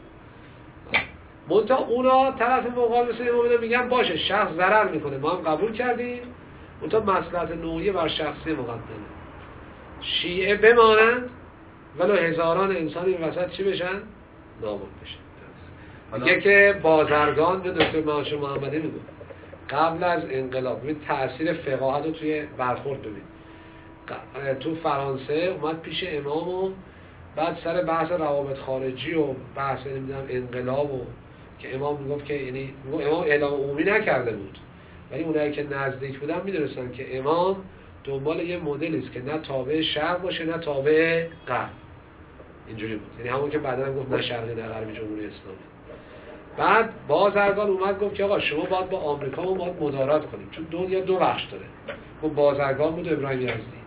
منتها اونا طرف مقابل مثل امام میگن باشه شخص ضرر میکنه ما هم قبول کردیم منتها مصلحت نوعی بر شخصی مقدمه. شیعه بمانند ولو هزاران انسان این وسط چی بشن؟ نابود بشن. میگه که بازرگان به دکتر معاش محمدی میگه قبل از انقلاب ببین تأثیر فقاهت رو توی برخورد ببین. تو فرانسه اومد پیش امام و بعد سر بحث روابط خارجی و بحث نمیدونم انقلاب و که امام میگفت که یعنی امام اعلام عمومی نکرده بود ولی اونایی که نزدیک بودن میدونستن که امام دنبال یه مدلی است که نه تابع شرق باشه نه تابع غرب. اینجوری بود. یعنی همون که بعدا هم گفت نه شرقی نه غربی جمهوری اسلامی. بعد بازرگان اومد گفت که آقا شما باید با آمریکا و باید مدارات کنیم چون دنیا دو بخش داره. اون بازرگان بود ابراهیم یزدی.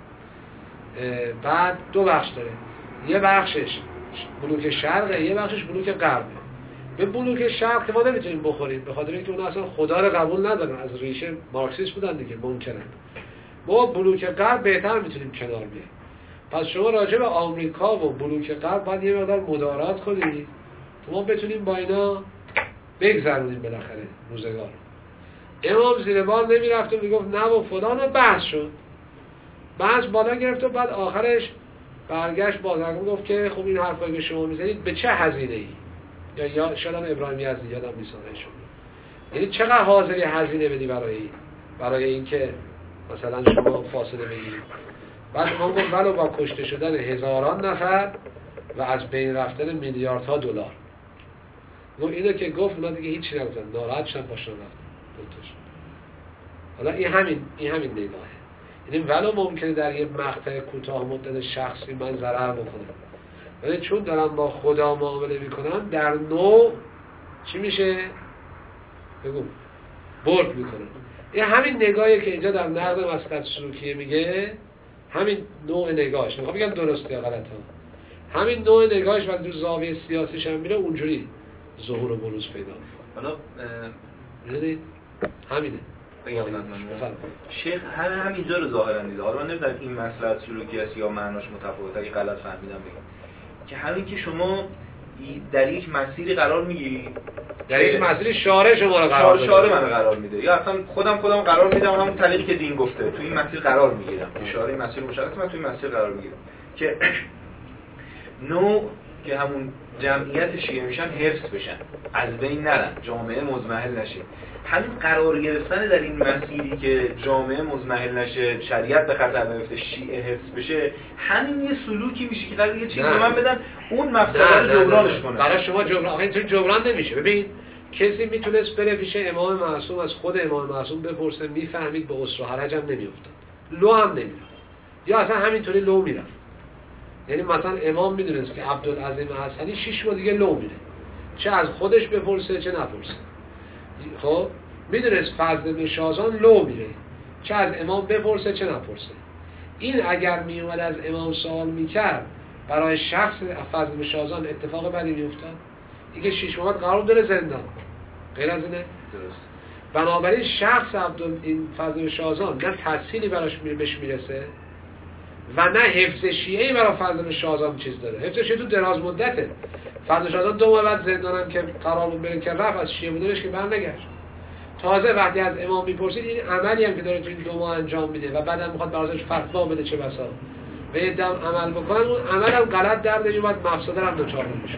بعد دو بخش داره. یه بخشش بلوک شرقه یه بخشش بلوک غربه. به بلوک شرق که ما نمیتونیم بخوریم به خاطر اینکه اون اصلا خدا رو قبول ندارن از ریشه مارکسیست بودن دیگه منکرن. ما بلوک غرب بهتر میتونیم کنار بیایم. پس شما راجع به آمریکا و بلوک غرب باید یه مقدار مدارات کنید تا ما بتونیم با اینا بگذرونیم بالاخره روزگار. امام زیر بار نمیرفت و میگفت نه و فلان و بحث شد. بحث بالا گرفت و بعد آخرش برگشت بازرگان گفت که خب این حرفایی که شما میزنید به چه هزینه‌ای؟ یا یا شاید هم ابراهیم یزدی یادم نیست شما. یعنی چقدر حاضری هزینه بدی برای این؟ برای اینکه مثلا شما فاصله بگیرید. بعد امام گفت ولو با کشته شدن هزاران نفر و از بین رفتن میلیاردها دلار. گفت اینو که گفت اونا دیگه هیچی نگفتن، ناراحت شدن پاشون رفتن. حالا این همین این همین نگاهه. یعنی ولو ممکنه در یه مقطع کوتاه مدت شخصی من ضرر بکنم، ولی چون دارم با خدا معامله میکنم در نوع چی میشه؟ بگو برد میکنم. این همین نگاهی که اینجا در نقد مسلط سلوکیه میگه، همین نوع نگاهش، میخوام بگم درسته یا غلطه، همین نوع نگاهش وقتی تو زاویه سیاسیش هم میره اونجوری ظهور و بروز پیدا میکنه. حالا میدونید همینه. شیخ هر همینجا رو ظاهرا دیده. حالا من نمیدونم این مصلحت سلوکی است یا معناش متفاوته، اگه غلط فهمیدم بگم که همین که شما در یک مسیری قرار میگیری، در یک مسیری شارع شما رو قرار میده، شارع من قرار میده، یا اصلا خودم خودم قرار میدم همون طریقی که دین گفته تو این مسیر قرار میگیرم، شارع مسیر مشخصه، من تو این مسیر قرار میگیرم که نوع که همون جمعیت شیعه میشن حفظ بشن، از بین نرن، جامعه مزمحل نشه. همین قرار گرفتن در این مسیری که جامعه مزمحل نشه، شریعت به خطر نیفته، شیعه حفظ بشه، همین یه سلوکی میشه که قراره یه چیزی به من بدن اون مفسده رو جبرانش کنه. برای شما جبران، آخه اینطوری جبران نمیشه. ببین کسی میتونست بره پیش امام معصوم، از خود امام معصوم بپرسه، میفهمید به عسر و حرج هم نمیافتاد، لو هم نمیرفت، یا اصلا همینطوری لو میرفت. یعنی مثلا امام میدونست که عبدالعظیم حسنی شش ماه دیگه لو میره، چه از خودش بپرسه چه نپرسه. خب میدونست فضل بن شازان لو میره، چه از امام بپرسه چه نپرسه. این اگر میومد از امام سوال میکرد برای شخص فضل بن شازان اتفاق بدی میافتاد، دیگه شش ماه قرار داره زندان، غیر از اینه. درست. بنابراین شخص عبدال این فضل بن شازان نه تحصیلی براش بهش میرسه و نه حفظ شیعه‌ای برای فضل بن شازان چیز داره. حفظ شیعه تو دراز مدته. فضل شازان دو ماه بعد زندانم که قرار بود بره که رفت، از شیعه بودنش که برنگشت. تازه وقتی از امام میپرسید این عملی هم که داره تو این دو ماه انجام میده و بعدم میخواد براشش فتوا بده چه بسا و یه دم عمل بکنن، اون عمل هم غلط در نمیومد، مفسده هم دوچار نمیشد.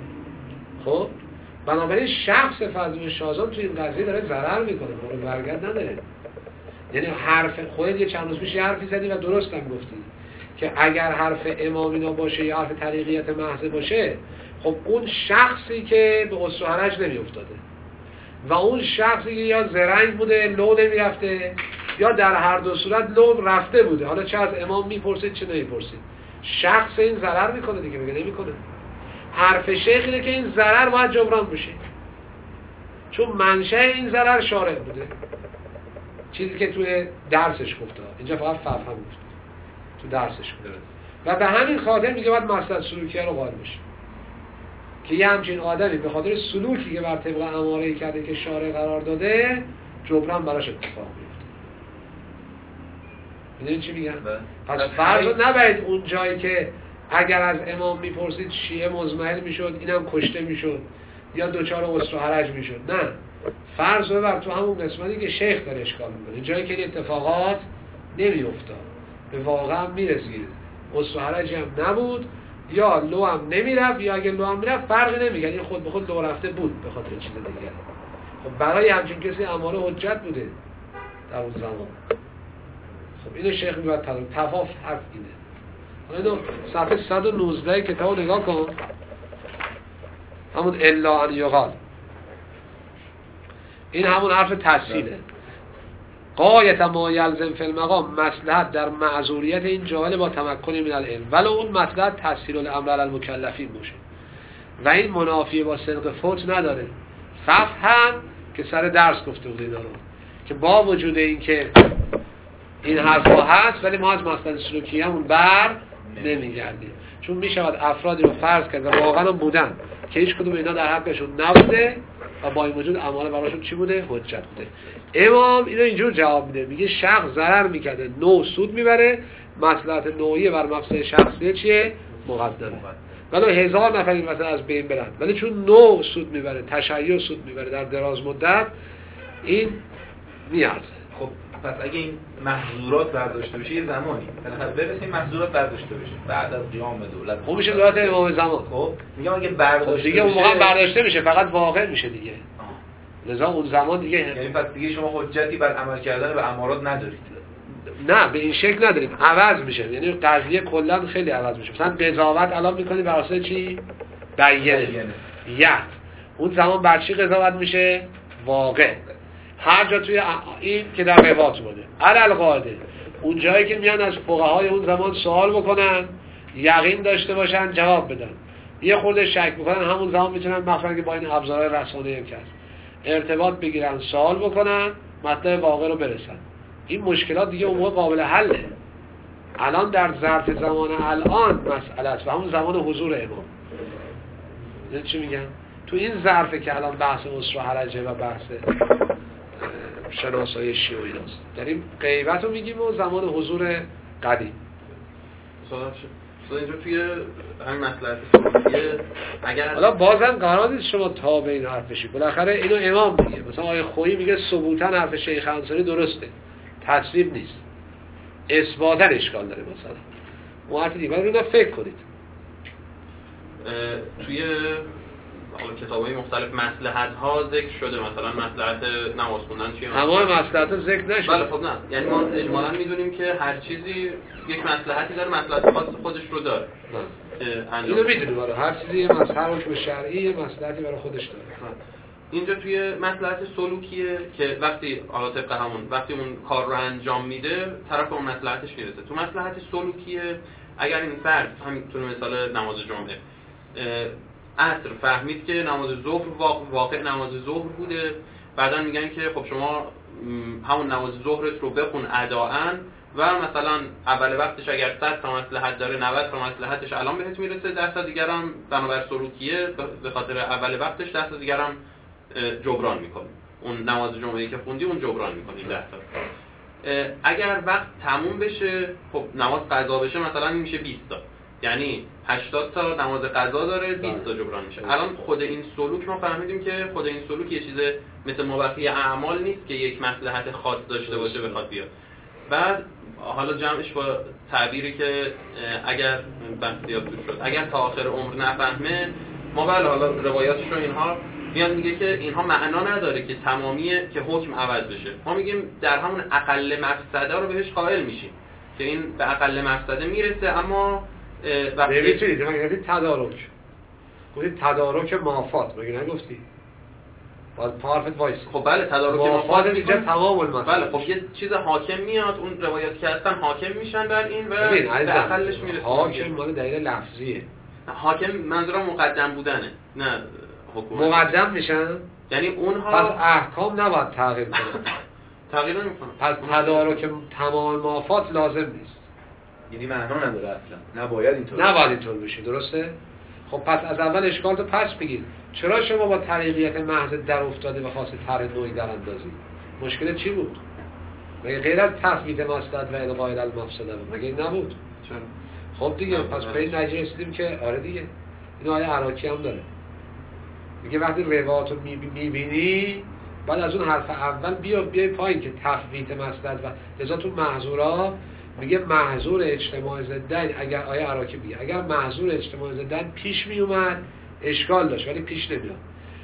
خب بنابراین شخص فضل بن شازان تو این قضیه داره ضرر میکنه، برو برگرد نداره. یعنی حرف خودت یه چند روز پیش حرفی زدی و درست هم گفتی که اگر حرف امامینا باشه یا حرف طریقیت محض باشه، خب اون شخصی که به عسر و حرج نمی افتاده و اون شخصی که یا زرنگ بوده لو نمی رفته یا در هر دو صورت لو رفته بوده، حالا چه از امام میپرسید چه نمیپرسید، شخص این ضرر میکنه دیگه، میگه نمیکنه. حرف شیخ اینه که این ضرر باید جبران بشه، چون منشأ این ضرر شارع بوده، چیزی که توی درسش گفته، اینجا فقط فهم گفته، تو درسش گفته و به همین خاطر میگه باید مصلحت سلوکیه رو قائل بشه که یه همچین آدمی به خاطر سلوکی که بر طبق اماره‌ای کرده که شارع قرار داده جبران براش اتفاق میفته. میدونید چی میگم؟ پس فرض رو نبرید اون جایی که اگر از امام میپرسید شیعه مزمحل میشد، اینم کشته میشد یا دوچار عسر و حرج میشد. نه، فرض رو بر تو همون قسمتی که شیخ داره اشکال میکنه، جایی که این اتفاقات نمیافتاد، به واقعا میرسید، عسر و حرجی هم نبود یا لو هم نمیرفت، یا اگه لو هم میرفت فرقی نمیکرد، این خود به خود لو رفته بود به خاطر چیز دیگه. خب برای همچین کسی اماره حجت بوده در اون زمان. خب اینو شیخ میگه تفاف حرف اینه. اینو صفحه صد و نوزده کتاب نگاه کن، همون الا ان یقال، این همون حرف تحصیله. قایت ما یلزم فی المقام، مصلحت در معذوریت این جاهل با تمکن من العلم، ولو اون مصلحت تحصیل الامر علی المکلفین باشه و این منافی با صدق فوت نداره. صف هم که سر درس گفته بود اینا رو که با وجود این که این حرفا هست ولی ما از مصلحت سلوکی همون بر نمیگردیم، چون میشود افرادی رو فرض کرد و واقعا بودن که هیچ کدوم اینا در حقشون نبوده و با این وجود اماره براشون چی بوده؟ حجت بوده. امام اینو اینجور جواب میده، میگه شخص ضرر میکرده، نوع سود میبره، مصلحت نوعی بر مفسد شخصی چیه؟ مقدمه. ولی هزار نفر این مثلا از بین برن، ولی چون نوع سود میبره، تشیع سود میبره در دراز مدت، این میارزه. خب پس اگه این محظورات برداشته بشه یه زمانی بالاخره برسه این محظورات برداشته بشه بعد از قیام دولت، خب میشه دولت امام زمان. خب میگم اگه برداشته دیگه بشه اون موقع برداشته میشه، فقط واقع میشه دیگه. لذا اون زمان دیگه، یعنی پس دیگه شما حجتی بر عمل کردن به امارات ندارید. نه به این شکل نداریم، عوض میشه، یعنی قضیه کلا خیلی عوض میشه. مثلا قضاوت الان میکنی بر اساس چی؟ بیانه یه اون زمان بر چی قضاوت میشه؟ واقع. هر جا توی این که در روایات بوده علل قاعده اون جایی که میان از فقهای اون زمان سوال بکنن یقین داشته باشن جواب بدن، یه خورده شک بکنن همون زمان میتونن مثلا که با این ابزارهای رسانه‌ای که هست ارتباط بگیرن، سوال بکنن، مطلب واقع رو برسن. این مشکلات دیگه اون موقع قابل حله. الان در ظرف زمان الان مسئله است و همون زمان حضور امام. یعنی چی میگم؟ تو این ظرفه که الان بحث اسرا حرجه و بحث شناسایی شیوعی است. داریم غیبت رو میگیم و زمان حضور قدیم. مثلا اینجا توی همین مصلحت سلوکیه اگر حالا بازم قرار نیست شما تابع این حرف بشید، بالاخره اینو امام میگه. مثلا آیه خویی میگه ثبوتاً حرف شیخ انصاری درسته، تصویب نیست، اثباتاً اشکال داره. مثلا اون حرف دیگه رو فکر کنید. توی حالا کتاب‌های مختلف مصلحت ها ذکر شده، مثلا مصلحت نماز خوندن چیه؟ تمام مصلحت ها ذکر نشده. بله خب نه، یعنی ما اجمالاً میدونیم که هر چیزی یک مصلحتی داره، مصلحت خاص خودش رو داره. اینو میدونیم، آره هر چیزی یه مصلحت حکم شرعی یه مصلحتی برای خودش داره. اینجا توی مصلحت سلوکیه که وقتی حالا طبق همون وقتی اون کار رو انجام میده طرف اون مصلحتش میرسه. تو مصلحت سلوکیه اگر این فرد همینطور مثال نماز جمعه عصر فهمید که نماز ظهر واقع نماز ظهر بوده، بعدا میگن که خب شما همون نماز ظهرت رو بخون اداءً و مثلا اول وقتش اگر صد تا مصلحت داره نود تا مصلحتش الان بهت میرسه، ده تا دیگر هم بنابر سلوکیه به خاطر اول وقتش ده تا دیگر هم جبران میکنی. اون نماز جمعه‌ای که خوندی اون جبران میکنی ده تا. اگر وقت تموم بشه خب نماز قضا بشه مثلا میشه بیست تا، یعنی هشتاد تا نماز قضا داره، بیست تا جبران میشه. الان خود این سلوک ما فهمیدیم که خود این سلوک یه چیز مثل مابقی اعمال نیست که یک مصلحت خاص داشته باشه بخواد بیاد. بعد حالا جمعش با تعبیری که اگر بحثیات توش شد اگر تا آخر عمر نفهمه، ما بله حالا روایاتش رو اینها میاد میگه که اینها معنا نداره که تمامیه که حکم عوض بشه. ما میگیم در همون اقل مفسده رو بهش قائل میشیم که این به اقل مفسده میرسه، اما وقتی نمیتونید مگه تدارک گفتید تدارک مافات مگه نگفتی؟ باید پارفت وایس. خب بله تدارک مافات اینجا تمام المسائل. بله خب یه چیز حاکم میاد، اون روایاتی که هستن حاکم میشن بر این و به اقلش میرسه. حاکم مال دلیل لفظیه. حاکم منظورم مقدم بودنه، نه حکومت. مقدم میشن؟ یعنی اونها پس احکام نباید تغییر کنه. تغییر نمیکنه. پس تدارک تمام مافات لازم نیست. یعنی معنا نداره اصلا، نباید اینطور نباید اینطور بشه، درسته؟ خب پس از اول اشکالتو پس بگیر. چرا شما با طریقیت محض در افتاده و خواسته طرح نوعی در اندازی؟ مشکل چی بود؟ مگه غیر از تثبیت مصلحت و الغاء المفسده بود؟ مگه این نبود؟ چرا؟ خب دیگه پس به این نتیجه رسیدیم که آره دیگه این آیه عراقی هم داره، میگه وقتی روایات رو میبینی بعد از اون حرف اول بیا بیای پایین که تثبیت مصلحت و لذا تو محظورا میگه محظور اجتماع ضدن. اگر آیه عراقی میگه اگر محظور اجتماع ضدن پیش میومد اشکال داشت ولی پیش نمیاد.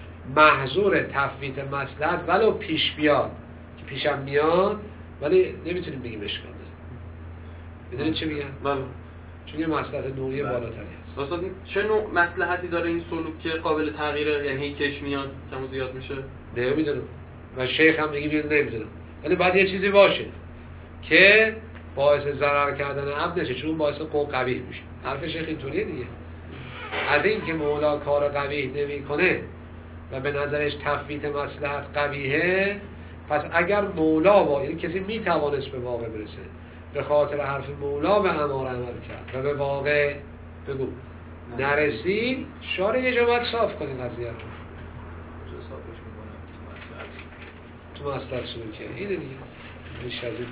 محظور تثبیت مصلحت ولو پیش بیاد که پیشم میاد ولی نمیتونیم بگیم اشکال داره. میدونید چی میگن؟ بله. چون یه مصلحت نوعی بالاتری هست. اصلا چه نوع مصلحتی داره این سلوک که قابل تغییره؟ یعنی هی کش میاد کم و زیاد میشه؟ نمیدونم و شیخ هم میگه نمیدونم، ولی باید یه چیزی باشه که باعث ضرر کردن عبد نشه، چون باعث قوم قبیح میشه. حرف شیخ اینطوریه دیگه. از این که مولا کار قبیح نمی کنه و به نظرش تثبیت مصلحت قبیحه، پس اگر مولا با یعنی کسی میتوانست به واقع برسه به خاطر حرف مولا به امر عمل کرد و به واقع بگو نرسید، شارع یه جماعت صاف کنی قضیه رو تو مصلحت سلوکیه. اینه دیگه میشه از این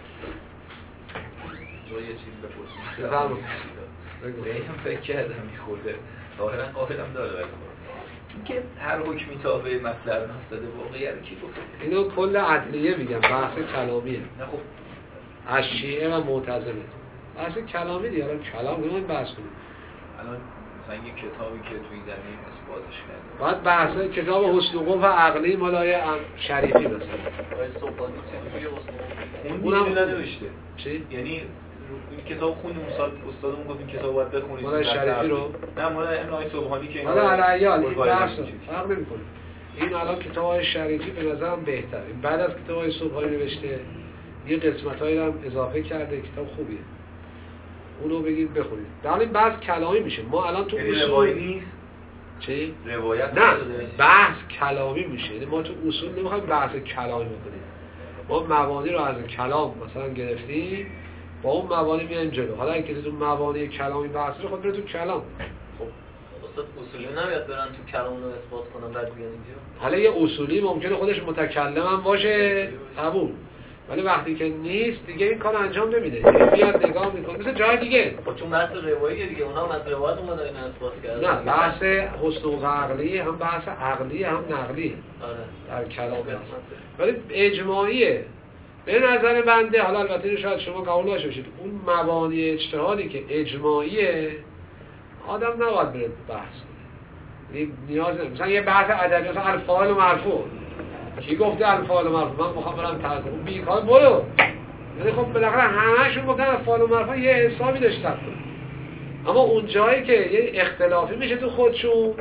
جای یه چیز بپرسیم. بگو. به هم فکر کردم میخورده ظاهرا قابلم داره ولی که هر حکمی تابع مصلحت مفسده واقعی رو کی گفت؟ اینو کل عدلیه میگم، بحث کلامیه. نه خب از شیعه و معتزله بحث کلامی دیگه. الان کلام نمی‌خوایم بحث کنیم. الان مثلا یه کتابی که تو این زمین اثباتش کرده. بعد بحث کتاب حسن و قبح عقلی مالای شریفی مثلا آقای صبحانی چجوری حسن اون اونم دیگه ننوشته. چی؟ یعنی این کتاب خوندیم استاد استادمون گفت این کتاب باید بخونید. مال شریفی رو؟ نه مال آقای صبحانی که حالا علیال این بحث فرق نمی‌کنه. این الان کتاب شریفی به نظرم بهتره. بعد از کتاب صبحانی نوشته یه قسمتایی رو هم اضافه کرده، کتاب خوبیه. اونو بگید بخونید. در حال بحث کلامی میشه. ما الان تو اصول اصول نیست. چی؟ روایت نه بحث کلامی میشه. یعنی ما تو اصول نمیخوایم بحث کلامی بکنیم. ما مبانی رو از کلام مثلا گرفتیم، با اون مبانی میایم جلو. حالا اگه کسی تو مبانی کلامی بحث رو خود بره تو کلام. خب استاد اصولی نمیاد برن تو کلام رو اثبات کنن بعد بیان اینجا. حالا یه اصولی ممکنه خودش متکلم هم باشه قبول، ولی وقتی که نیست دیگه این کار انجام نمیده. یعنی میاد نگاه میکنه مثل جای دیگه. خب چون بحث روایی دیگه اونها هم از روایت اومدن این اثبات کردن. نه بحث حسن و عقلی هم بحث عقلی هم نقلی. آره در کلام هست. ولی اجماعیه. به نظر بنده، حالا البته اینو شاید شما قبول نشید، اون مبانی اجتهادی که اجماعیه آدم نباید بره بحث کنه. نیاز نه. مثلا یه بحث ادبی مثلا الفاعل و مرفوع، کی گفته الفاعل و مرفوع؟ من میخوام برم ترجمه اون بیکار برو. یعنی خب بالاخره همه‌شون گفتن الفاعل و مرفوع یه حسابی داشتن، اما اون جایی که یه اختلافی میشه تو خودشون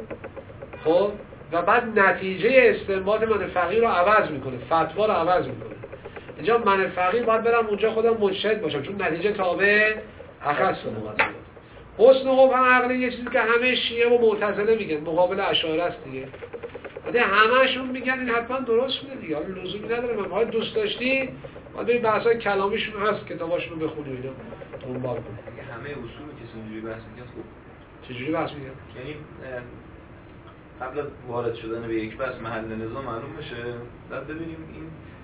خب و بعد نتیجه استنباط من فقیه رو عوض میکنه، فتوا رو عوض میکنه. اینجا من فقیه باید برم اونجا خودم مجتهد باشم چون نتیجه تابع اخص و مقدمات. حسن و قبح عقلی یه چیزی که همه شیعه و معتزله میگن، مقابل اشاعره است دیگه. بعد همه‌شون میگن این حتما درست بوده دیگه، حالا لزومی نداره. من باید دوست داشتی باید برید بحث‌های کلامیشون هست کتاباشون رو بخونی اینا دنبال کنی. دیگه همه اصول رو کسی اونجوری بحث می‌کنه خوب. چجوری بحث می‌کنه؟ یعنی قبل از وارد شدن به یک بحث محل نظام معلوم بشه، بعد ببینیم این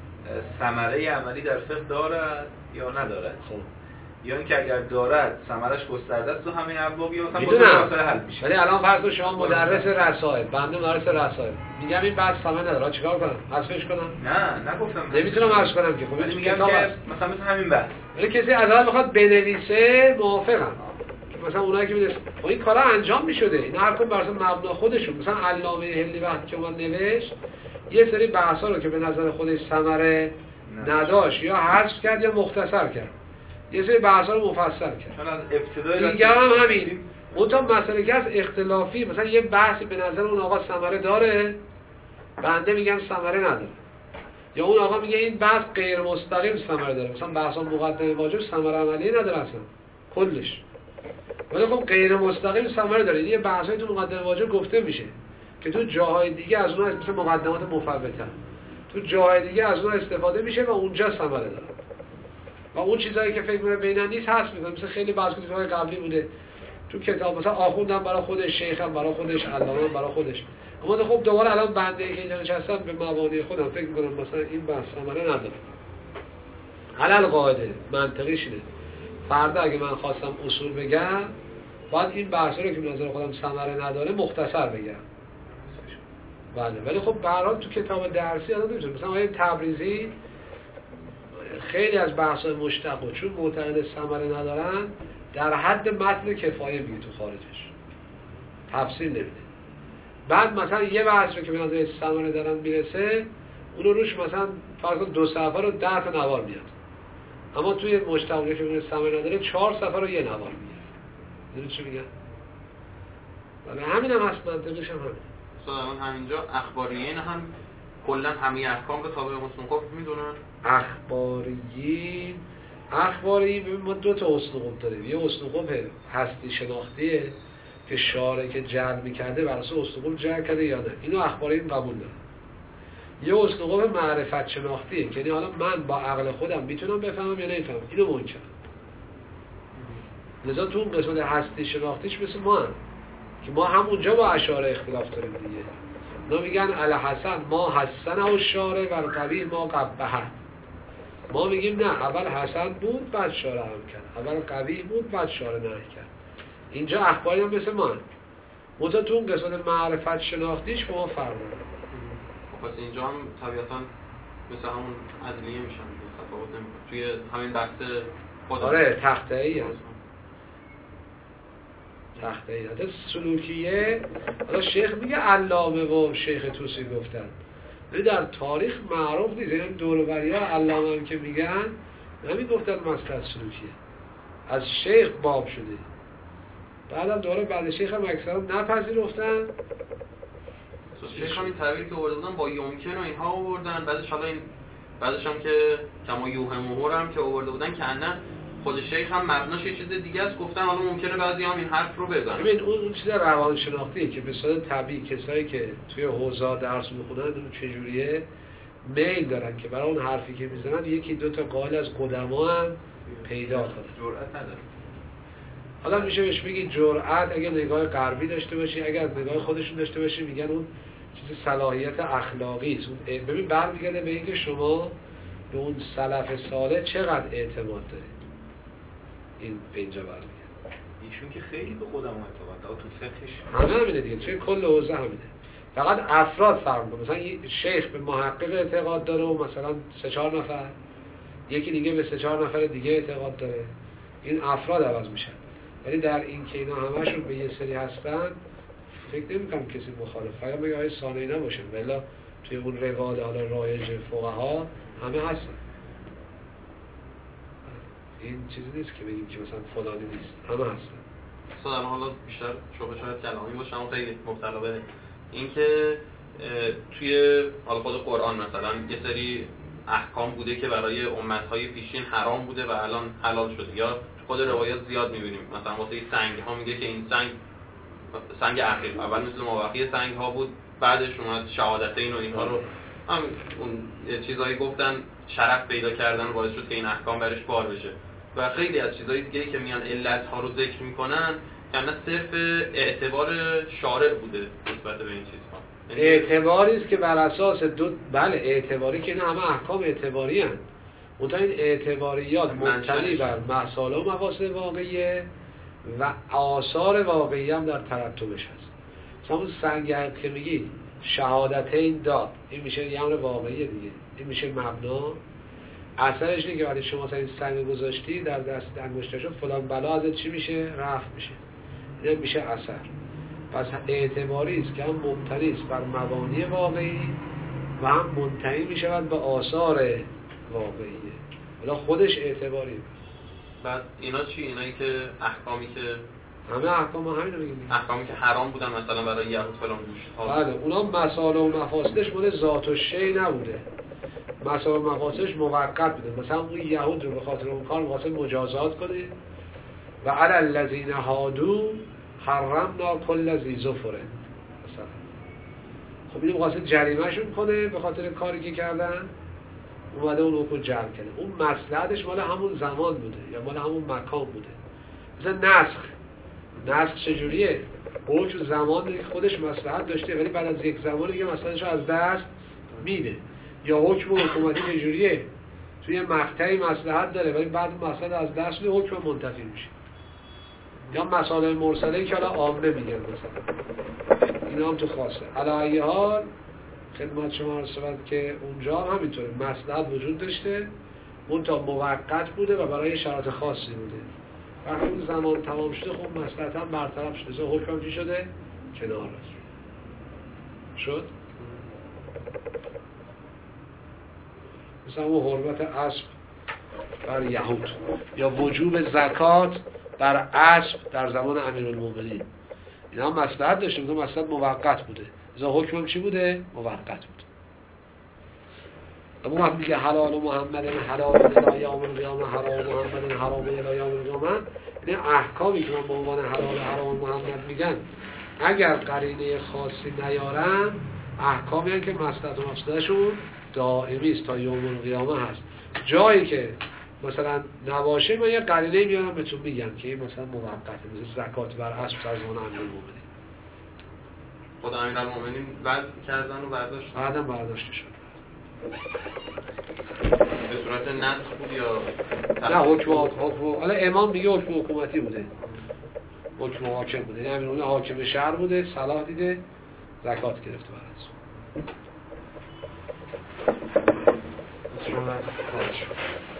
ثمره عملی در فقه دارد یا ندارد. خب یا اینکه اگر دارد ثمرش گسترده است تو همه ابواب یا مثلا میدونم، مسائل حل میشه. ولی الان فرض کن شما مدرس رسائل، بنده مدرس رسائل، میگم این بحث ثمره نداره، چیکار کنم؟ حذفش کنم؟ نه نگفتم نمیتونم حذف کنم که. خب ولی این میگم کتاب که هست. مثلا مثل همین بحث ولی کسی از حال میخواد بنویسه موافقم. مثلا اونایی که میدونست خب این کارا انجام میشده، این هر کدوم بر اساس مبنا خودشون. مثلا علامه هلی وقتی که اومد نوشت یه سری بحثا رو که به نظر خودش ثمره نداشت یا حذف کرد یا مختصر کرد، یه سری بحثا رو مفصل کرد. چون از ابتدای دیگه هم همین. اون تا مسئله که از اختلافی، مثلا یه بحثی به نظر اون آقا ثمره داره، بنده میگم ثمره نداره، یا اون آقا میگه این بحث غیر مستقیم ثمره داره. مثلا بحثا مقدمه واجب ثمره عملی نداره اصلا کلش، ولی خب غیر مستقیم ثمره داره. یه بحثای تو مقدمه واجب گفته میشه که تو جاهای دیگه از اون مثل مقدمات مفوته تو جاهای دیگه از اون استفاده میشه و اونجا ثمره داره. و اون چیزایی که فکر می‌کنه بینن نیست هست می‌کنه. مثل خیلی بحث کتابای قبلی بوده تو کتاب، مثلا آخوندم برای خودش، شیخم برای خودش، علامه برای خودش. اما خب دوباره الان بنده که اینجا نشستم به مبانی خودم فکر می‌کنم مثلا این بحث ثمره نداره. علل قاعده منطقیش اینه، فردا اگه من خواستم اصول بگم باید این بحثا رو که به نظر خودم ثمره نداره مختصر بگم. بله، ولی خب به هر حال تو کتاب درسی الان نمی‌شه. مثلا آیه تبریزی خیلی از بحث‌های مشتق چون معتقد ثمره ندارن در حد متن کفایه میگه تو خارجش، تفصیل نمیده. بعد مثلا یه بحث رو که به نظر ثمره دارن میرسه اونو روش مثلا فرض کن دو صفحه رو ده تا نوار میاد، اما توی مشتق که میگه ثمره نداره چهار صفحه رو یه نوار میاد. میدونی چی میگم؟ ولی همین هم هست، منطقش هم همین. مثلا همینجا اخباریین هم کلا همه احکام رو تابع حسن و قبح میدونن. اخباریین اخباری ما دو تا حسن و قبح داریم. یه حسن و قبح هستی شناختیه که شارع که جعل میکرده بر اساس حسن و قبح جعل کرده یا نه، اینو اخباریین قبول دارن. یه حسن و قبح معرفت شناختیه که یعنی حالا من با عقل خودم میتونم بفهمم یا نمیفهمم، اینو منکر. لذا تو اون قسمت هستی شناختیش مثل ما هم که ما همونجا با اشاره اختلاف داریم دیگه. اونا میگن الحسن ما حسن او شارع و القبیح ما قبحه. ما میگیم نه، اول حسن بود بعد شارع هم کرد، اول قبیح بود بعد شارع نهی کرد. اینجا اخباری هم مثل ما هم منتها تو اون قسمت معرفت شناختیش با ما فرق داره. پس اینجا هم طبیعتا مثل همون عدلیه میشن، تفاوت نمیکنه توی همین بحث خود. آره تخته‌ای هست. تخته ایالت سلوکیه. حالا شیخ میگه علامه و شیخ توسی گفتن، ولی در تاریخ معروف نیست. یعنی دوروبری ها علامه هم که میگن نمی گفتن مصلحت سلوکیه، از شیخ باب شده. بعدم دوره بعد شیخ هم اکثرا نپذیرفتن. شیخ هم این تعبیری که آورده بودن با یمکن و اینها آوردن، بعدش حالا این بعدش هم که کما یوهمه هم که آورده بودن که نه خود شیخ هم مبناش یه چیز دیگه است، گفتن حالا ممکنه بعضی هم این حرف رو بزنن. ببین اون اون چیز روانشناختیه که به صورت طبیعی کسایی که توی حوزه درس میخونن اون چجوریه میل دارن که برای اون حرفی که میزنن یکی دو تا قائل از قدما هم پیدا کنن. جرأت نداره. حالا میشه بهش بگی جرأت اگه نگاه غربی داشته باشی، اگه از نگاه خودشون داشته باشی میگن اون چیز صلاحیت اخلاقی است. ببین برمیگرده به اینکه شما به اون سلف صالح چقدر اعتماد دارید. این به اینجا برمیگرده. ایشون که خیلی به خودم اعتماد داره تو فقهش. همه همینه دیگه، چون کل حوزه همینه. فقط افراد فرق می‌کنه. مثلا یه شیخ به محقق اعتقاد داره و مثلا سه چهار نفر، یکی دیگه به سه چهار نفر دیگه اعتقاد داره. این افراد عوض میشن. ولی در این که اینا همشون به یه سری هستن فکر نمی‌کنم کسی مخالف. فقط میگه آیه ثانوی نباشن، ولی توی اون روال حالا رایج فقها همه هستن. این چیزی نیست که بگیم که مثلا فلانی نیست، همه هستن. اصلا حالا بیشتر شبه شاید کلامی باشه اما خیلی مبتلا به این که توی حالا خود قرآن مثلا یه سری احکام بوده که برای امت‌های پیشین حرام بوده و الان حلال شده، یا خود روایات زیاد می‌بینیم مثلا واسه سنگ ها میگه که این سنگ سنگ اخیر اول مثل مابقی سنگ ها بود، بعدش اومد شهادتین و اینها رو هم اون چیزایی گفتن شرف پیدا کردن و باعث شد که این احکام برش بار بشه. و خیلی از چیزهای دیگه که میان علت ها رو ذکر میکنن یعنی صرف اعتبار شارع بوده نسبت به این چیزها. اعتباری است که بر اساس دو بله اعتباری که نه همه احکام اعتباری هستند. منتها این اعتباریات مبتنی بر مسائل و مفاسد واقعیه و آثار واقعی هم در ترتبش هست. مثلا اون سنگ که میگی شهادتین داد، این میشه یه امر واقعیه دیگه، این میشه مبنا. اثرش اینه که وقتی شما این سنگ گذاشتی در دست انگشتشو فلان بلا ازت چی میشه؟ رفع میشه. این میشه اثر. پس اعتباری است که هم مبتنی است بر مبانی واقعی و هم منتهی میشود به آثار واقعیه. حالا خودش اعتباری. بعد اینا چی؟ اینایی که احکامی که همه احکام همین رو میگیم، احکامی که حرام بودن مثلا برای یهود فلان گوشت ها. بله اونا مسائل و مفاسدش مال ذات و شی نبوده، مسائل و مفاسدش موقت بوده. مثلا اون یهود رو به خاطر اون کار واسه مجازات کنه و علی الذین هادو حرمنا کل ذی ظفر مثلا. خب اینو واسه جریمه‌شون کنه به خاطر کاری که کردن، اومده اون رو جمع کنه. اون مصلحتش مال همون زمان بوده یا مال همون مکان بوده. مثلا نسخ نسخ چجوریه؟ حکم زمان خودش مصلحت داشته ولی بعد از یک زمان دیگه مصلحتش رو از دست میده. یا حکم حکومتی چجوریه؟ توی مقطعی مصلحت داره ولی بعد مصلحت از دست میده، حکم منتفی میشه. یا مسائل مرسله که حالا عامه میگن مثلا اینا هم تو خاصه. علی ای حال خدمت شما عرض شود که اونجا هم همینطوره، مصلحت وجود داشته منتها موقت بوده و برای شرایط خاصی بوده. وقتی اون زمان تمام شده خب مصلحت هم برطرف شده، زه حکم چی شده؟ کنار شد. مثلا اون حرمت اسب بر یهود یا وجوب زکات بر اسب در زمان امیرالمومنین، اینا هم مصلحت داشته، اون مصلحت موقت بوده، زه حکم چی بوده؟ موقت بود. اما وقتی میگه حلال محمد حلال الی یوم القیامه، حرام محمد حرام الی یوم القیامه، این احکامی که من به عنوان حلال حرام محمد میگن اگر قرینه خاصی نیارن احکامی هستند که مصلحت و مفسدشون دائمی است تا یوم القیامه هست. جایی که مثلا نباشه من یه قرینه میارم بهتون میگم که این مثلا موقته، مثل زکات بر اسب در زمان امیرالمومنین. خود امیرالمومنین وضع کردن و برداشت بعدم برداشته شد. به صورت نسخ بود یا نه حکم حکم حالا امام میگه حکم حکومتی بوده، حکم حاکم بوده، یعنی امیرالمومنین حاکم شهر بوده، صلاح دیده زکات گرفته بر اسب.